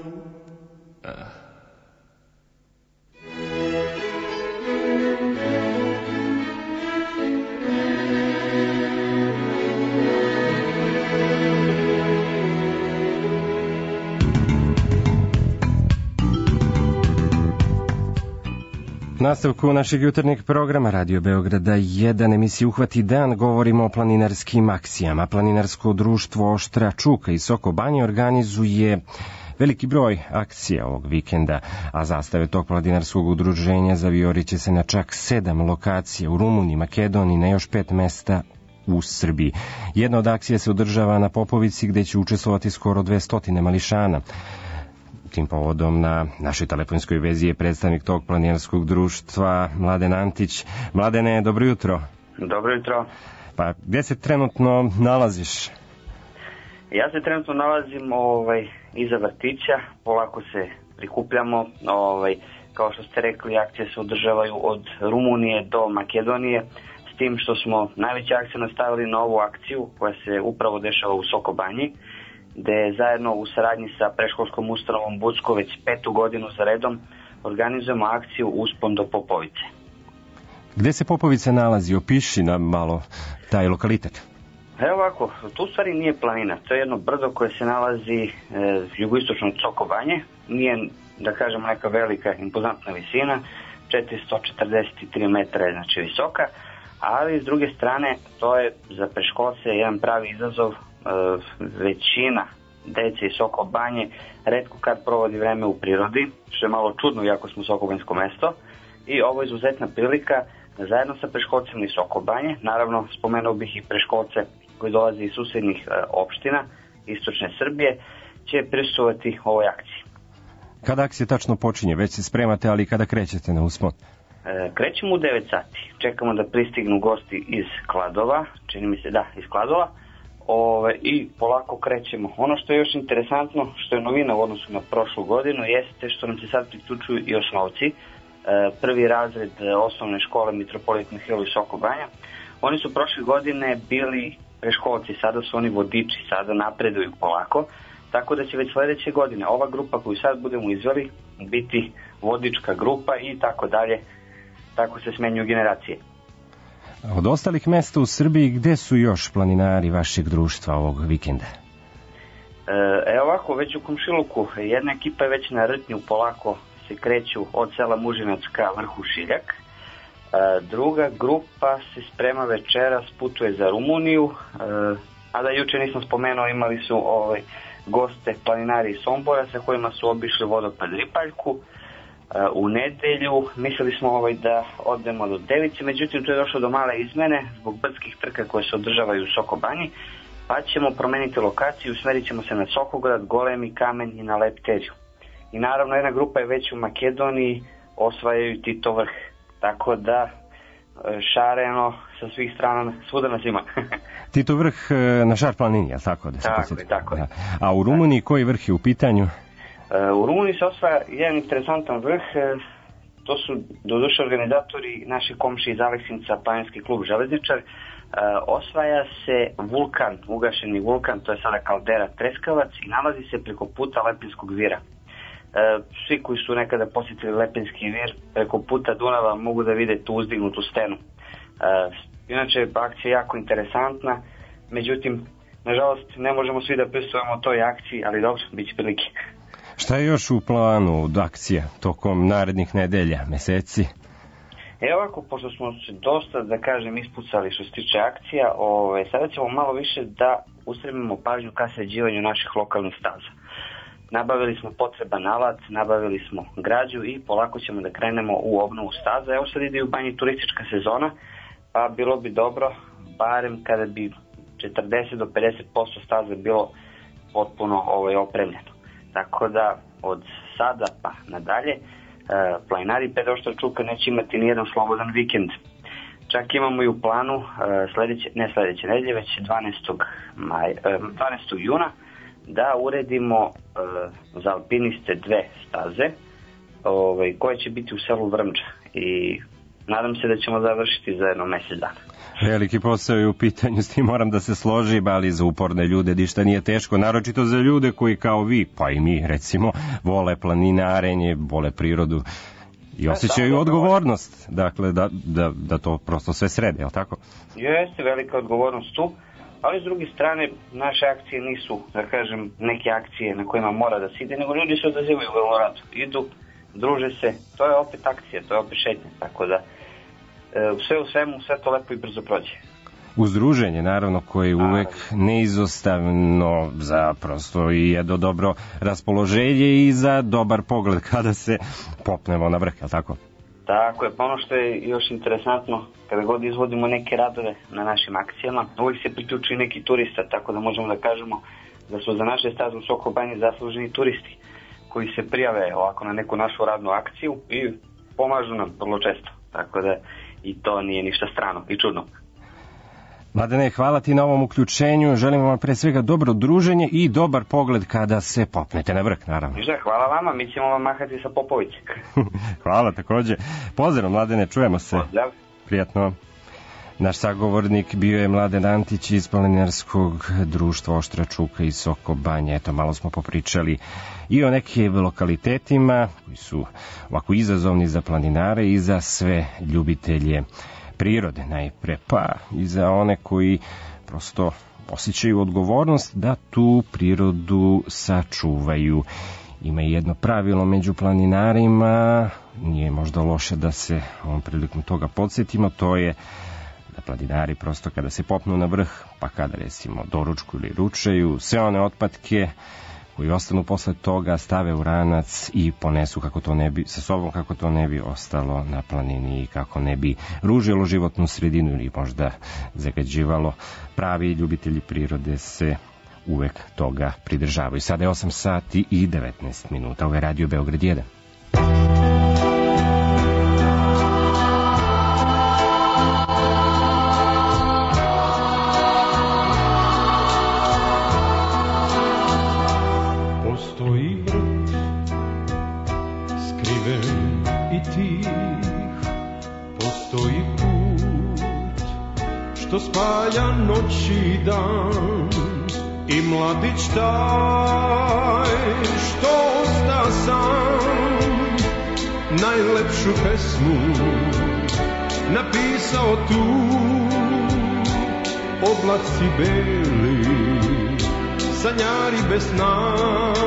Nastavku našeg jutarnjeg programa Radio Beograda jedan emisiji Uhvati dan govorimo o planinarskim akcijama. Planinarsko društvo Oštra Čuka i Soko Banje organizuje veliki broj akcija ovog vikenda, a zastave tog planinarskog udruženja zavijoriće se na čak sedam lokacija u Rumuniji, Makedoniji, na još pet mesta u Srbiji. Jedna od akcija se održava na Popovici gde će učestvovati skoro dvesta mališana. Tim povodom na našoj telefonskoj vezi je predstavnik tog planinarskog društva Mladen Antić. Mladene, dobro jutro. Dobro jutro. Pa gdje se trenutno nalaziš? Ja se trenutno nalazim ovaj, iza vrtića, polako se prikupljamo. Ovaj, kao što ste rekli, akcije se održavaju od Rumunije do Makedonije, s tim što smo najveći akciju nastavili na ovu akciju koja se upravo dešava u Soko Banji, gde zajedno u saradnji sa predškolskom ustanovom Bucko već petu godinu za redom organizujemo akciju Uspon do Popovice. Gde se Popovica nalazi? Opiši nam malo taj lokalitet. Evo ovako, tu stvari nije planina, to je jedno brdo koje se nalazi e, jugoistočno od Soko Banje, nije, da kažemo, neka velika impozantna visina, četiristo četrdeset tri metra je znači visoka, ali s druge strane to je za preškolce jedan pravi izazov. Većina dece iz Soko Banje retko kad provodi vreme u prirodi, što je malo čudno iako smo sokobanjsko mesto, i ovo je izuzetna prilika da zajedno sa preškolcima iz Soko Banje, naravno spomenuo bih i preškolce koji dolaze iz susednih opština istočne Srbije, će prisustvovati ovoj akciji. Kada akcija tačno počinje? Već se spremate, ali kada krećete na uspon? Krećemo u devet sati, čekamo da pristignu gosti iz Kladova, čini mi se da, iz Kladova, Ove, i polako krećemo. Ono što je još interesantno, što je novina u odnosu na prošlu godinu, jeste što nam se sad priključuju i osnovci. E, prvi razred osnovne škole Mitropolit Mihajlo iz Soko Banja. Oni su prošle godine bili preškolci, sada su oni vodiči, sada napreduju polako, tako da će već sledeće godine ova grupa koju sad budemo izveli biti vodička grupa i tako dalje, tako se smenjuju generacije. Od ostalih mesta u Srbiji, gde su još planinari vašeg društva ovog vikenda? Evo ovako, već u Komšiluku, jedna ekipa je već na Rtnju, polako se kreću od sela Mužinac ka vrhu Šiljak. Druga grupa se sprema večeras, putuje za Rumuniju, a da juče nisam spomenuo, imali su ovaj, goste planinari iz Sombora sa kojima su obišli vodopad Ripaljku. U nedelju mislili smo ovaj da odemo do Device, međutim tu je došlo do male izmene zbog brdskih trka koje se održavaju u Soko Banji, pa ćemo promeniti lokaciju, usmerit ćemo se na Sokograd, Golemi kamen i na Lepteriju. I naravno jedna grupa je već u Makedoniji, osvajaju Tito vrh, tako da šareno sa svih strana, svuda nas ima. Tito vrh na Šar planini, je li tako? Da se tako je, tako je. A u Rumuniji koji vrh je u pitanju? U Rumuniji se osvaja jedan interesantan vrh, to su doduše organizatori naši komši iz Aleksinca, planinski klub Železničar. Osvaja se vulkan, ugašeni vulkan, to je sada kaldera Treskavac i nalazi se preko puta Lepinskog vira. Svi koji su nekada posjetili Lepinski vir preko puta Dunava mogu da vide tu uzdignutu stenu. Inače, akcija je jako interesantna, međutim, nažalost, ne možemo svi da prisustvujemo toj akciji, ali dobro, bit će prilike. Šta je još u planu od akcija tokom narednih nedelja, meseci? Evo ovako, pošto smo se dosta, da kažem, ispucali što se tiče akcija, ove, sada ćemo malo više da usredimo pažnju ka sređivanju naših lokalnih staza. Nabavili smo potreban alat, nabavili smo građu i polako ćemo da krenemo u obnovu staza. Evo sad ide u Banji turistička sezona, pa bilo bi dobro barem kada bi četrdeset do pedeset posto staze bilo potpuno ovaj, opremljeno. Tako da od sada pa nadalje planinari Pedoštra Čuka neće imati nijedan slobodan vikend. Čak imamo i u planu sledeće, ne sledeće nedelje, već dvanaestog juna da uredimo za alpiniste dve staze ovaj, koje će biti u selu Vrmđa i nadam se da ćemo završiti za jedno mesec dana. Veliki posao je u pitanju, s tim moram da se složim, ali za uporne ljude ništa nije teško, naročito za ljude koji kao vi, pa i mi recimo, vole planinarenje, vole prirodu i osjećaju odgovornost, dakle da, da, da to prosto sve srede, je li tako? Jeste, velika odgovornost tu, ali s druge strane naše akcije nisu, da kažem, neke akcije na kojima mora da se ide, nego ljudi se odazivaju vrlo rado, idu, druže se, to je opet akcija, to je opet šetnja, tako da sve u svemu, sve to lepo i brzo prođe. Uz druženje, naravno, koje je uvek neizostavno za prosto i jedno dobro raspoloženje i za dobar pogled kada se popnemo na vrh, je li tako? Tako je, pa ono što je još interesantno, kada god izvodimo neke radove na našim akcijama, uvijek se priključi neki turista, tako da možemo da kažemo da su za naše staze u Soko Banji zasluženi turisti koji se prijave ovako na neku našu radnu akciju i pomažu nam vrlo često, tako da i to nije ništa strano i čudno. Mladene, hvala ti na ovom uključenju, želim vam pre svega dobro druženje i dobar pogled kada se popnete na vrh, naravno. Ništa, hvala vama, mi ćemo vam mahati sa Popoviće. Hvala takođe. Pozdrav, Mladene, čujemo se. Pozdrav. Prijatno. Naš sagovornik bio je Mladen Antić iz planinarskog društva Oštra Čuka iz Soko Banje. Eto, malo smo popričali i o nekim lokalitetima koji su ovako izazovni za planinare i za sve ljubitelje prirode najpre, pa i za one koji prosto osjećaju odgovornost da tu prirodu sačuvaju. Ima i jedno pravilo među planinarima, nije možda loše da se ovom prilikom toga podsjetimo, to je da planinari prosto kada se popnu na vrh, pa kada recimo doručku ili ručaju, sve one otpadke koji ostanu posle toga stave u ranac i ponesu kako to ne bi, sa sobom kako to ne bi ostalo na planini i kako ne bi ružilo životnu sredinu ili možda zagađivalo. Pravi ljubitelji prirode se uvek toga pridržavaju. Sada je osam sati i devetnaest minuta. Ovo je Radio Beograd jedan. Što spaja noć i dan i mladić taj što osta sam najlepšu pesmu napisao tu. Oblaci beli, sanjari bez sna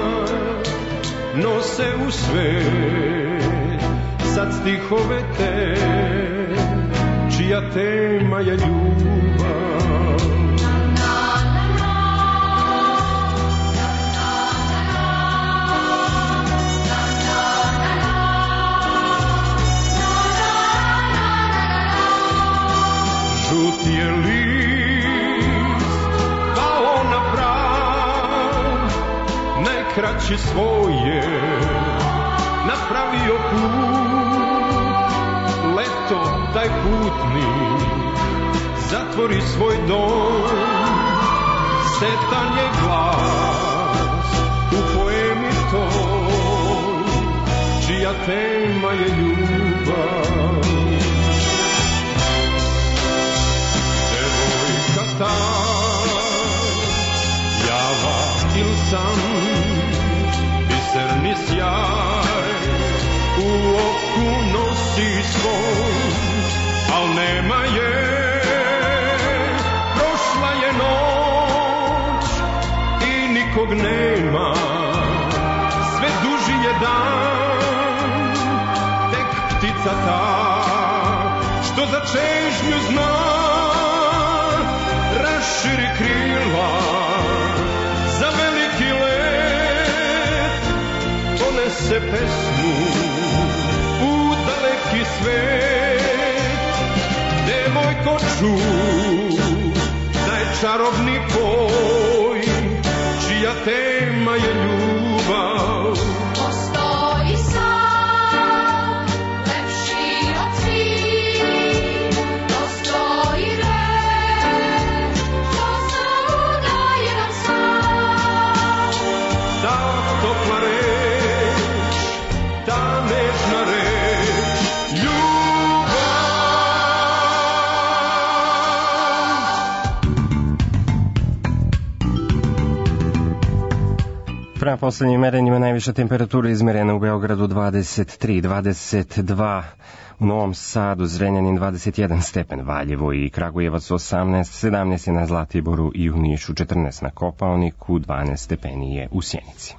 nose u svet sad stihove te čija tema je ljubav. Žut je list kao na prav, najkraći svoje napravio put. Leto taj putnik zatvori svoj dom, setan je glas u poemi toj, čija tema je ljubav. Devojka ta, java il san, biserni sjaj u oku nosi svoj, al nema je, prošla je noć i nikog nema, sve duži je dan, tek ptica ta, što za čežnju zna, raširi krila, za veliki let, donese pesmu u daleki svet. Devojko čuj, čarobni poj, čija tema je ljubav. Postoji sam, lepši od svih, postoji reč, što samo daje nam sam. Ta topla reč, ta nežna reč, ljubav. Prema poslednjim merenjima najviša temperatura izmerena u Beogradu dvadeset tri, dvadeset dva, u Novom Sadu, Zrenjanin dvadeset jedan stepen, Valjevo i Kragujevac osamnaest, sedamnaest je na Zlatiboru i u Nišu, četrnaest na Kopaoniku, dvanaest stepeni je u Sjenici.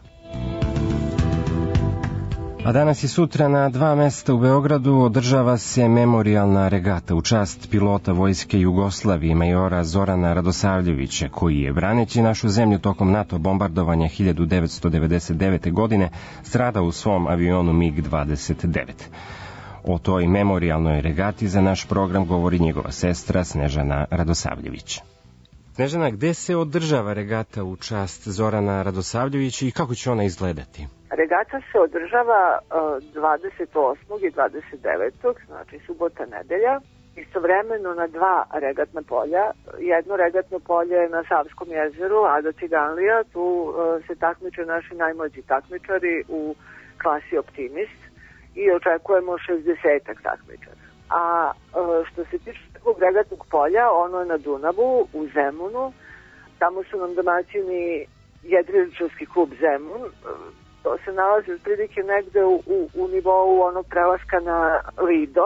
A danas i sutra na dva mesta u Beogradu održava se memorijalna regata u čast pilota Vojske Jugoslavije majora Zorana Radosavljevića, koji je, braneći našu zemlju tokom NATO bombardovanja hiljadu devetsto devedeset devete. godine, stradao u svom avionu MiG dvadeset devet. O toj memorijalnoj regati za naš program govori njegova sestra Snežana Radosavljević. Snežana, gde se održava regata u čast Zorana Radosavljevića i kako će ona izgledati? Regata se održava dvadeset osmog i dvadeset devetog znači subota, nedelja, istovremeno na dva regatna polja. Jedno regatno polje je na Savskom jezeru, Ada Ciganlija, tu se takmiče naši najmlađi takmičari u klasi Optimist i očekujemo šezdesetak takmičara. A što se tiče tog regatnog polja, ono je na Dunavu, u Zemunu, tamo su nam domaćini Jedriličarski klub Zemun. To se nalazi otprilike negde u, u, u nivou onog prelaska na Lido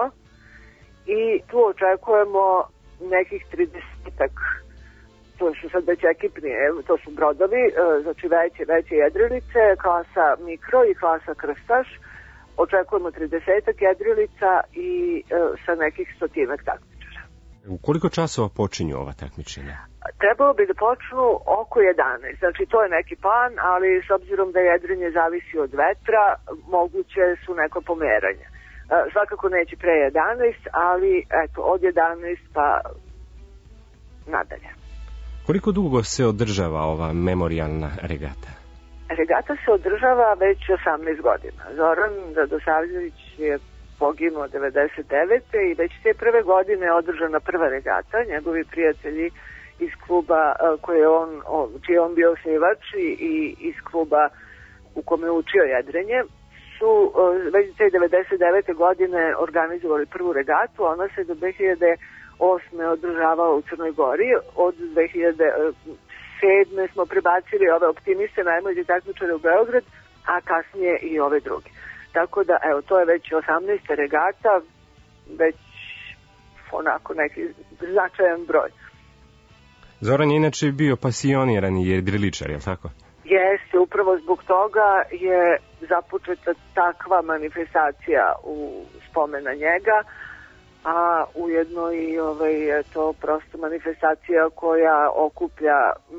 i tu očekujemo nekih tridesetak, to su sad već ekipni, to su brodovi, znači veće, veće jedrilice, klasa Mikro i klasa Krstaš. Očekujemo tridesetak jedrilica i e, sa nekih stotinak takmičara. U koliko časova počinju ova takmičenja? Trebalo bi da počnu oko jedanaest, znači to je neki plan, ali s obzirom da jedrenje zavisi od vetra, moguće su neko pomeranje. E, svakako neće pre jedanaest, ali eto, od jedanaest pa nadalje. Koliko dugo se održava ova memorijalna regata? Regata se održava već osamnaest godina. Zoran Radosavljević je poginuo devedeset devete. i već te prve godine je održana prva regata. Njegovi prijatelji iz kluba koji je on, čiji je on bio osnivač i, i iz kluba u kome je učio jedrenje su već te devedeset devete. godine organizovali prvu regatu. Ona se do dve hiljade osme. održavala u Crnoj Gori. Od dve hiljade sedme. smo prebacili ove Optimiste, najmlađe takmičare u Beograd, a kasnije i ove druge. Tako da, evo, to je već osamnaesta regata, već onako neki značajan broj. Zoran je inače bio pasioniran i jedriličar, je li tako? Jeste, upravo zbog toga je započeta takva manifestacija u spomen na njega, a ujedno i ovaj, je to prosto manifestacija koja okuplja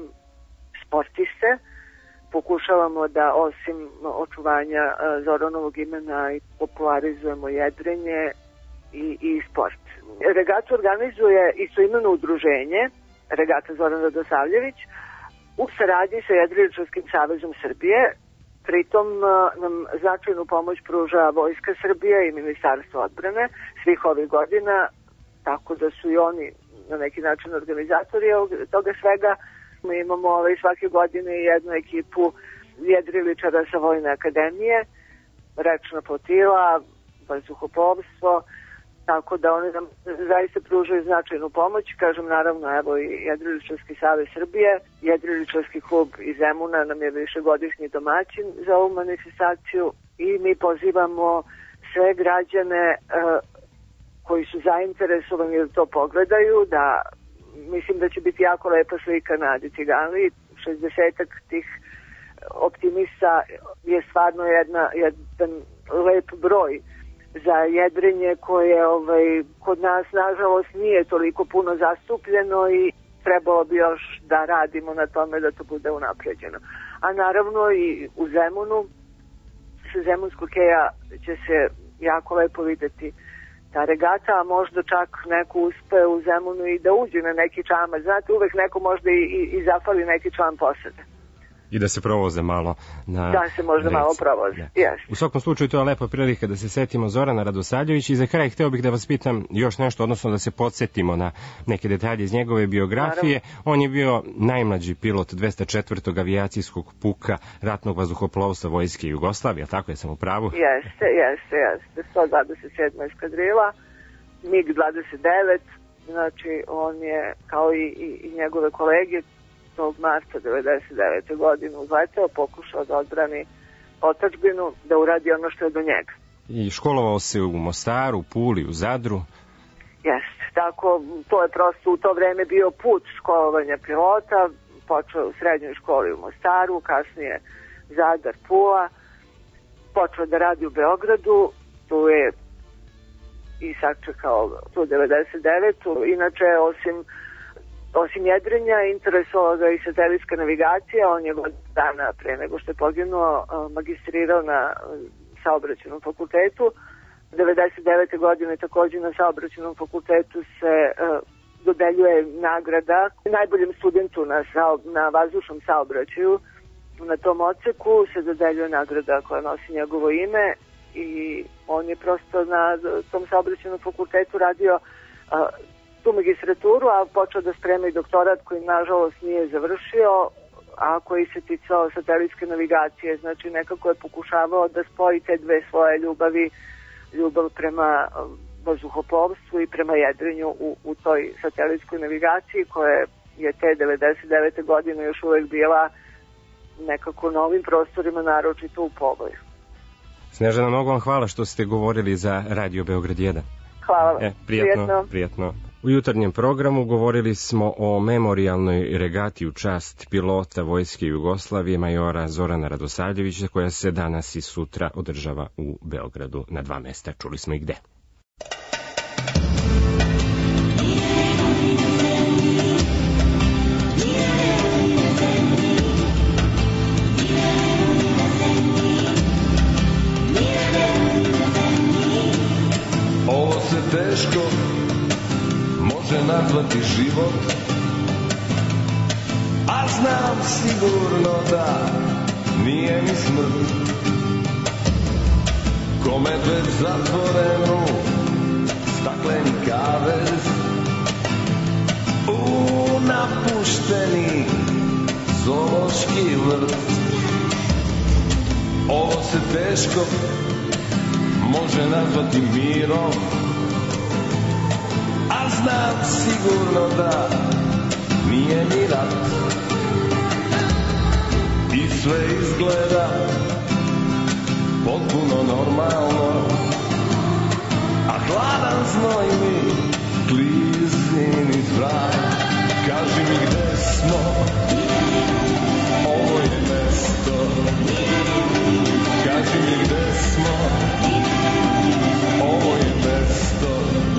sportiste. Pokušavamo da osim očuvanja Zoranovog imena i popularizujemo jedrenje i, i sport. Regatu organizuje istoimeno udruženje Regata Zoran Radosavljević u saradnji sa Jedriličarskim savezom Srbije. Pritom nam značajnu pomoć pruža Vojska Srbije i Ministarstvo odbrane svih ovih godina, tako da su i oni na neki način organizatori toga svega. Mi imamo ovaj, svake godine jednu ekipu jedriličara sa Vojne akademije, rečna flotila, vazduhoplovstvo, tako da oni nam zaista pružaju značajnu pomoć. Kažem, naravno, evo i Jedriličarski savez Srbije, Jedriličarski klub iz Zemuna nam je višegodišnji domaćin za ovu manifestaciju i mi pozivamo sve građane e, koji su zainteresovani da to pogledaju, da mislim da će biti jako lepa slika na Adi Ciganliji. šezdesetak tih Optimista je stvarno jedna, jedan lep broj za jedrenje koje ovaj, kod nas nažalost nije toliko puno zastupljeno i trebalo bi još da radimo na tome da to bude unapređeno. A naravno i u Zemunu sa Zemunskog keja će se jako lepo videti ta regata, a možda čak neko uspe u Zemunu i da uđe na neki čamac. Znate, uvek neko možda i, i, i zafali neki član posade. I da se provoze malo na Da se možda reci. malo provoze, Da. yes. U svakom slučaju to je lepa prilika da se setimo Zorana Radosavljevića i za kraj hteo bih da vas pitam još nešto, odnosno da se podsjetimo na neke detalje iz njegove biografije. Naravno. On je bio najmlađi pilot dvesta četvrtog avijacijskog puka ratnog vazduhoplovstva Vojske Jugoslavije, tako je sam u pravu? Jeste, jeste, jeste. sto dvadeset sedma eskadrila, mig dvadeset devet, znači on je kao i, i, i njegove kolege tog marta devedeset devete godine uzleteo, pokušao da odbrani otadžbinu, da uradi ono što je do njega. I školovao se u Mostaru, u Puli, u Zadru. Jeste, tako, to je prosto u to vreme bio put školovanja pilota, počeo u srednjoj školi u Mostaru, kasnije Zadar, Pula, počeo da radi u Beogradu, tu je i sačekao tu devedeset devetu Inače, osim Osim jedrenja, interesovala ga i satelitska navigacija. On je godinu dana pre nego što je poginuo magistrirao na saobraćajnom fakultetu. devedeset devete godine takođe na saobraćajnom fakultetu se uh, dodeljuje nagrada najboljem studentu na, sao, na vazdušnom saobraćaju. Na tom odseku se dodeljuje nagrada koja nosi njegovo ime i on je prosto na tom saobraćajnom fakultetu radio uh, tu magistraturu, a počeo da sprema i doktorat koji nažalost nije završio, a koji se ticao satelitske navigacije. Znači nekako je pokušavao da spoji te dve svoje ljubavi, ljubav prema vazduhoplovstvu i prema jedrenju u, u toj satelitskoj navigaciji koja je te devedeset devete godine još uvek bila nekako na ovim prostorima, naročito u Poboju. Snežana, mnogo vam hvala što ste govorili za Radio Beograd jedan. Hvala vam. E, prijatno, prijatno. prijatno. U jutarnjem programu govorili smo o memorijalnoj regati u čast pilota Vojske Jugoslavije majora Zorana Radosavljevića koja se danas i sutra održava u Beogradu na dva mesta. Čuli smo i gde. Ovo se teško može nazvati život, a znam sigurno da nije ni smrt. Ko medved zatvorenu stakleni kavez, u napušteni zoološki vrt. Ovo se teško može nazvati mirom, a znam sigurno da nije ni rat. I sve izgleda potpuno normalno, a hladan znoj mi klizi niz vrat. Kaži mi gde smo, ovo je mesto. Kaži mi gde smo, ovo je mesto.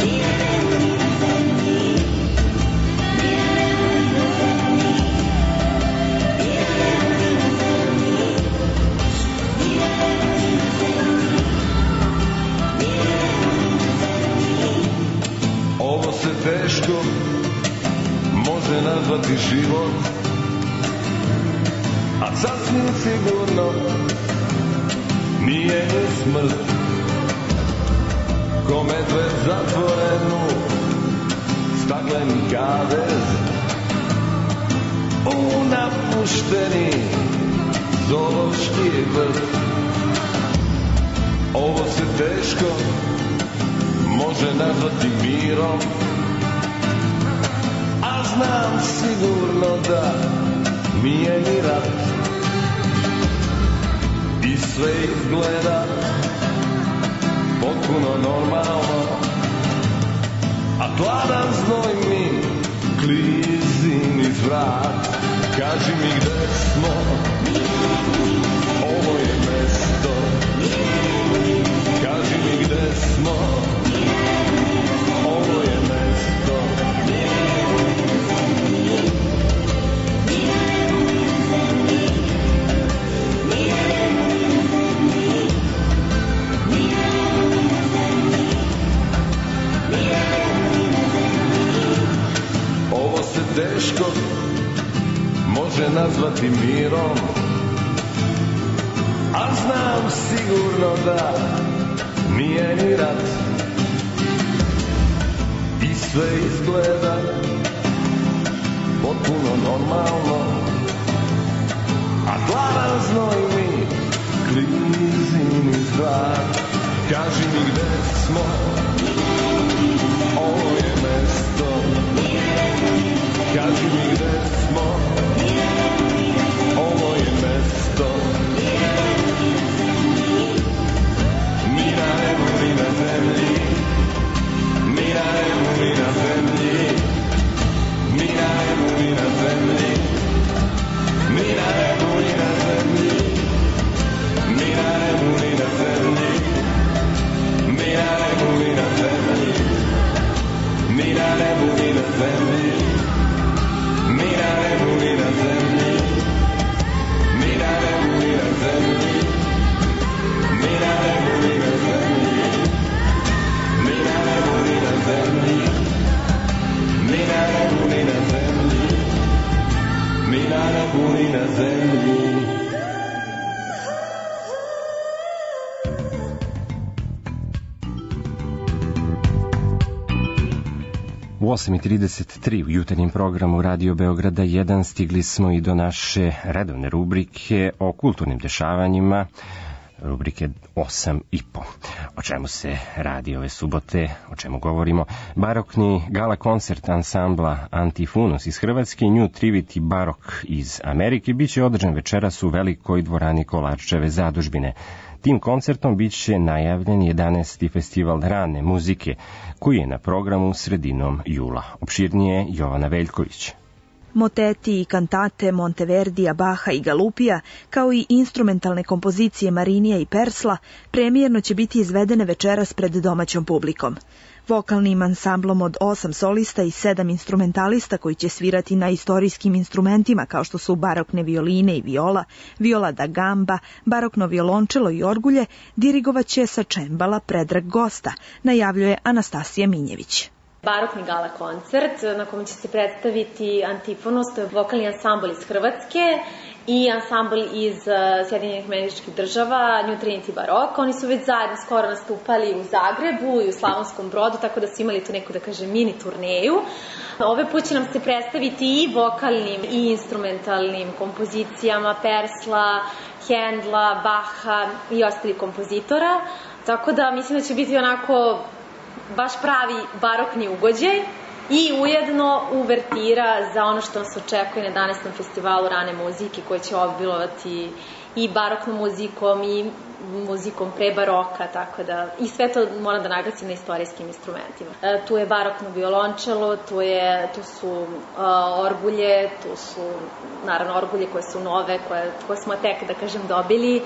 Ovo se teško može nazvati život, a sasvim sigurno nije ni smrt. Ko medved zatvorenu stakleni kavez, u napušteni zoološki vrt. Ovo se teško može nazvati mirom, a znam sigurno da nije ni rat. I sve izgleda potpuno normalno, a hladan znoj mi klizi niz vrat. Kaži mi gde smo, ovo je mesto. Kaži mi gde smo, ovo je mesto. teško može nazvati mirom, a znam sigurno da nije ni rat i sve izgleda potpuno normalno, a glava znoji mi klizi niz zrak. Kaži mi gde smo, ovo je mesto. Kaži mi gde smo, ovo je mesto. Ni na nebu ni na zemlji, ni na nebu ni na zemlji, ni na nebu ni na zemlji, ni na nebu ni na zemlji, ni na nebu ni na zemlji, ni na nebu ni na zemlji, ni na nebu ni na zemlji, ni na nebu ni na zemlji, ni na nebu ni na zemlji, ni na nebu ni na zemlji, ni na nebu ni na zemlji, ni na nebu ni na zemlji, ni na nebu ni na zemlji. U osam i trideset tri u jutarnjem programu Radio Beograda jedan stigli smo i do naše redovne rubrike o kulturnim dešavanjima, rubrike osam i po. O čemu se radi ove subote, o čemu govorimo? Barokni gala koncert ansambla Antifunus iz Hrvatske i New Trivity Barok iz Amerike biće održan večeras u velikoj dvorani Kolarčeve zadužbine. Tim koncertom biće najavljen jedanaesti festival rane muzike, koji je na programu sredinom jula. Opširnije Jovana Veljković. Moteti i kantate Monteverdija, Baha i Galupija, kao i instrumentalne kompozicije Marinija i Persla, premijerno će biti izvedene večeras pred domaćom publikom. Vokalnim ansamblom od osam solista i sedam instrumentalista koji će svirati na istorijskim instrumentima kao što su barokne violine i viola, viola da gamba, barokno violončelo i orgulje, dirigovaće sa čembala Predrag Gosta, najavljuje Anastasija Minjević. Barokni gala koncert na kojem će se predstaviti Antifonus, to je vokalni ansambl iz Hrvatske i ansambl iz Sjedinjenih Američkih Država, New Trinity Barok. Oni su već zajedno skoro nastupali u Zagrebu i u Slavonskom Brodu, tako da su imali tu neku, da kažem, mini turneju. Ove put će nam se predstaviti i vokalnim i instrumentalnim kompozicijama Persla, Hendla, Baha i ostalih kompozitora. Tako da mislim da će biti onako baš pravi barokni ugođaj i ujedno uvertira za ono što nas očekuje na jedanaestom festivalu rane muzike koji će obilovati i baroknom muzikom i muzikom pre baroka, tako da i sve to moram da naglasim na istorijskim instrumentima. E, tu je barokno violončelo, tu, je, tu su uh, orgulje, tu su naravno orgulje koje su nove, koje, koje smo tek, da kažem, dobili,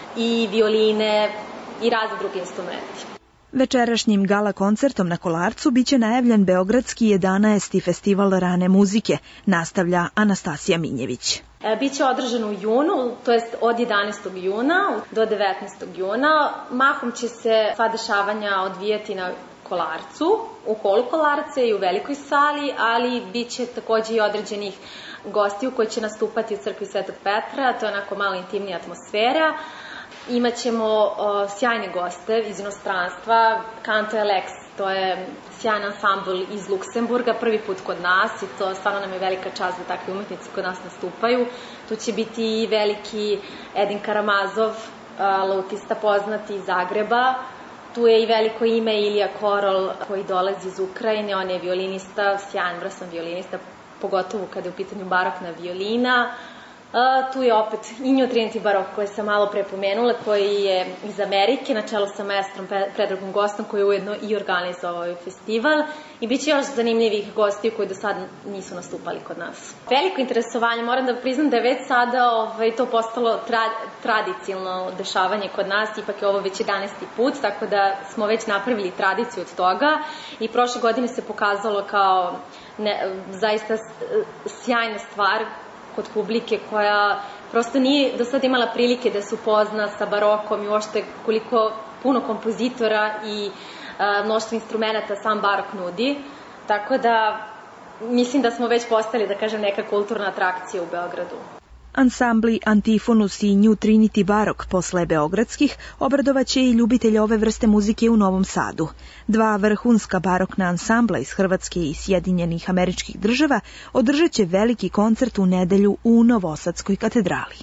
i violine i razni drugi instrumenti. Večerašnjim gala koncertom na Kolarcu biće najavljen Beogradski jedanaesti festival rane muzike, nastavlja Anastasija Minjević. E, biće održan u junu, to jest od jedanaestog juna do devetnaestog juna. Mahom će se sva dešavanja odvijati na Kolarcu, u holu Kolarce i u velikoj sali, ali biće takođe i određenih gostiju koji će nastupati u crkvi Svetog Petra, to je onako malo intimnija atmosfera. Imaćemo o, sjajne goste iz inostranstva, Canto Alex, to je sjajan ansambl iz Luksemburga, prvi put kod nas i to stvarno nam je velika čast da takvi umetnici kod nas nastupaju. Tu će biti i veliki Edin Karamazov, a, lautista poznati iz Zagreba. Tu je i veliko ime Ilija Korol koji dolazi iz Ukrajine, on je violinista, sjajan, vrasan violinista, pogotovo kada je u pitanju barokna violina. Uh, tu je opet i New Trinity Barok koji sam malo pre pomenula, koji je iz Amerike, na čelu sa maestrom Predragom Gostom, koji je ujedno i organizovao ovaj festival. I bit će još zanimljivih gostiju koji do sada nisu nastupali kod nas. Veliko interesovanje, moram da priznam da je već sada ovaj, to postalo tra, tradicionalno dešavanje kod nas, ipak je ovo već jedanaesti put, tako da smo već napravili tradiciju od toga i prošle godine se pokazalo kao ne, zaista sjajna stvar kod publike koja prosto nije do sada imala prilike da se upozna sa barokom i uopšte koliko puno kompozitora i a, mnoštvo instrumenta sam barok nudi. Tako da mislim da smo već postali, da kažem, neka kulturna atrakcija u Beogradu. Ansambli Antifonus i New Trinity Barok posle beogradskih obradovaće i ljubitelje ove vrste muzike u Novom Sadu. Dva vrhunska barokna ansambla iz Hrvatske i Sjedinjenih Američkih Država održat će veliki koncert u nedelju u Novosadskoj katedrali.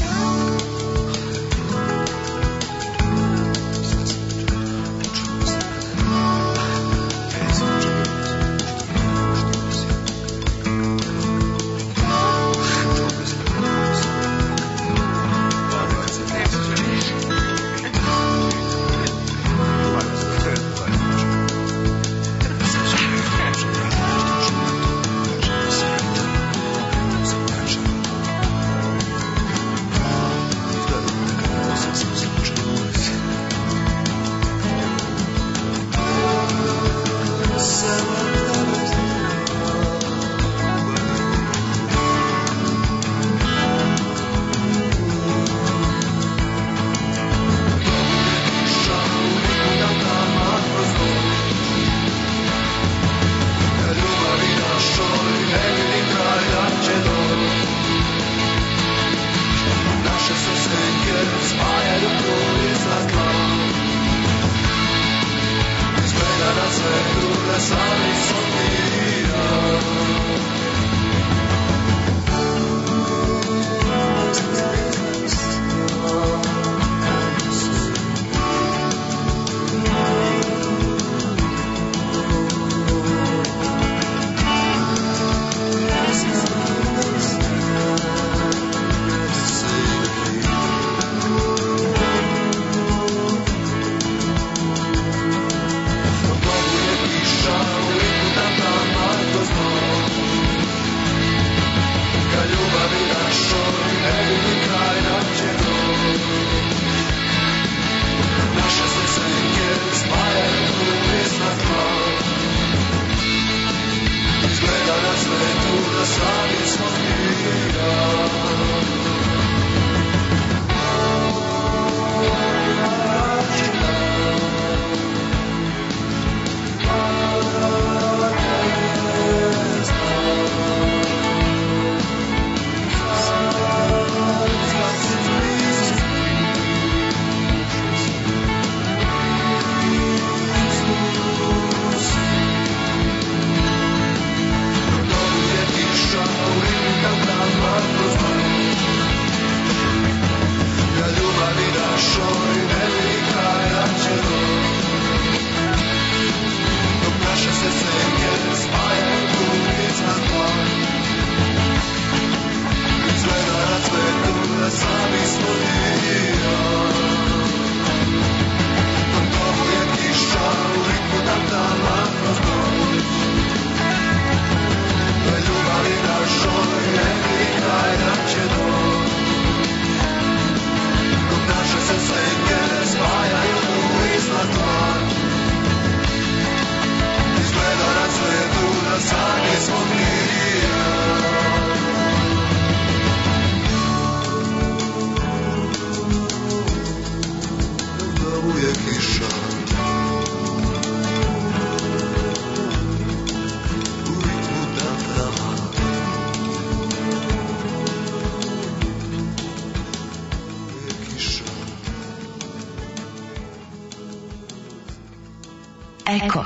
Eko.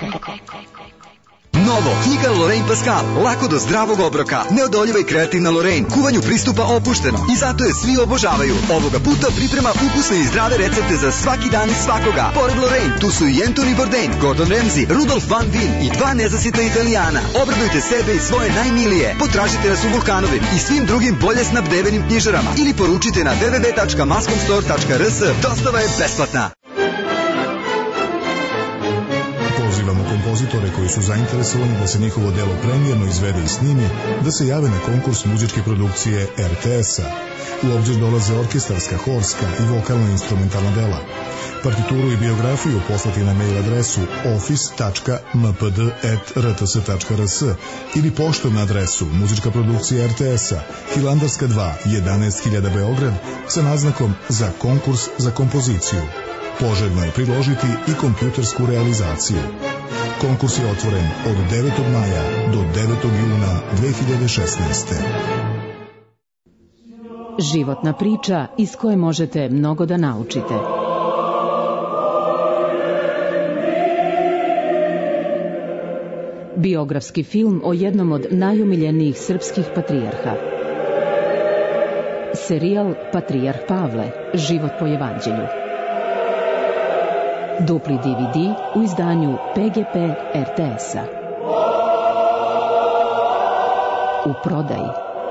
Novo, knjiga Lorraine Pascal, lako do zdravog obroka, neodoljiva i kreativna Lorraine, kuvanju pristupa opušteno i zato je svi obožavaju. Ovoga puta priprema ukusne i zdrave recepte za svaki dan svakoga. Pored Lorraine, tu su i Anthony Bourdain, Gordon Ramsay, Rudolf Van Veen i dva nezasita Italijana. Obradujte sebe i svoje najmilije. Potražite nas u Vulkanovim i svim drugim bolje snabdevenim knjižarama ili poručite na w w w tačka maskomstore tačka r s. Dostava je besplatna. Pozivamo kompozitore koji su zainteresovani da se njihovo delo premijerno izvede i snimi, da se jave na konkurs muzičke produkcije R T S-a. U obzir dolaze orkestarska, horska i vokalno-instrumentalna dela. Partituru i biografiju poslati na mail adresu office tačka m p d at r t s tačka r s ili poštom na adresu muzička produkcija R T S-a, Hilandarska dva, jedanaest hiljada Beograd, sa naznakom za konkurs za kompoziciju. Poželjno je priložiti i kompjutersku realizaciju. Konkurs je otvoren od devetog maja do devetog juna dve hiljade šesnaeste. Životna priča iz koje možete mnogo da naučite. Biografski film o jednom od najomiljenijih srpskih patrijarha. Serijal Patrijarh Pavle, život po evanđelju. Dupli D V D u izdanju P G P R T S-a. U prodaji.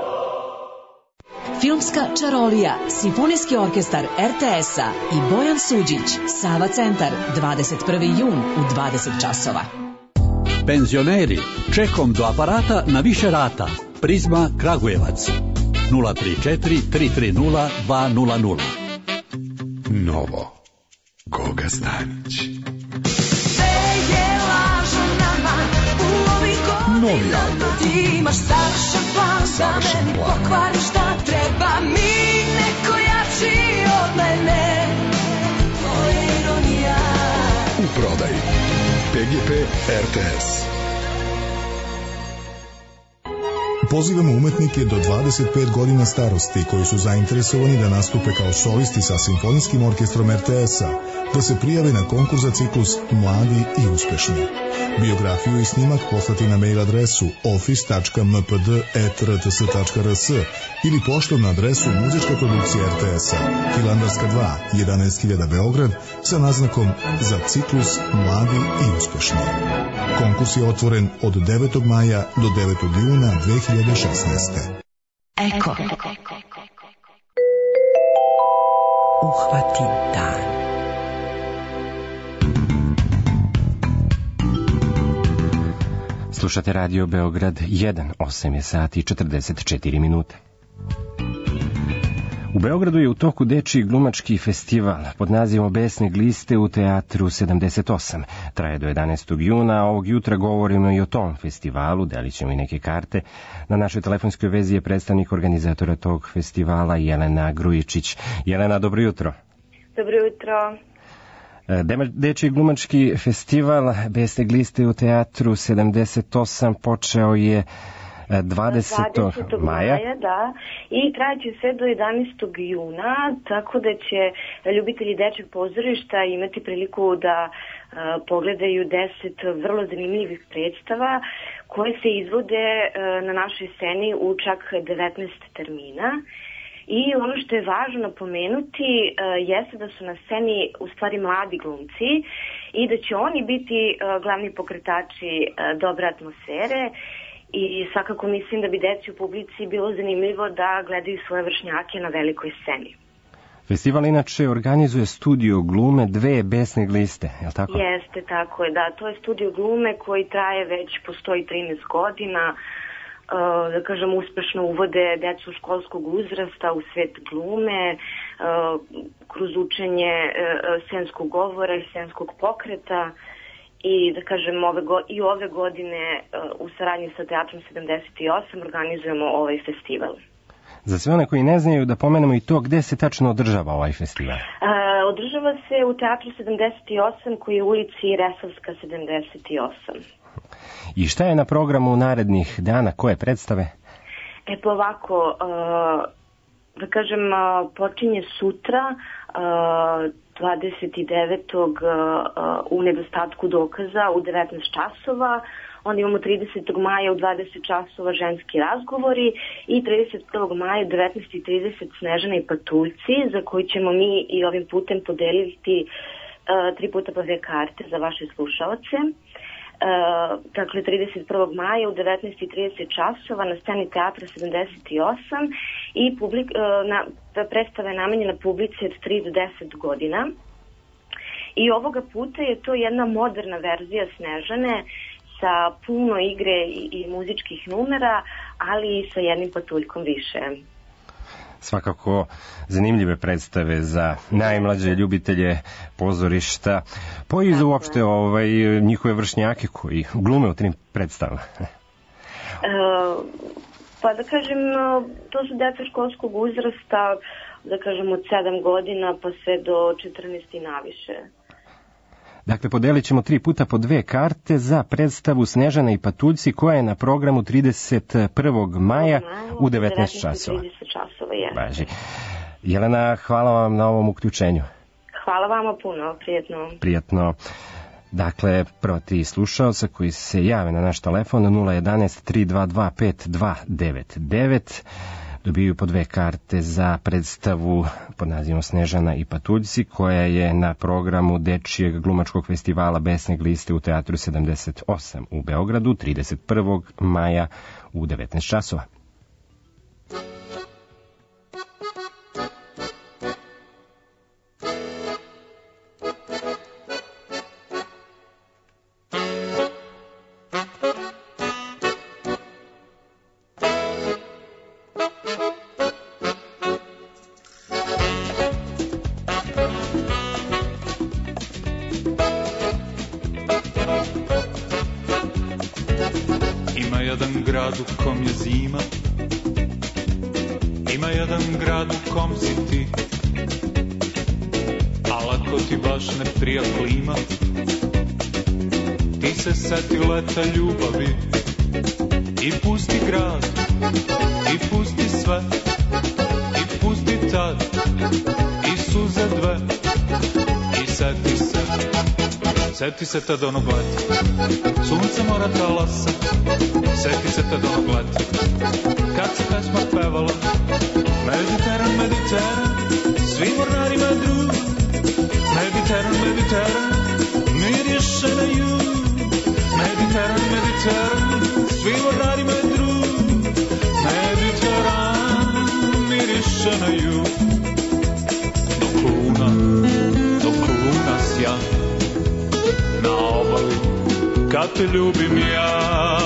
Filmska čarolija, Simfonijski orkestar R T S-a i Bojan Suđić, Sava centar, dvadeset prvi jun u dvadeset časova. Penzioneri, čekom do aparata na više rata. Prizma Kragujevac. nula tri četiri tri tri nula dva nula nula. Novo. Goga Stanić. Novi album. Ti imaš savršen plan za meni, pokvari šta treba mi, neko jači od mene. Tvoja ironija. U prodaji. P G P R T S. Pozivamo umetnike do dvadeset pet godina starosti koji su zainteresovani da nastupe kao solisti sa Simfonijskim orkestrom R T S-a, da se prijave na konkurs za ciklus Mladi i uspešni. Biografiju i snimak poslati na mail adresu office tačka m p d at r t s tačka r s ili poštom na adresu Muzička produkcija R T S-a, Hilandarska dva, jedanaest hiljada Beograd, sa naznakom za ciklus Mladi i uspešni. Konkurs je otvoren od devetog maja do devetog juna dve hiljade šesnaeste. Eko. Uhvati dan. Slušate Radio Beograd jedan, osam je sati i četrdeset četiri minute. U Beogradu je u toku dečiji glumački festival pod nazivom Besne gliste u teatru sedamdeset osam. Traje do jedanaestog juna, a ovog jutra govorimo i o tom festivalu, delit ćemo i neke karte. Na našoj telefonskoj vezi je predstavnik organizatora tog festivala Jelena Grujičić. Jelena, dobro jutro. Dobro jutro. Dečiji glumački festival Besne gliste u teatru sedamdeset osam počeo je dvadesetog maja, da, i trajeće sve do jedanaestog juna, tako da će ljubitelji dečjeg pozorišta imati priliku da uh, pogledaju deset vrlo zanimljivih predstava koje se izvode uh, na našoj sceni u čak devetnaest termina. I ono što je važno napomenuti uh, jeste da su na sceni u stvari mladi glumci i da će oni biti uh, glavni pokretači uh, dobre atmosfere. I svakako mislim da bi deci u publici bilo zanimljivo da gledaju svoje vršnjake na velikoj sceni. Festival inače organizuje studio glume Dve besne gliste, je li tako? Jeste, tako je, da. To je studio glume koji traje već postoji trinaest godina. Uh, da kažem, uspešno uvode decu školskog uzrasta u svet glume, uh, kroz učenje uh, scenskog govora i scenskog pokreta. I da kažem, ove go, i ove godine uh, u saradnji sa Teatrom sedamdeset osam organizujemo ovaj festival. Za sve one koji ne znaju, da pomenemo i to gde se tačno održava ovaj festival. Uh, održava se u Teatru sedamdeset osam koji je u ulici Resavska sedamdeset osam. I šta je na programu narednih dana, koje predstave? E pa ovako, uh, da kažem, uh, počinje sutra, uh, dvadeset devetog u nedostatku dokaza u devetnaest časova, onda imamo tridesetog maja u dvadeset časova ženski razgovori i trideset prvog maja u devetnaest i trideset Snežana i patuljci, za koji ćemo mi i ovim putem podeliti uh, tri puta po dve karte za vaše slušalce. Uh, dakle, trideset prvog maja u devetnaest i trideset časova na sceni Teatra sedamdeset osam i publik, uh, na, predstava je namenjena publici od tri do deset godina. I ovoga puta je to jedna moderna verzija Snežane sa puno igre i, i muzičkih numera, ali i sa jednim patuljkom više. Svakako zanimljive predstave za najmlađe ljubitelje pozorišta. Poizu uopšte ovaj, njihove vršnjake koji glume u tim predstavama. E, pa da kažem, to su deca školskog uzrasta, da kažem od sedam godina pa sve do četrnaest i naviše. Dakle, podelit ćemo tri puta po dve karte za predstavu Snežana i patuljci koja je na programu trideset prvog maja u devetnaest časova. časova je. Važi. Jelena, hvala vam na ovom uključenju. Hvala vama puno, prijetno. Prijetno. Dakle, prvo tri slušaoca koji se jave na naš telefon nula jedanaest tri dva dva pet dva devet devet dobiju po dve karte za predstavu pod nazivom Snežana i patuljci koja je na programu Dečijeg glumačkog festivala Besne gliste u Teatru sedamdeset osam u Beogradu trideset prvog maja u devetnaest časova. grad u kom je zima, ima jedan grad u kom si ti, al ako ti baš ne prija klima, ti se seti leta ljubavi i pusti grad, i pusti sve, i pusti tad, i suze dve, i seti se, seti se tad onog leta, sunce mora talasa, seti se tad onog leta, kad se pesma pevala, Mediteran, Mediteran, svi mornarima drug, Mediteran, Mediteran, miriše na jug, Mediteran, Mediteran, svi mornarima drug, Mediteran, miriše na jug, dok luna, dok luna sja, na obali, kad te ljubim ja.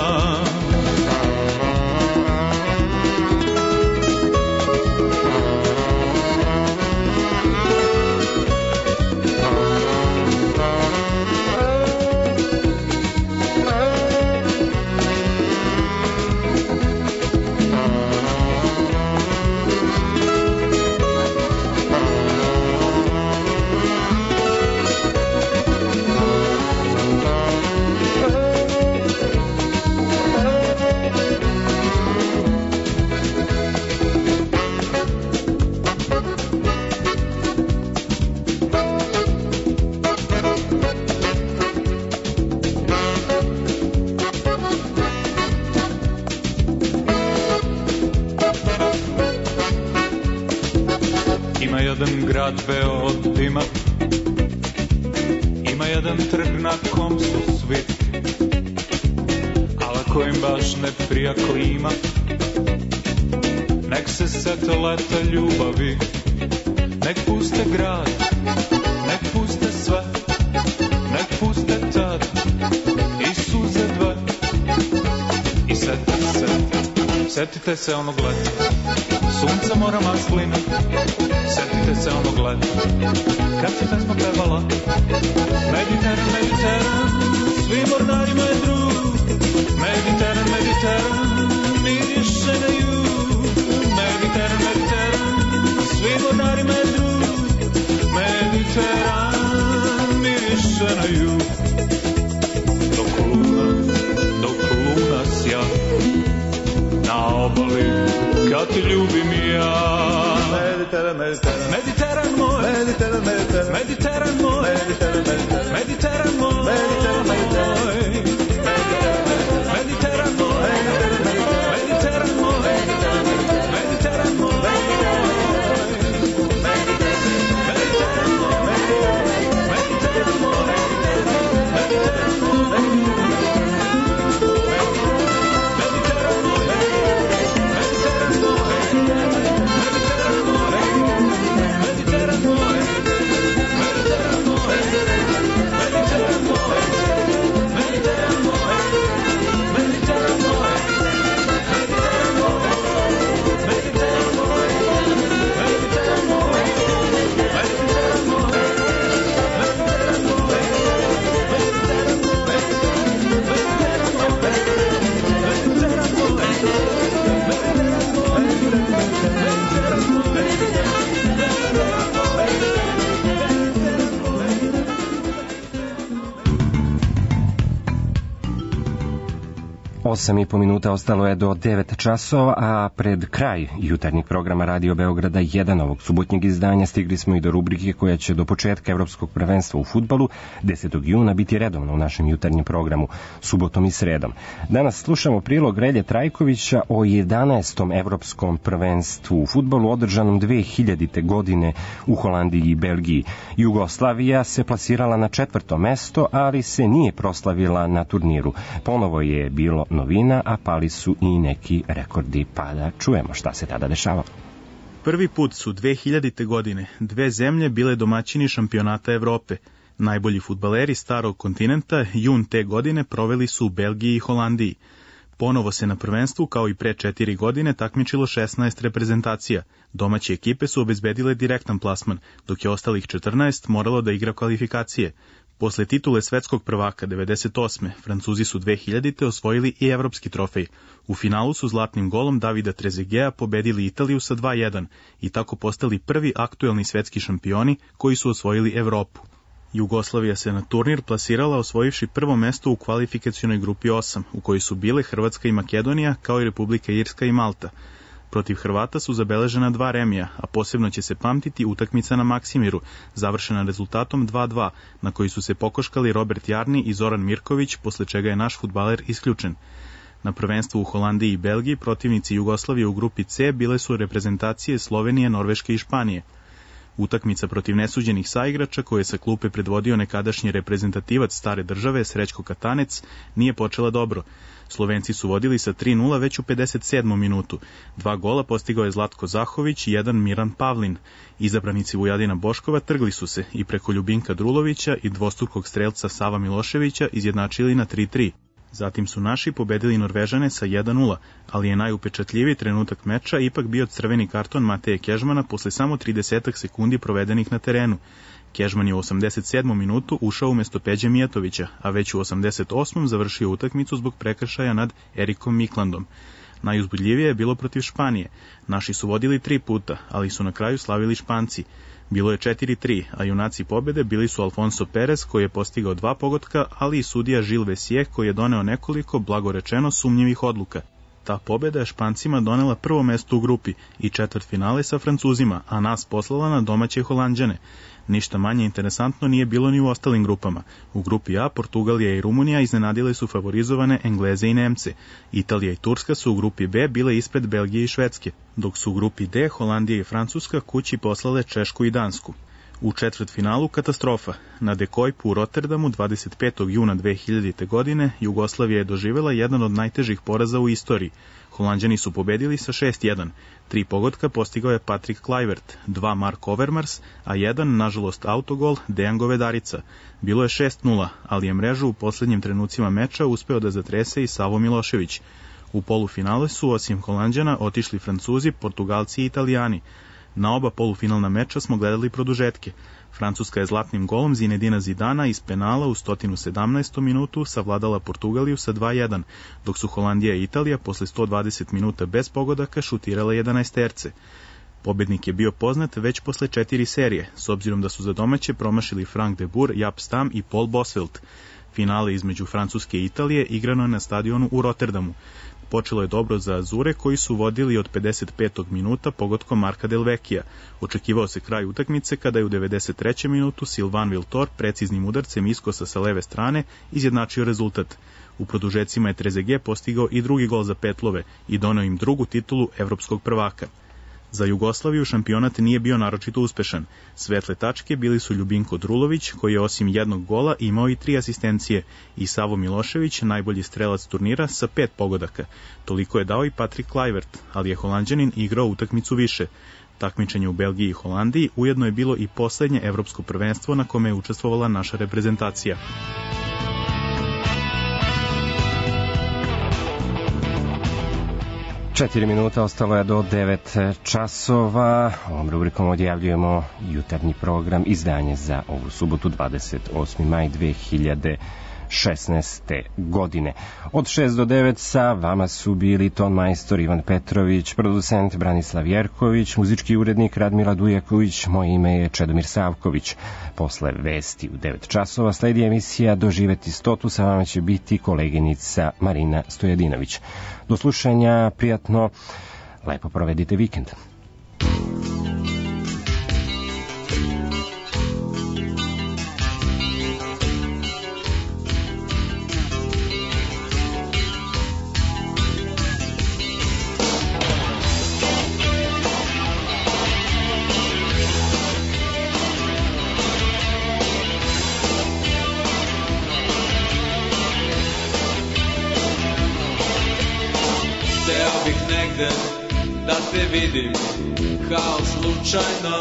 Grad beo od dima, ima jedan trg na kom su svi, ali ako im baš ne prija klima, nek se sete leta ljubavi, nek puste grad, nek puste sve, nek puste tad, i suze dve, i setite se, setite se onog leta, sunca mora maslina, setite se onog leta, kad se pesma pevala, Mediteran, Mediteran, svi mornarima je drug, Mediteran, Mediteran, miriše na jug, Mediteran, Mediteran, svi mornarima je drug, Mediteran, miriše na jug, dok luna, dok luna sja, na obali, kad te ljubim ja. Mediteran, Mediteran, Mediteran moj, Mediteran, Mediteran, Mediteran moj, Mediteran, Mediteran, Mediteran moj, Mediteran, Mediteran, Mediteran moj, Mediteran moj, Mediteran moj, osam i po minuta ostalo je do devet časova, a pred kraj jutarnjeg programa Radio Beograda jedan ovog subotnjeg izdanja stigli smo i do rubrike koja će do početka Evropskog prvenstva u fudbalu desetog juna biti redovno u našem jutarnjem programu, subotom i sredom. Danas slušamo prilog Relje Trajkovića o jedanaestom Evropskom prvenstvu u fudbalu održanom dve hiljadite. godine u Holandiji i Belgiji. Jugoslavija se plasirala na četvrto mesto, ali se nije proslavila na turniru. Ponovo je bilo novina, a pali su i neki rekordi, pa da čujemo šta se tada dešavalo. Prvi put su dve hiljadite. godine dve zemlje bile domaćini šampionata Evrope. Najbolji fudbaleri starog kontinenta jun te godine proveli su u Belgiji i Holandiji. Ponovo se na prvenstvu, kao i pre četiri godine, takmičilo šesnaest reprezentacija. Domaće ekipe su obezbedile direktan plasman, dok je ostalih četrnaest moralo da igra kvalifikacije. Posle titule svetskog prvaka devedeset osme. Francuzi su dve hiljadite. osvojili i evropski trofej. U finalu su zlatnim golom Davida Trezegea pobedili Italiju sa dva jedan i tako postali prvi aktuelni svetski šampioni koji su osvojili Evropu. Jugoslavija se na turnir plasirala osvojivši prvo mesto u kvalifikacionoj grupi osam, u kojoj su bile Hrvatska i Makedonija, kao i Republika Irska i Malta. Protiv Hrvata su zabeležena dva remija, a posebno će se pamtiti utakmica na Maksimiru, završena rezultatom dva dva, na koji su se pokoškali Robert Jarni i Zoran Mirković, posle čega je naš fudbaler isključen. Na prvenstvu u Holandiji i Belgiji protivnici Jugoslavije u grupi C bile su reprezentacije Slovenije, Norveške i Španije. Utakmica protiv nesuđenih saigrača, koje je sa klupe predvodio nekadašnji reprezentativac stare države Srećko Katanec, nije počela dobro. Slovenci su vodili sa tri nula već u pedeset sedmom minutu. Dva gola postigao je Zlatko Zahović i jedan Miran Pavlin. Izabranici Vujadina Boškova trgli su se i preko Ljubinka Drulovića i dvostrukog strelca Sava Miloševića izjednačili na tri tri. Zatim su naši pobedili Norvežane sa jedan nula, ali je najupečatljiviji trenutak meča ipak bio crveni karton Mateje Kežmana posle samo trideset sekundi provedenih na terenu. Kežman je u osamdeset sedmom minutu ušao umesto Peđe Mijatovića, a već u osamdeset osmom završio utakmicu zbog prekršaja nad Erikom Miklandom. Najuzbudljivije je bilo protiv Španije. Naši su vodili tri puta, ali su na kraju slavili Španci. Bilo je četiri tri, a junaci pobede bili su Alfonso Perez, koji je postigao dva pogotka, ali i sudija Gilles Vessier, koji je doneo nekoliko, blagorečeno, sumnjivih odluka. Ta pobeda je Špancima donela prvo mesto u grupi i četvrtfinale sa Francuzima, a nas poslala na domaće Holanđane. Ništa manje interesantno nije bilo ni u ostalim grupama. U grupi A Portugalija i Rumunija iznenadile su favorizovane Engleze i Nemce. Italija i Turska su u grupi B bile ispred Belgije i Švedske, dok su u grupi D Holandija i Francuska kući poslale Češku i Dansku. U četvrtfinalu katastrofa. Na Dekojpu u Rotterdamu dvadeset petog juna dve hiljadite. godine Jugoslavija je doživela jedan od najtežih poraza u istoriji. Holanđani su pobedili sa šest jedan. Tri pogotka postigao je Patrick Kluivert, dva Mark Overmars, a jedan, nažalost, autogol Dejan Govedarica. Bilo je šest nula, ali je mrežu u poslednjim trenucima meča uspeo da zatrese i Savo Milošević. U polufinale su, osim Holanđana, otišli Francuzi, Portugalci i Italijani. Na oba polufinalna meča smo gledali produžetke. Francuska je zlatnim golom Zinedina Zidana iz penala u sto sedamnaestom minutu savladala Portugaliju sa dva jedan, dok su Holandija i Italija posle sto dvadeset minuta bez pogodaka šutirale jedanaesterce. Pobednik je bio poznat već posle četiri serije, s obzirom da su za domaće promašili Frank de Boer, Jaap Stam i Paul Bosvelt. Finale između Francuske i Italije igrano je na stadionu u Rotterdamu. Počelo je dobro za Azure, koji su vodili od pedeset petog minuta pogodkom Marka Del Vecchia. Očekivao se kraj utakmice kada je u devedeset trećem minutu Silvan Viltor preciznim udarcem iskosa sa leve strane izjednačio rezultat. U produžecima je Trezeguet postigao i drugi gol za Petlove i doneo im drugu titulu evropskog prvaka. Za Jugoslaviju šampionat nije bio naročito uspešan. Svetle tačke bili su Ljubinko Drulović, koji je osim jednog gola imao i tri asistencije, i Savo Milošević, najbolji strelac turnira, sa pet pogodaka. Toliko je dao i Patrick Kluivert, ali je Holanđanin igrao utakmicu više. Takmičenje u Belgiji i Holandiji ujedno je bilo i poslednje evropsko prvenstvo na kome je učestvovala naša reprezentacija. Četiri minuta ostalo je do devet časova. Ovom rubrikom odjavljujemo jutarnji program, izdanje za ovu subotu, dvadeset osmi maj dve hiljade šesnaeste. godine. Od šest do devet sa vama su bili ton majstor Ivan Petrović, producent Branislav Jerković, muzički urednik Radmila Dujaković, moje ime je Čedomir Savković. Posle vesti u devet časova sledi emisija Doživeti stotu, sa vama će biti koleginica Marina Stojadinović. Do slušanja, prijatno, lepo provedite vikend. Da te vidim kao slučajno,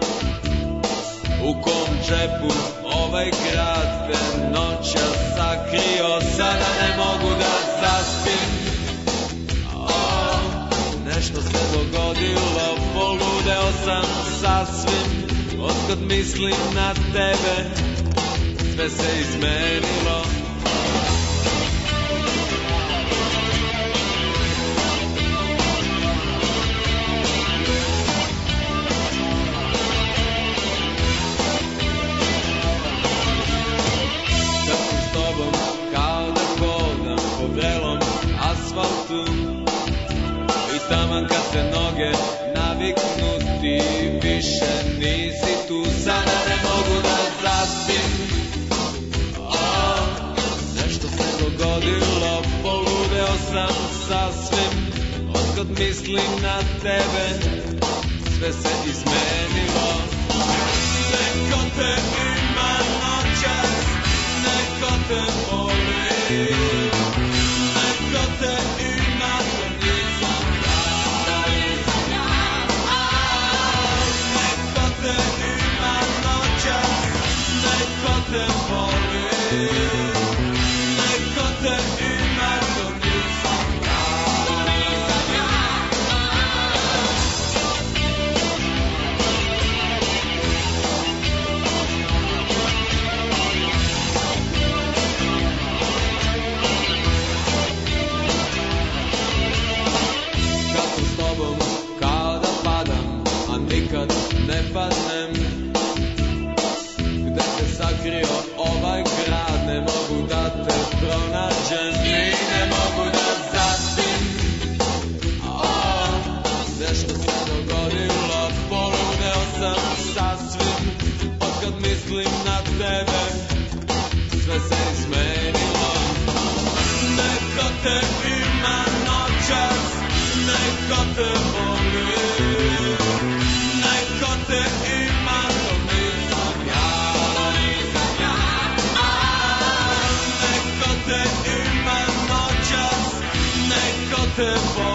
u kom džepu ovaj grad te noćas sakrio, sada ne mogu da zaspim. O, nešto se dogodilo, poludeo sam sasvim, otkad mislim na tebe, sve se izmenilo. Vrelom asfaltu i taman kad se noge naviknu ti više nisi tu, sada ne mogu da zaspim. O, nešto se dogodilo, poludeo sam sasvim, otkad mislim na tebe, sve se izmenilo. Neko te ima noćas, neko te voli, neko te ima, to nisam ja. Neko te ima noćas, neko te voli, neko te ima, to nisam ja. Nikad ne padnem, gde se sakrio ovaj grad, ne mogu da te pronađem i ne mogu da zaspim. O, nešto se dogodilo, poludeo sam sasvim, otkad mislim na tebe, sve se izmenilo. Neko te ima noćas, neko te voli, neko te ima, to nisam ja. Neko te ima noćas, neko te voli.